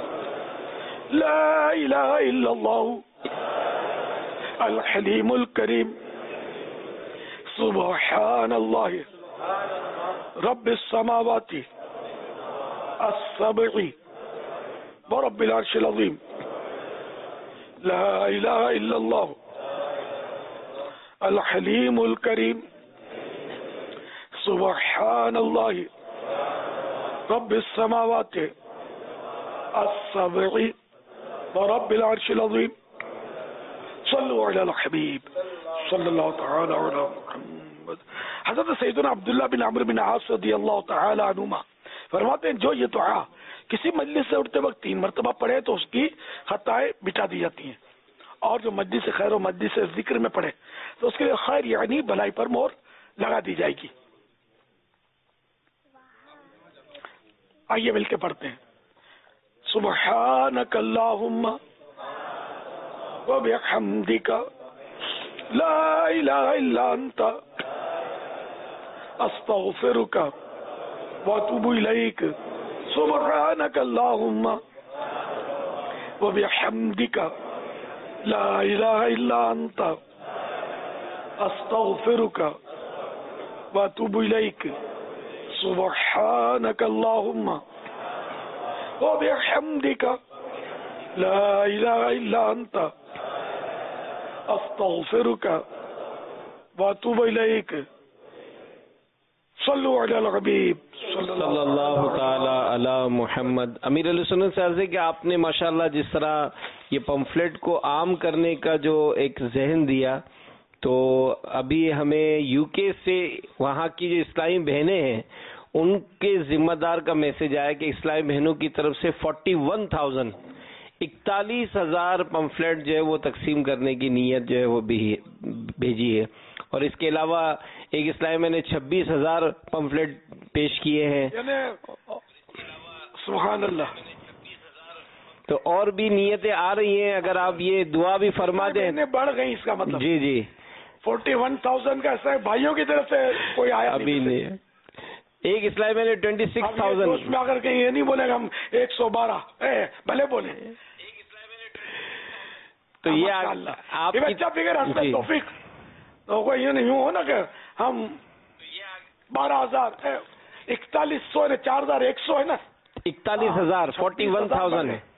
لا الہ الا اللہ الحلیم الکریم، سبحان اللہ رب السماوات السبع ورب العرش العظیم. لا الہ الا اللہ الحلیم الکریم، سبحان اللہ رب السماوات السبع ورب العرش العظیم. صلو علی الحبیب صلی اللہ تعالی علی محمد. حضرت سیدنا عبداللہ بن عمرو بن عاص رضی اللہ تعالی عنہما فرماتے ہیں جو یہ دعا کسی مجلس سے اٹھتے وقت تین مرتبہ پڑھے تو اس کی خطائیں مٹا دی جاتی ہیں، اور جو مجلس سے خیر و مجلس سے ذکر میں پڑھے تو اس کے لیے خیر یعنی بھلائی پر مہر لگا دی جائے گی. آئیے مل کے پڑھتے ہیں. سبحانک اللہم وبحمدک لا الہ الا انت استغفرک واتوب الیک. سبحانک اللہم وبحمدک لا الہ الا انت استغفرک واتوب الیک. سبحانک اللہم وبحمدک لا الہ الا انت استغفرک واتوب الیک. صلو علی الحبیب صلی اللہ تعالی علی محمد. امیر علیہ سنت سے عرض ہے کہ آپ نے ماشاءاللہ جس طرح یہ پمفلٹ کو عام کرنے کا جو ایک ذہن دیا، تو ابھی ہمیں یو کے سے وہاں کی جو اسلامی بہنیں ہیں ان کے ذمہ دار کا میسج آیا کہ اسلامی بہنوں کی طرف سے فورٹی ون تھاؤزینڈ اکتالیس ہزار پمفلٹ جو ہے وہ تقسیم کرنے کی نیت جو ہے وہ بھیجی ہے، اور اس کے علاوہ ایک اسلامی میں نے چھبیس ہزار پمفلٹ پیش کیے ہیں. سبحان اللہ. تو اور بھی نیتیں آ رہی ہیں، اگر آپ یہ دعا بھی فرما دیں. بڑھ گئی اس کا مطلب. جی جی فورٹی ون تھاؤزینڈ کا ایسا ہے بھائیوں کی طرف سے کوئی آیا ابھی نہیں. ایک اسلامی میں نے ٹوینٹی سکس تھاؤزینڈ. اس میں اگر کہیں یہ نہیں بولے گا ہم ایک سو بارہ بھلے بولے تو یہ آپ کی توفیق تو کوئی یہ نہیں ہو نا کہ ہم بارہ ہزار اکتالیس سو ہے، چار ہزار ایک سو ہے نا، اکتالیس ہزار فورٹی ون تھاؤزینڈ ہے.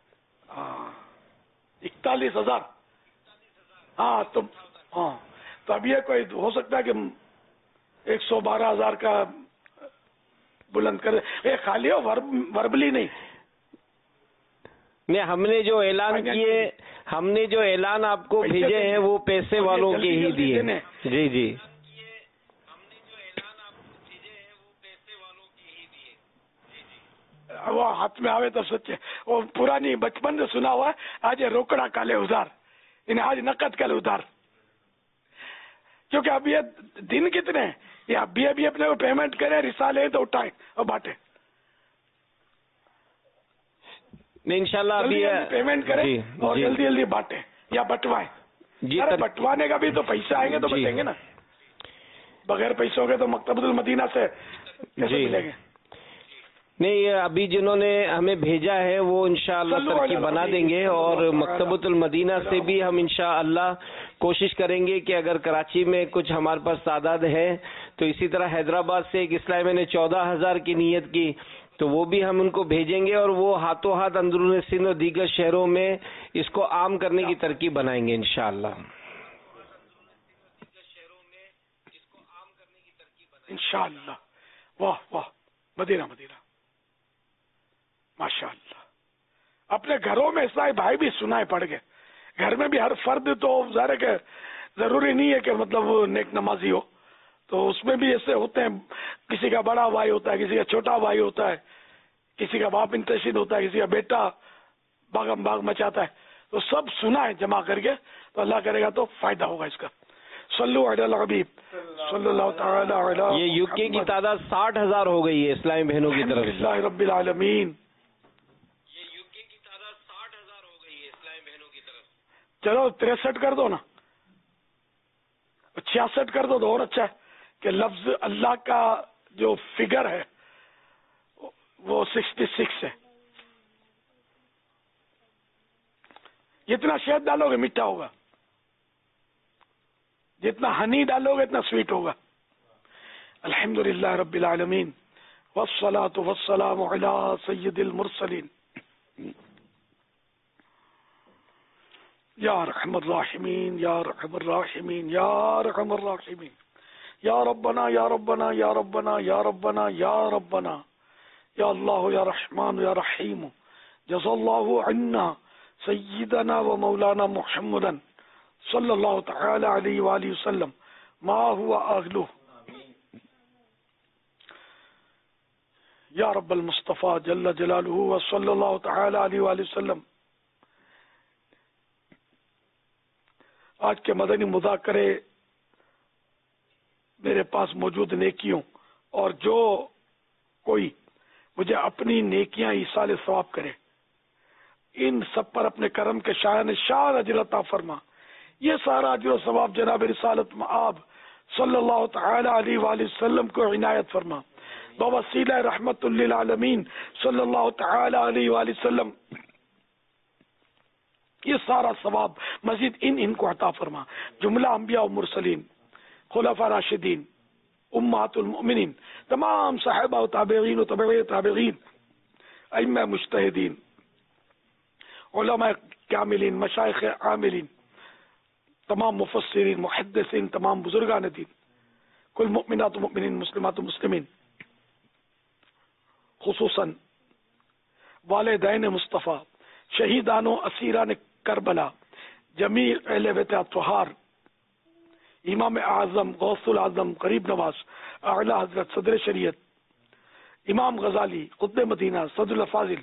اکتالیس ہزار. ہاں تو ہاں تو اب یہ کوئی ہو سکتا ہے کہ ایک سو بارہ ہزار کا بلند کر یہ خالی ہو وربلی نہیں. نہیں، ہم نے جو اعلان کیے ہم نے جو اعلان آپ کو بھیجے ہیں وہ پیسے والوں کے ہی دیے. جی جی وہ ہاتھ میں آوے تو سچے وہ پرانی بچپن سے سنا ہوا ہے. آج روکڑا کالے ادھار انہیں آج نقد کل ادھار, کیونکہ اب یہ دن کتنے ہیں, یہ ابھی ابھی اپنے کو پیمنٹ کرے رسالے تو اٹھائیں اور بانٹے. نہیں انشاءاللہ ابھی پیمنٹ کریں جی, اور جی. جلدی جلدی بانٹیں یا بٹوائیں. جی ارے بٹوانے کا بھی تو پیسے آئیں گے تو جی. بچیں گے نا, بغیر پیسوں کے تو مکتبۃ المدینہ سے کیسے جی. ملیں گے. نہیں یہ ابھی جنہوں نے ہمیں بھیجا ہے وہ انشاءاللہ ترکیب بنا دیں گے, اور مکتبۃ المدینہ سے بھی ہم انشاءاللہ کوشش کریں گے کہ اگر کراچی میں کچھ ہمارے پاس تعداد ہے تو اسی طرح حیدرآباد سے ایک اسلامی نے چودہ ہزار کی نیت کی تو وہ بھی ہم ان کو بھیجیں گے, اور وہ ہاتھوں ہاتھ اندرون سندھ اور دیگر شہروں میں اس کو عام کرنے کی ترکیب بنائیں گے انشاءاللہ. انشاءاللہ. واہ واہ, مدینہ مدینہ ماشاء اللہ. اپنے گھروں میں عیسائی بھائی بھی سنائے پڑ گئے, گھر میں بھی ہر فرد تو ظاہر کہ ضروری نہیں ہے کہ مطلب نیک نمازی ہو, تو اس میں بھی ایسے ہوتے ہیں, کسی کا بڑا بھائی ہوتا ہے, کسی کا چھوٹا بھائی ہوتا ہے, کسی کا باپ انتشید ہوتا ہے, کسی کا بیٹا باغم باغ مچاتا ہے, تو سب سنا ہے جمع کر کے, تو اللہ کرے گا تو فائدہ ہوگا اس کا. صلو علی الحبیب صلی اللہ تعالی علی. یہ یو کے کی تعداد ساٹھ ہزار ہو گئی ہے اسلامی بہنوں کی طرف سے. اللہ رب العالمین. چلو تریسٹھ کر دو نا, چھیاسٹھ کر دو تو اور اچھا ہے کہ لفظ اللہ کا جو فگر ہے وہ سکسٹی سکس ہے. جتنا شہد ڈالو گے میٹھا ہوگا, جتنا ہنی ڈالو گے اتنا سویٹ ہوگا. الحمدللہ رب العالمین والصلاة والسلام علی سید المرسلین. یا رحم الراحمین یا رحم الراحمین یا رحم الراحمین. یا ربنا یا ربنا یا ربنا یا ربنا یا ربنا یا اللہ یا رحمان یا رحیم. جزا اللہ عنا سیدنا و مولانا محمدا صلی اللہ تعالی علیہ وآلہ وسلم ما هو اہلہ. یا رب المصطفیٰ جل جلالہ و صلی اللہ تعالی علیہ وآلہ وسلم. آج کے مدنی مذاکرے میرے پاس موجود نیکیوں, اور جو کوئی مجھے اپنی نیکیاں ایصال ثواب کرے ان سب پر اپنے کرم کے شایان شان اجر عطا فرما. یہ سارا اجر و ثواب جناب رسالت مآب صلی اللہ تعالی علیہ وآلہ وسلم کو عنایت فرما. بوسیلہ رحمت للعالمین صلی اللہ تعالی علیہ وآلہ وسلم یہ سارا ثواب مزید ان ان کو عطا فرما. جملہ انبیاء و مرسلین, خلفاء راشدین, امہات المؤمنین, تمام صحابہ و تابعین و تابعی تابعین, ائمہ مجتہدین, علماء کاملین, مشائخ عاملین, تمام مفسرین, محدثین, تمام بزرگان دین, کل مؤمنات و مؤمنین, مسلمات و مسلمین, خصوصاً والدین مصطفیٰ, شہیدان و اسیران کربلا, جمیع اہل بیت اطہار, امام اعظم غوث العظم قریب نواز اعلی حضرت صدر شریعت, امام غزالی قطب مدینہ صدر الفاضل,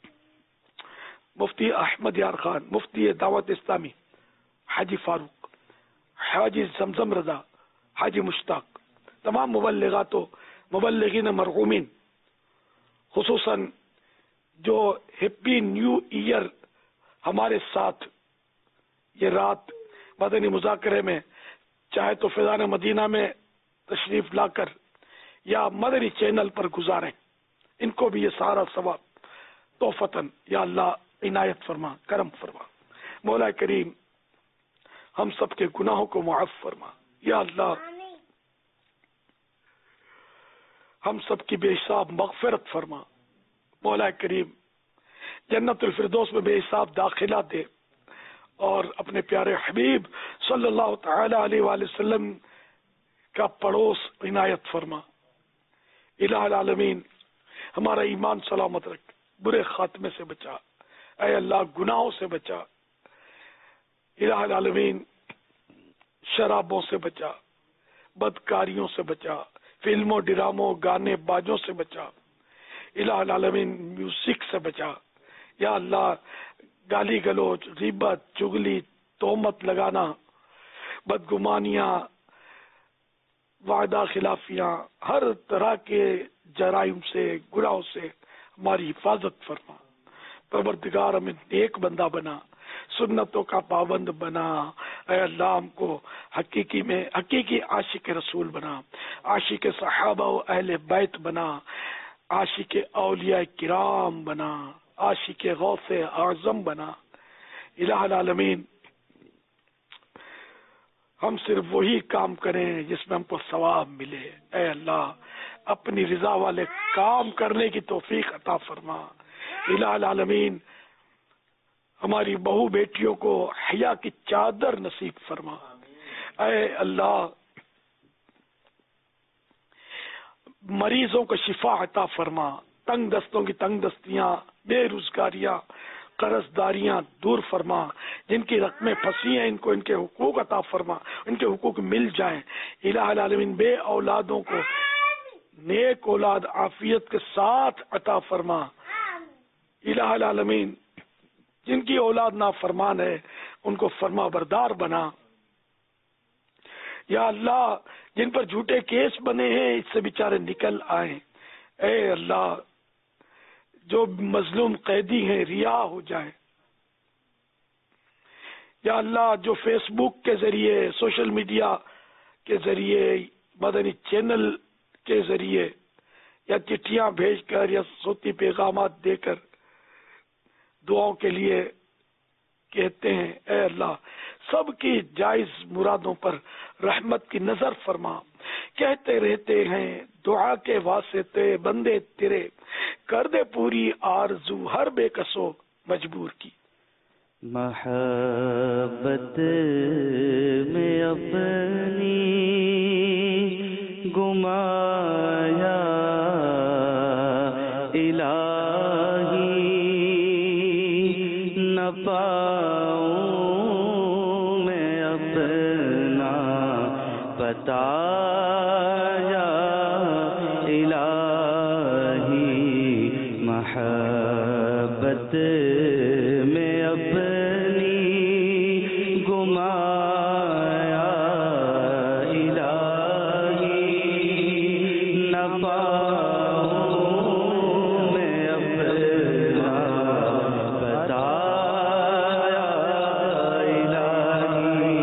مفتی احمد یار خان, مفتی دعوت اسلامی حاجی فاروق, حاجی زمزم رضا, حاجی مشتاق, تمام مبلغات و مبلغین مرحومین, خصوصاً جو ہیپی نیو ایئر ہمارے ساتھ یہ رات مدنی مذاکرے میں چاہے تو فیضان مدینہ میں تشریف لا کر یا مدنی چینل پر گزاریں, ان کو بھی یہ سارا ثواب توفتاً یا اللہ عنایت فرما, کرم فرما. مولا کریم ہم سب کے گناہوں کو معاف فرما. یا اللہ ہم سب کی بے حساب مغفرت فرما. مولا کریم جنت الفردوس میں بے حساب داخلہ دے, اور اپنے پیارے حبیب صلی اللہ تعالی علیہ وآلہ وسلم کا پڑوس عنایت فرما. الہ العالمین ہمارا ایمان سلامت رکھ, برے خاتمے سے بچا, اے اللہ گناہوں سے بچا. الہ العالمین شرابوں سے بچا, بدکاریوں سے بچا, فلموں ڈراموں گانے باجوں سے بچا. الہ العالمین میوزک سے بچا یا اللہ، گالی گلوچ، غیبت، چگلی، تہمت لگانا، بدگمانیاں، وعدہ خلافیاں، ہر طرح کے جرائم سے، گناہوں سے ہماری حفاظت فرما۔ پروردگار ہمیں نیک بندہ بنا، سنتوں کا پابند بنا، اے اللہ ہم کو حقیقی میں حقیقی عاشق رسول بنا، عاشق صحابہ و اہل بیت بنا، عاشق اولیاء کرام بنا، عاشق غوث اعظم بنا۔ الہ العالمین ہم صرف وہی کام کریں جس میں ہم کو ثواب ملے۔ اے اللہ اپنی رضا والے کام کرنے کی توفیق عطا فرما۔ الہ العالمین ہماری بہو بیٹیوں کو حیا کی چادر نصیب فرما۔ اے اللہ مریضوں کو شفا عطا فرما، تنگ دستوں کی تنگ دستیاں، بے روزگاریاں، قرض داریاں دور فرما، جن کی رقمیں پھنسی ہیں ان کو ان کے حقوق عطا فرما، ان کے حقوق مل جائیں۔ الہ العالمین بے اولادوں کو نیک اولاد عافیت کے ساتھ عطا فرما۔ الہ العالمین جن کی اولاد نافرمان ہے ان کو فرما بردار بنا۔ یا اللہ جن پر جھوٹے کیس بنے ہیں اس سے بیچارے نکل آئیں۔ اے اللہ جو مظلوم قیدی ہیں رہا ہو جائیں۔ یا اللہ جو فیس بک کے ذریعے، سوشل میڈیا کے ذریعے، مدنی چینل کے ذریعے یا چٹھیاں بھیج کر یا صوتی پیغامات دے کر دعاؤں کے لیے کہتے ہیں، اے اللہ سب کی جائز مرادوں پر رحمت کی نظر فرما۔ کہتے رہتے ہیں دعا کے واسطے بندے تیرے، کر دے پوری آرزو ہر بے کسو مجبور کی۔ محبت میں اپنی گمایا الہی نہ پاؤں میں اپنا بتایا الہی، محبت میں اپنی گمایا الہی نہ پاؤں میں اپنا بتایا الہی،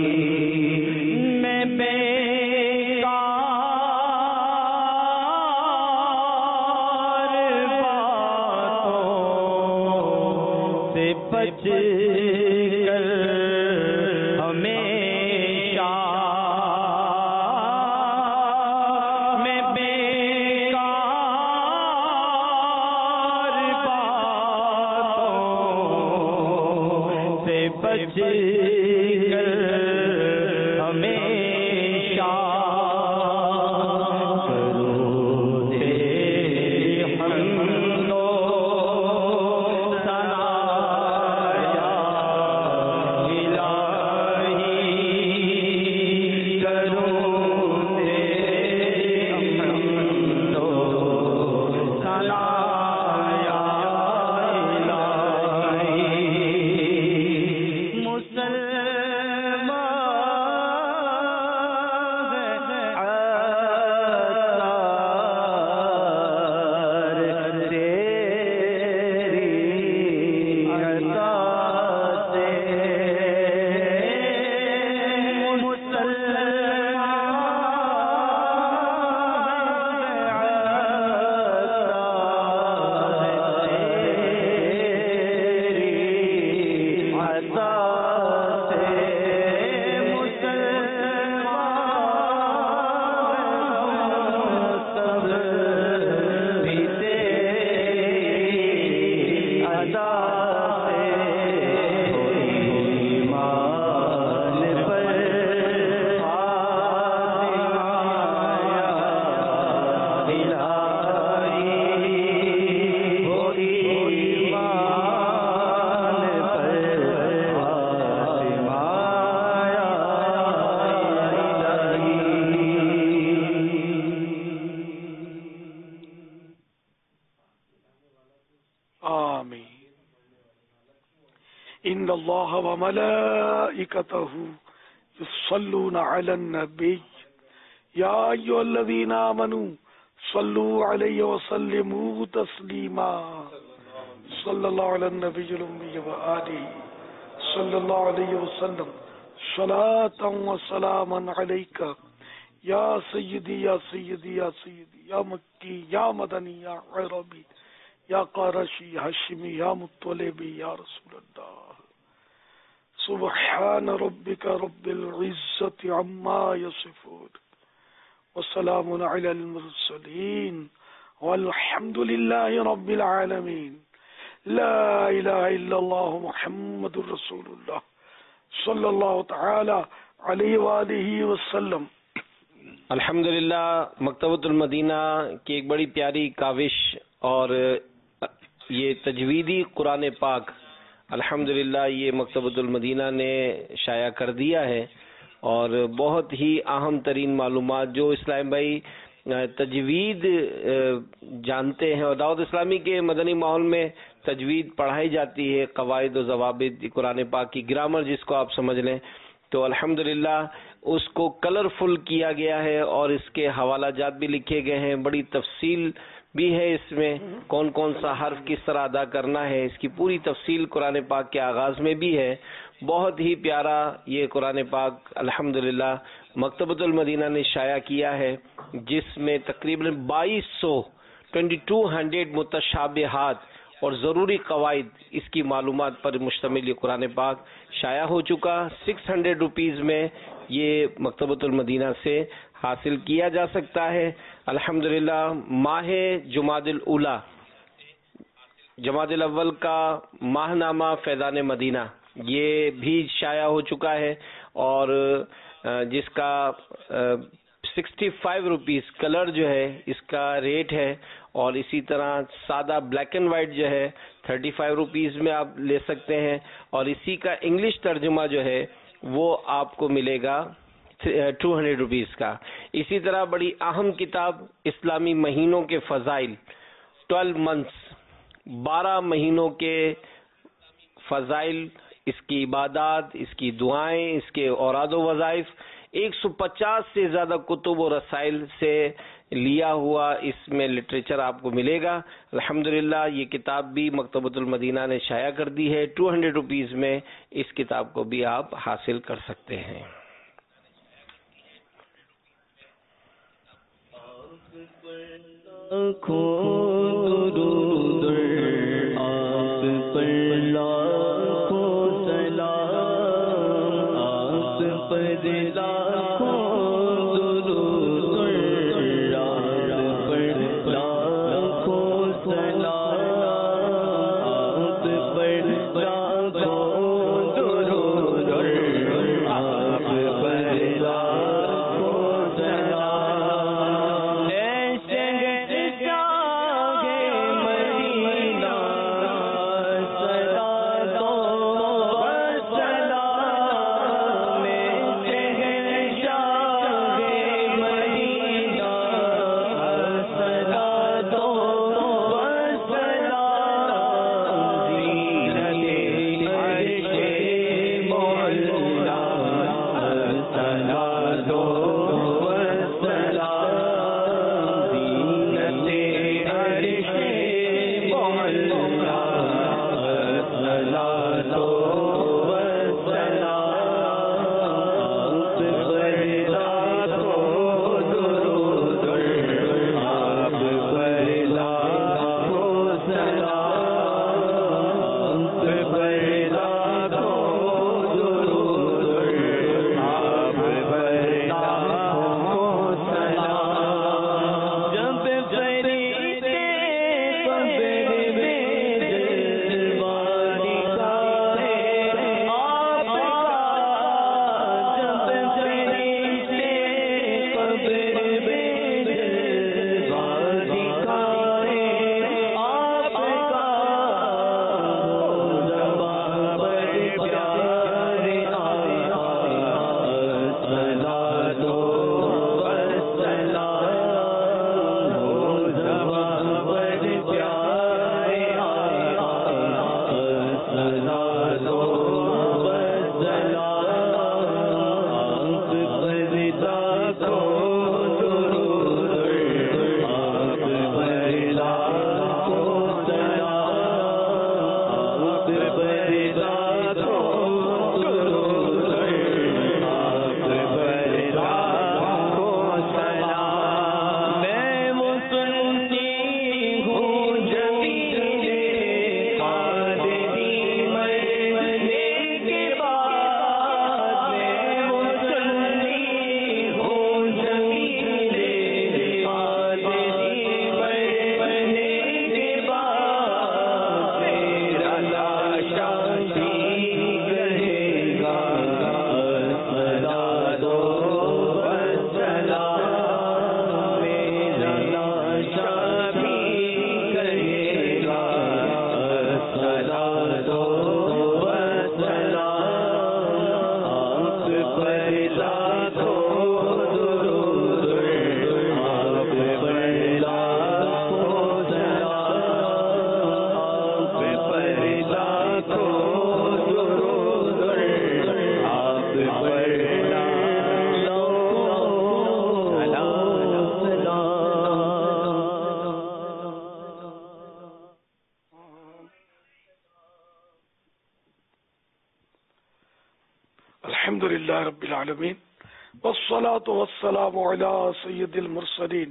میں بیکار باتوں سے بچ کر ہمیشہ، میں بیکار باتوں سے بچ کر ہمیشہ کروں تیری حمد و ثنا یا الہی، کروں تیری حمد و ثنا یا الہی، مسلمان إن الله وملائكته يصلون على النبي يا أيها الذين آمنوا صلوا عليه وسلموا تسليما صلى الله على النبي الأمي وآله صلى الله عليه وسلم صلاة وسلاما عليك يا سيدي يا سيدي يا سيدي يا مكي يا مدني يا عربي يا قرشي هاشمي يا مطلبي يا رسول الله. سبحان ربك رب العزة عما يصفون وسلام على المرسلين والحمد لله رب العالمين. لا إله إلا الله محمد رسول الله صلی اللہ تعالی علیہ وآلہ وسلم. الحمدللہ مکتبۃ المدینہ کی ایک بڑی پیاری کاوش اور یہ تجویدی قرآن پاک الحمدللہ یہ مکتبۃ المدینہ نے شائع کر دیا ہے، اور بہت ہی اہم ترین معلومات جو اسلام بھائی تجوید جانتے ہیں، اور دعوت اسلامی کے مدنی ماحول میں تجوید پڑھائی جاتی ہے، قواعد و ضوابط قرآن پاک کی گرامر جس کو آپ سمجھ لیں، تو الحمدللہ اس کو کلرفل کیا گیا ہے اور اس کے حوالہ جات بھی لکھے گئے ہیں، بڑی تفصیل بھی ہے اس میں، کون کون سا حرف کس طرح ادا کرنا ہے، اس کی پوری تفصیل قرآن پاک کے آغاز میں بھی ہے. بہت ہی پیارا یہ قرآن پاک الحمدللہ مکتبۃ المدینہ نے شائع کیا ہے، جس میں تقریباً بائیس سو ٹوینٹی ٹو ہنڈریڈ متشابہات اور ضروری قواعد اس کی معلومات پر مشتمل یہ قرآن پاک شائع ہو چکا. سکس ہنڈریڈ روپیز میں یہ مکتبۃ المدینہ سے حاصل کیا جا سکتا ہے. الحمدللہ ماہ جمادی الاولی جمادی الاول کا ماہ نامہ فیضان مدینہ یہ بھی شائع ہو چکا ہے، اور جس کا سکسٹی فائیو روپیز کلر جو ہے اس کا ریٹ ہے، اور اسی طرح سادہ بلیک اینڈ وائٹ جو ہے تھرٹی فائیو روپیز میں آپ لے سکتے ہیں، اور اسی کا انگلش ترجمہ جو ہے وہ آپ کو ملے گا ٹو ہنڈریڈ روپیز کا. اسی طرح بڑی اہم کتاب اسلامی مہینوں کے فضائل ٹویلو منتھس بارہ مہینوں کے فضائل، اس کی عبادات، اس کی دعائیں، اس کے اوراد و وظائف، ایک سو پچاس سے زیادہ کتب و رسائل سے لیا ہوا اس میں لٹریچر آپ کو ملے گا. الحمدللہ یہ کتاب بھی مکتبۃ المدینہ نے شائع کر دی ہے، ٹو ہنڈریڈ روپیز میں اس کتاب کو بھی آپ حاصل کر سکتے ہیں. الحمد للہ رب العالمین والصلاة والسلام علی سید المرسلین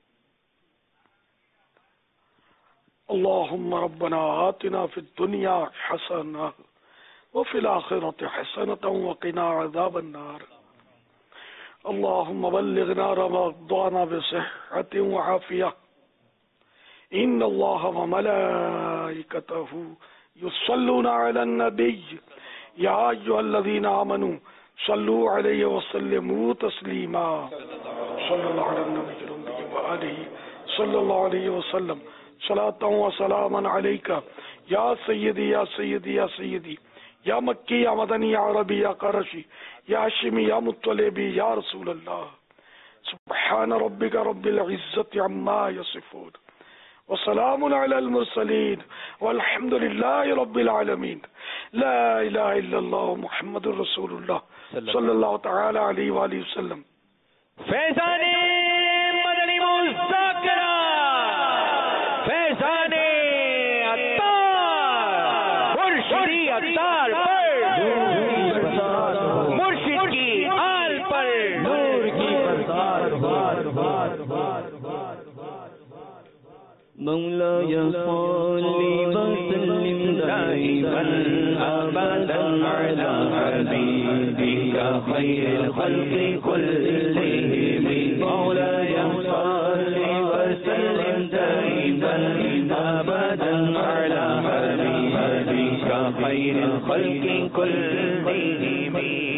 اللهم ربنا آتنا في الدنيا حسنة وفي الآخرة حسنة وقنا عذاب النار اللهم بلغنا رمضان بصحة وعافية إن الله وملائكته يصلون على النبي يا أيها الذين آمنوا صلوا عليه وسلموا تسليما صلى الله على النبي وآله صلى الله عليه وسلم صلاة وسلاما عليك يا سيدي يا سيدي يا سيدي يا مكي يا مدني يا عربي يا قرشي يا هاشمي يا مطلبي يا رسول الله سبحان ربك رب العزة عما يصفون وسلام على المرسلين والحمد لله رب العالمين لا إله إلا الله محمد رسول الله صلى الله تعالى عليه وآله وسلم. فیضان مدنی مذاکرہ، فیضان عطار، مرشدی عطار پر مرشد کی آل پر نور کی برسات بار بار بار بار مولاي صل وسلم دائما ابدا على حبيبك خير الخلق كلهم مولاي صل وسلم دائما ابدا على حبيبك خير الخلق كلهم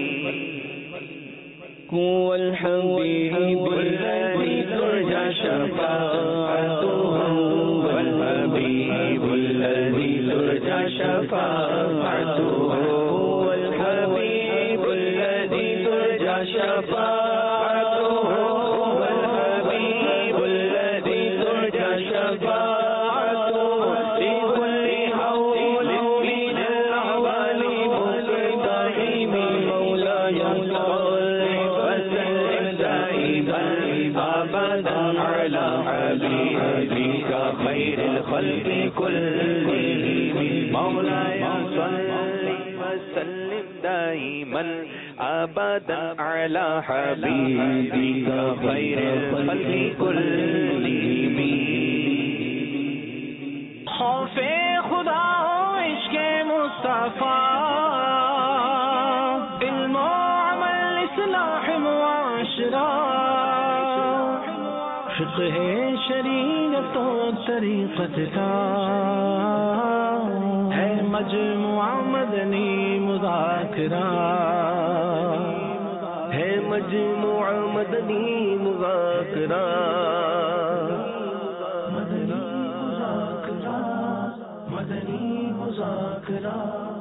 هو الحبيب الذي ترجى شفاعته والحبيب الذي ترجى شفاعته هو الحبيب الذي ترجى شفاعته والحبيب الذي ترجى شفاعته في كل حول من الأحوال مقتحم مولاي أبدا على حبيبك خير الخلق كلهم مولاي صل وسلم دائما أبدا على حبيبك خير الخلق كلهم. خوف خدا و عشق مصطفیٰ علم و عمل اصلاح معاشرہ فقہ شریعت و طریقت کا ہے مجموعہ مدنی مذاکرہ ہے مجموعہ مدنی مذاکرہ مدنی مذاکرہ مدنی مذاکرہ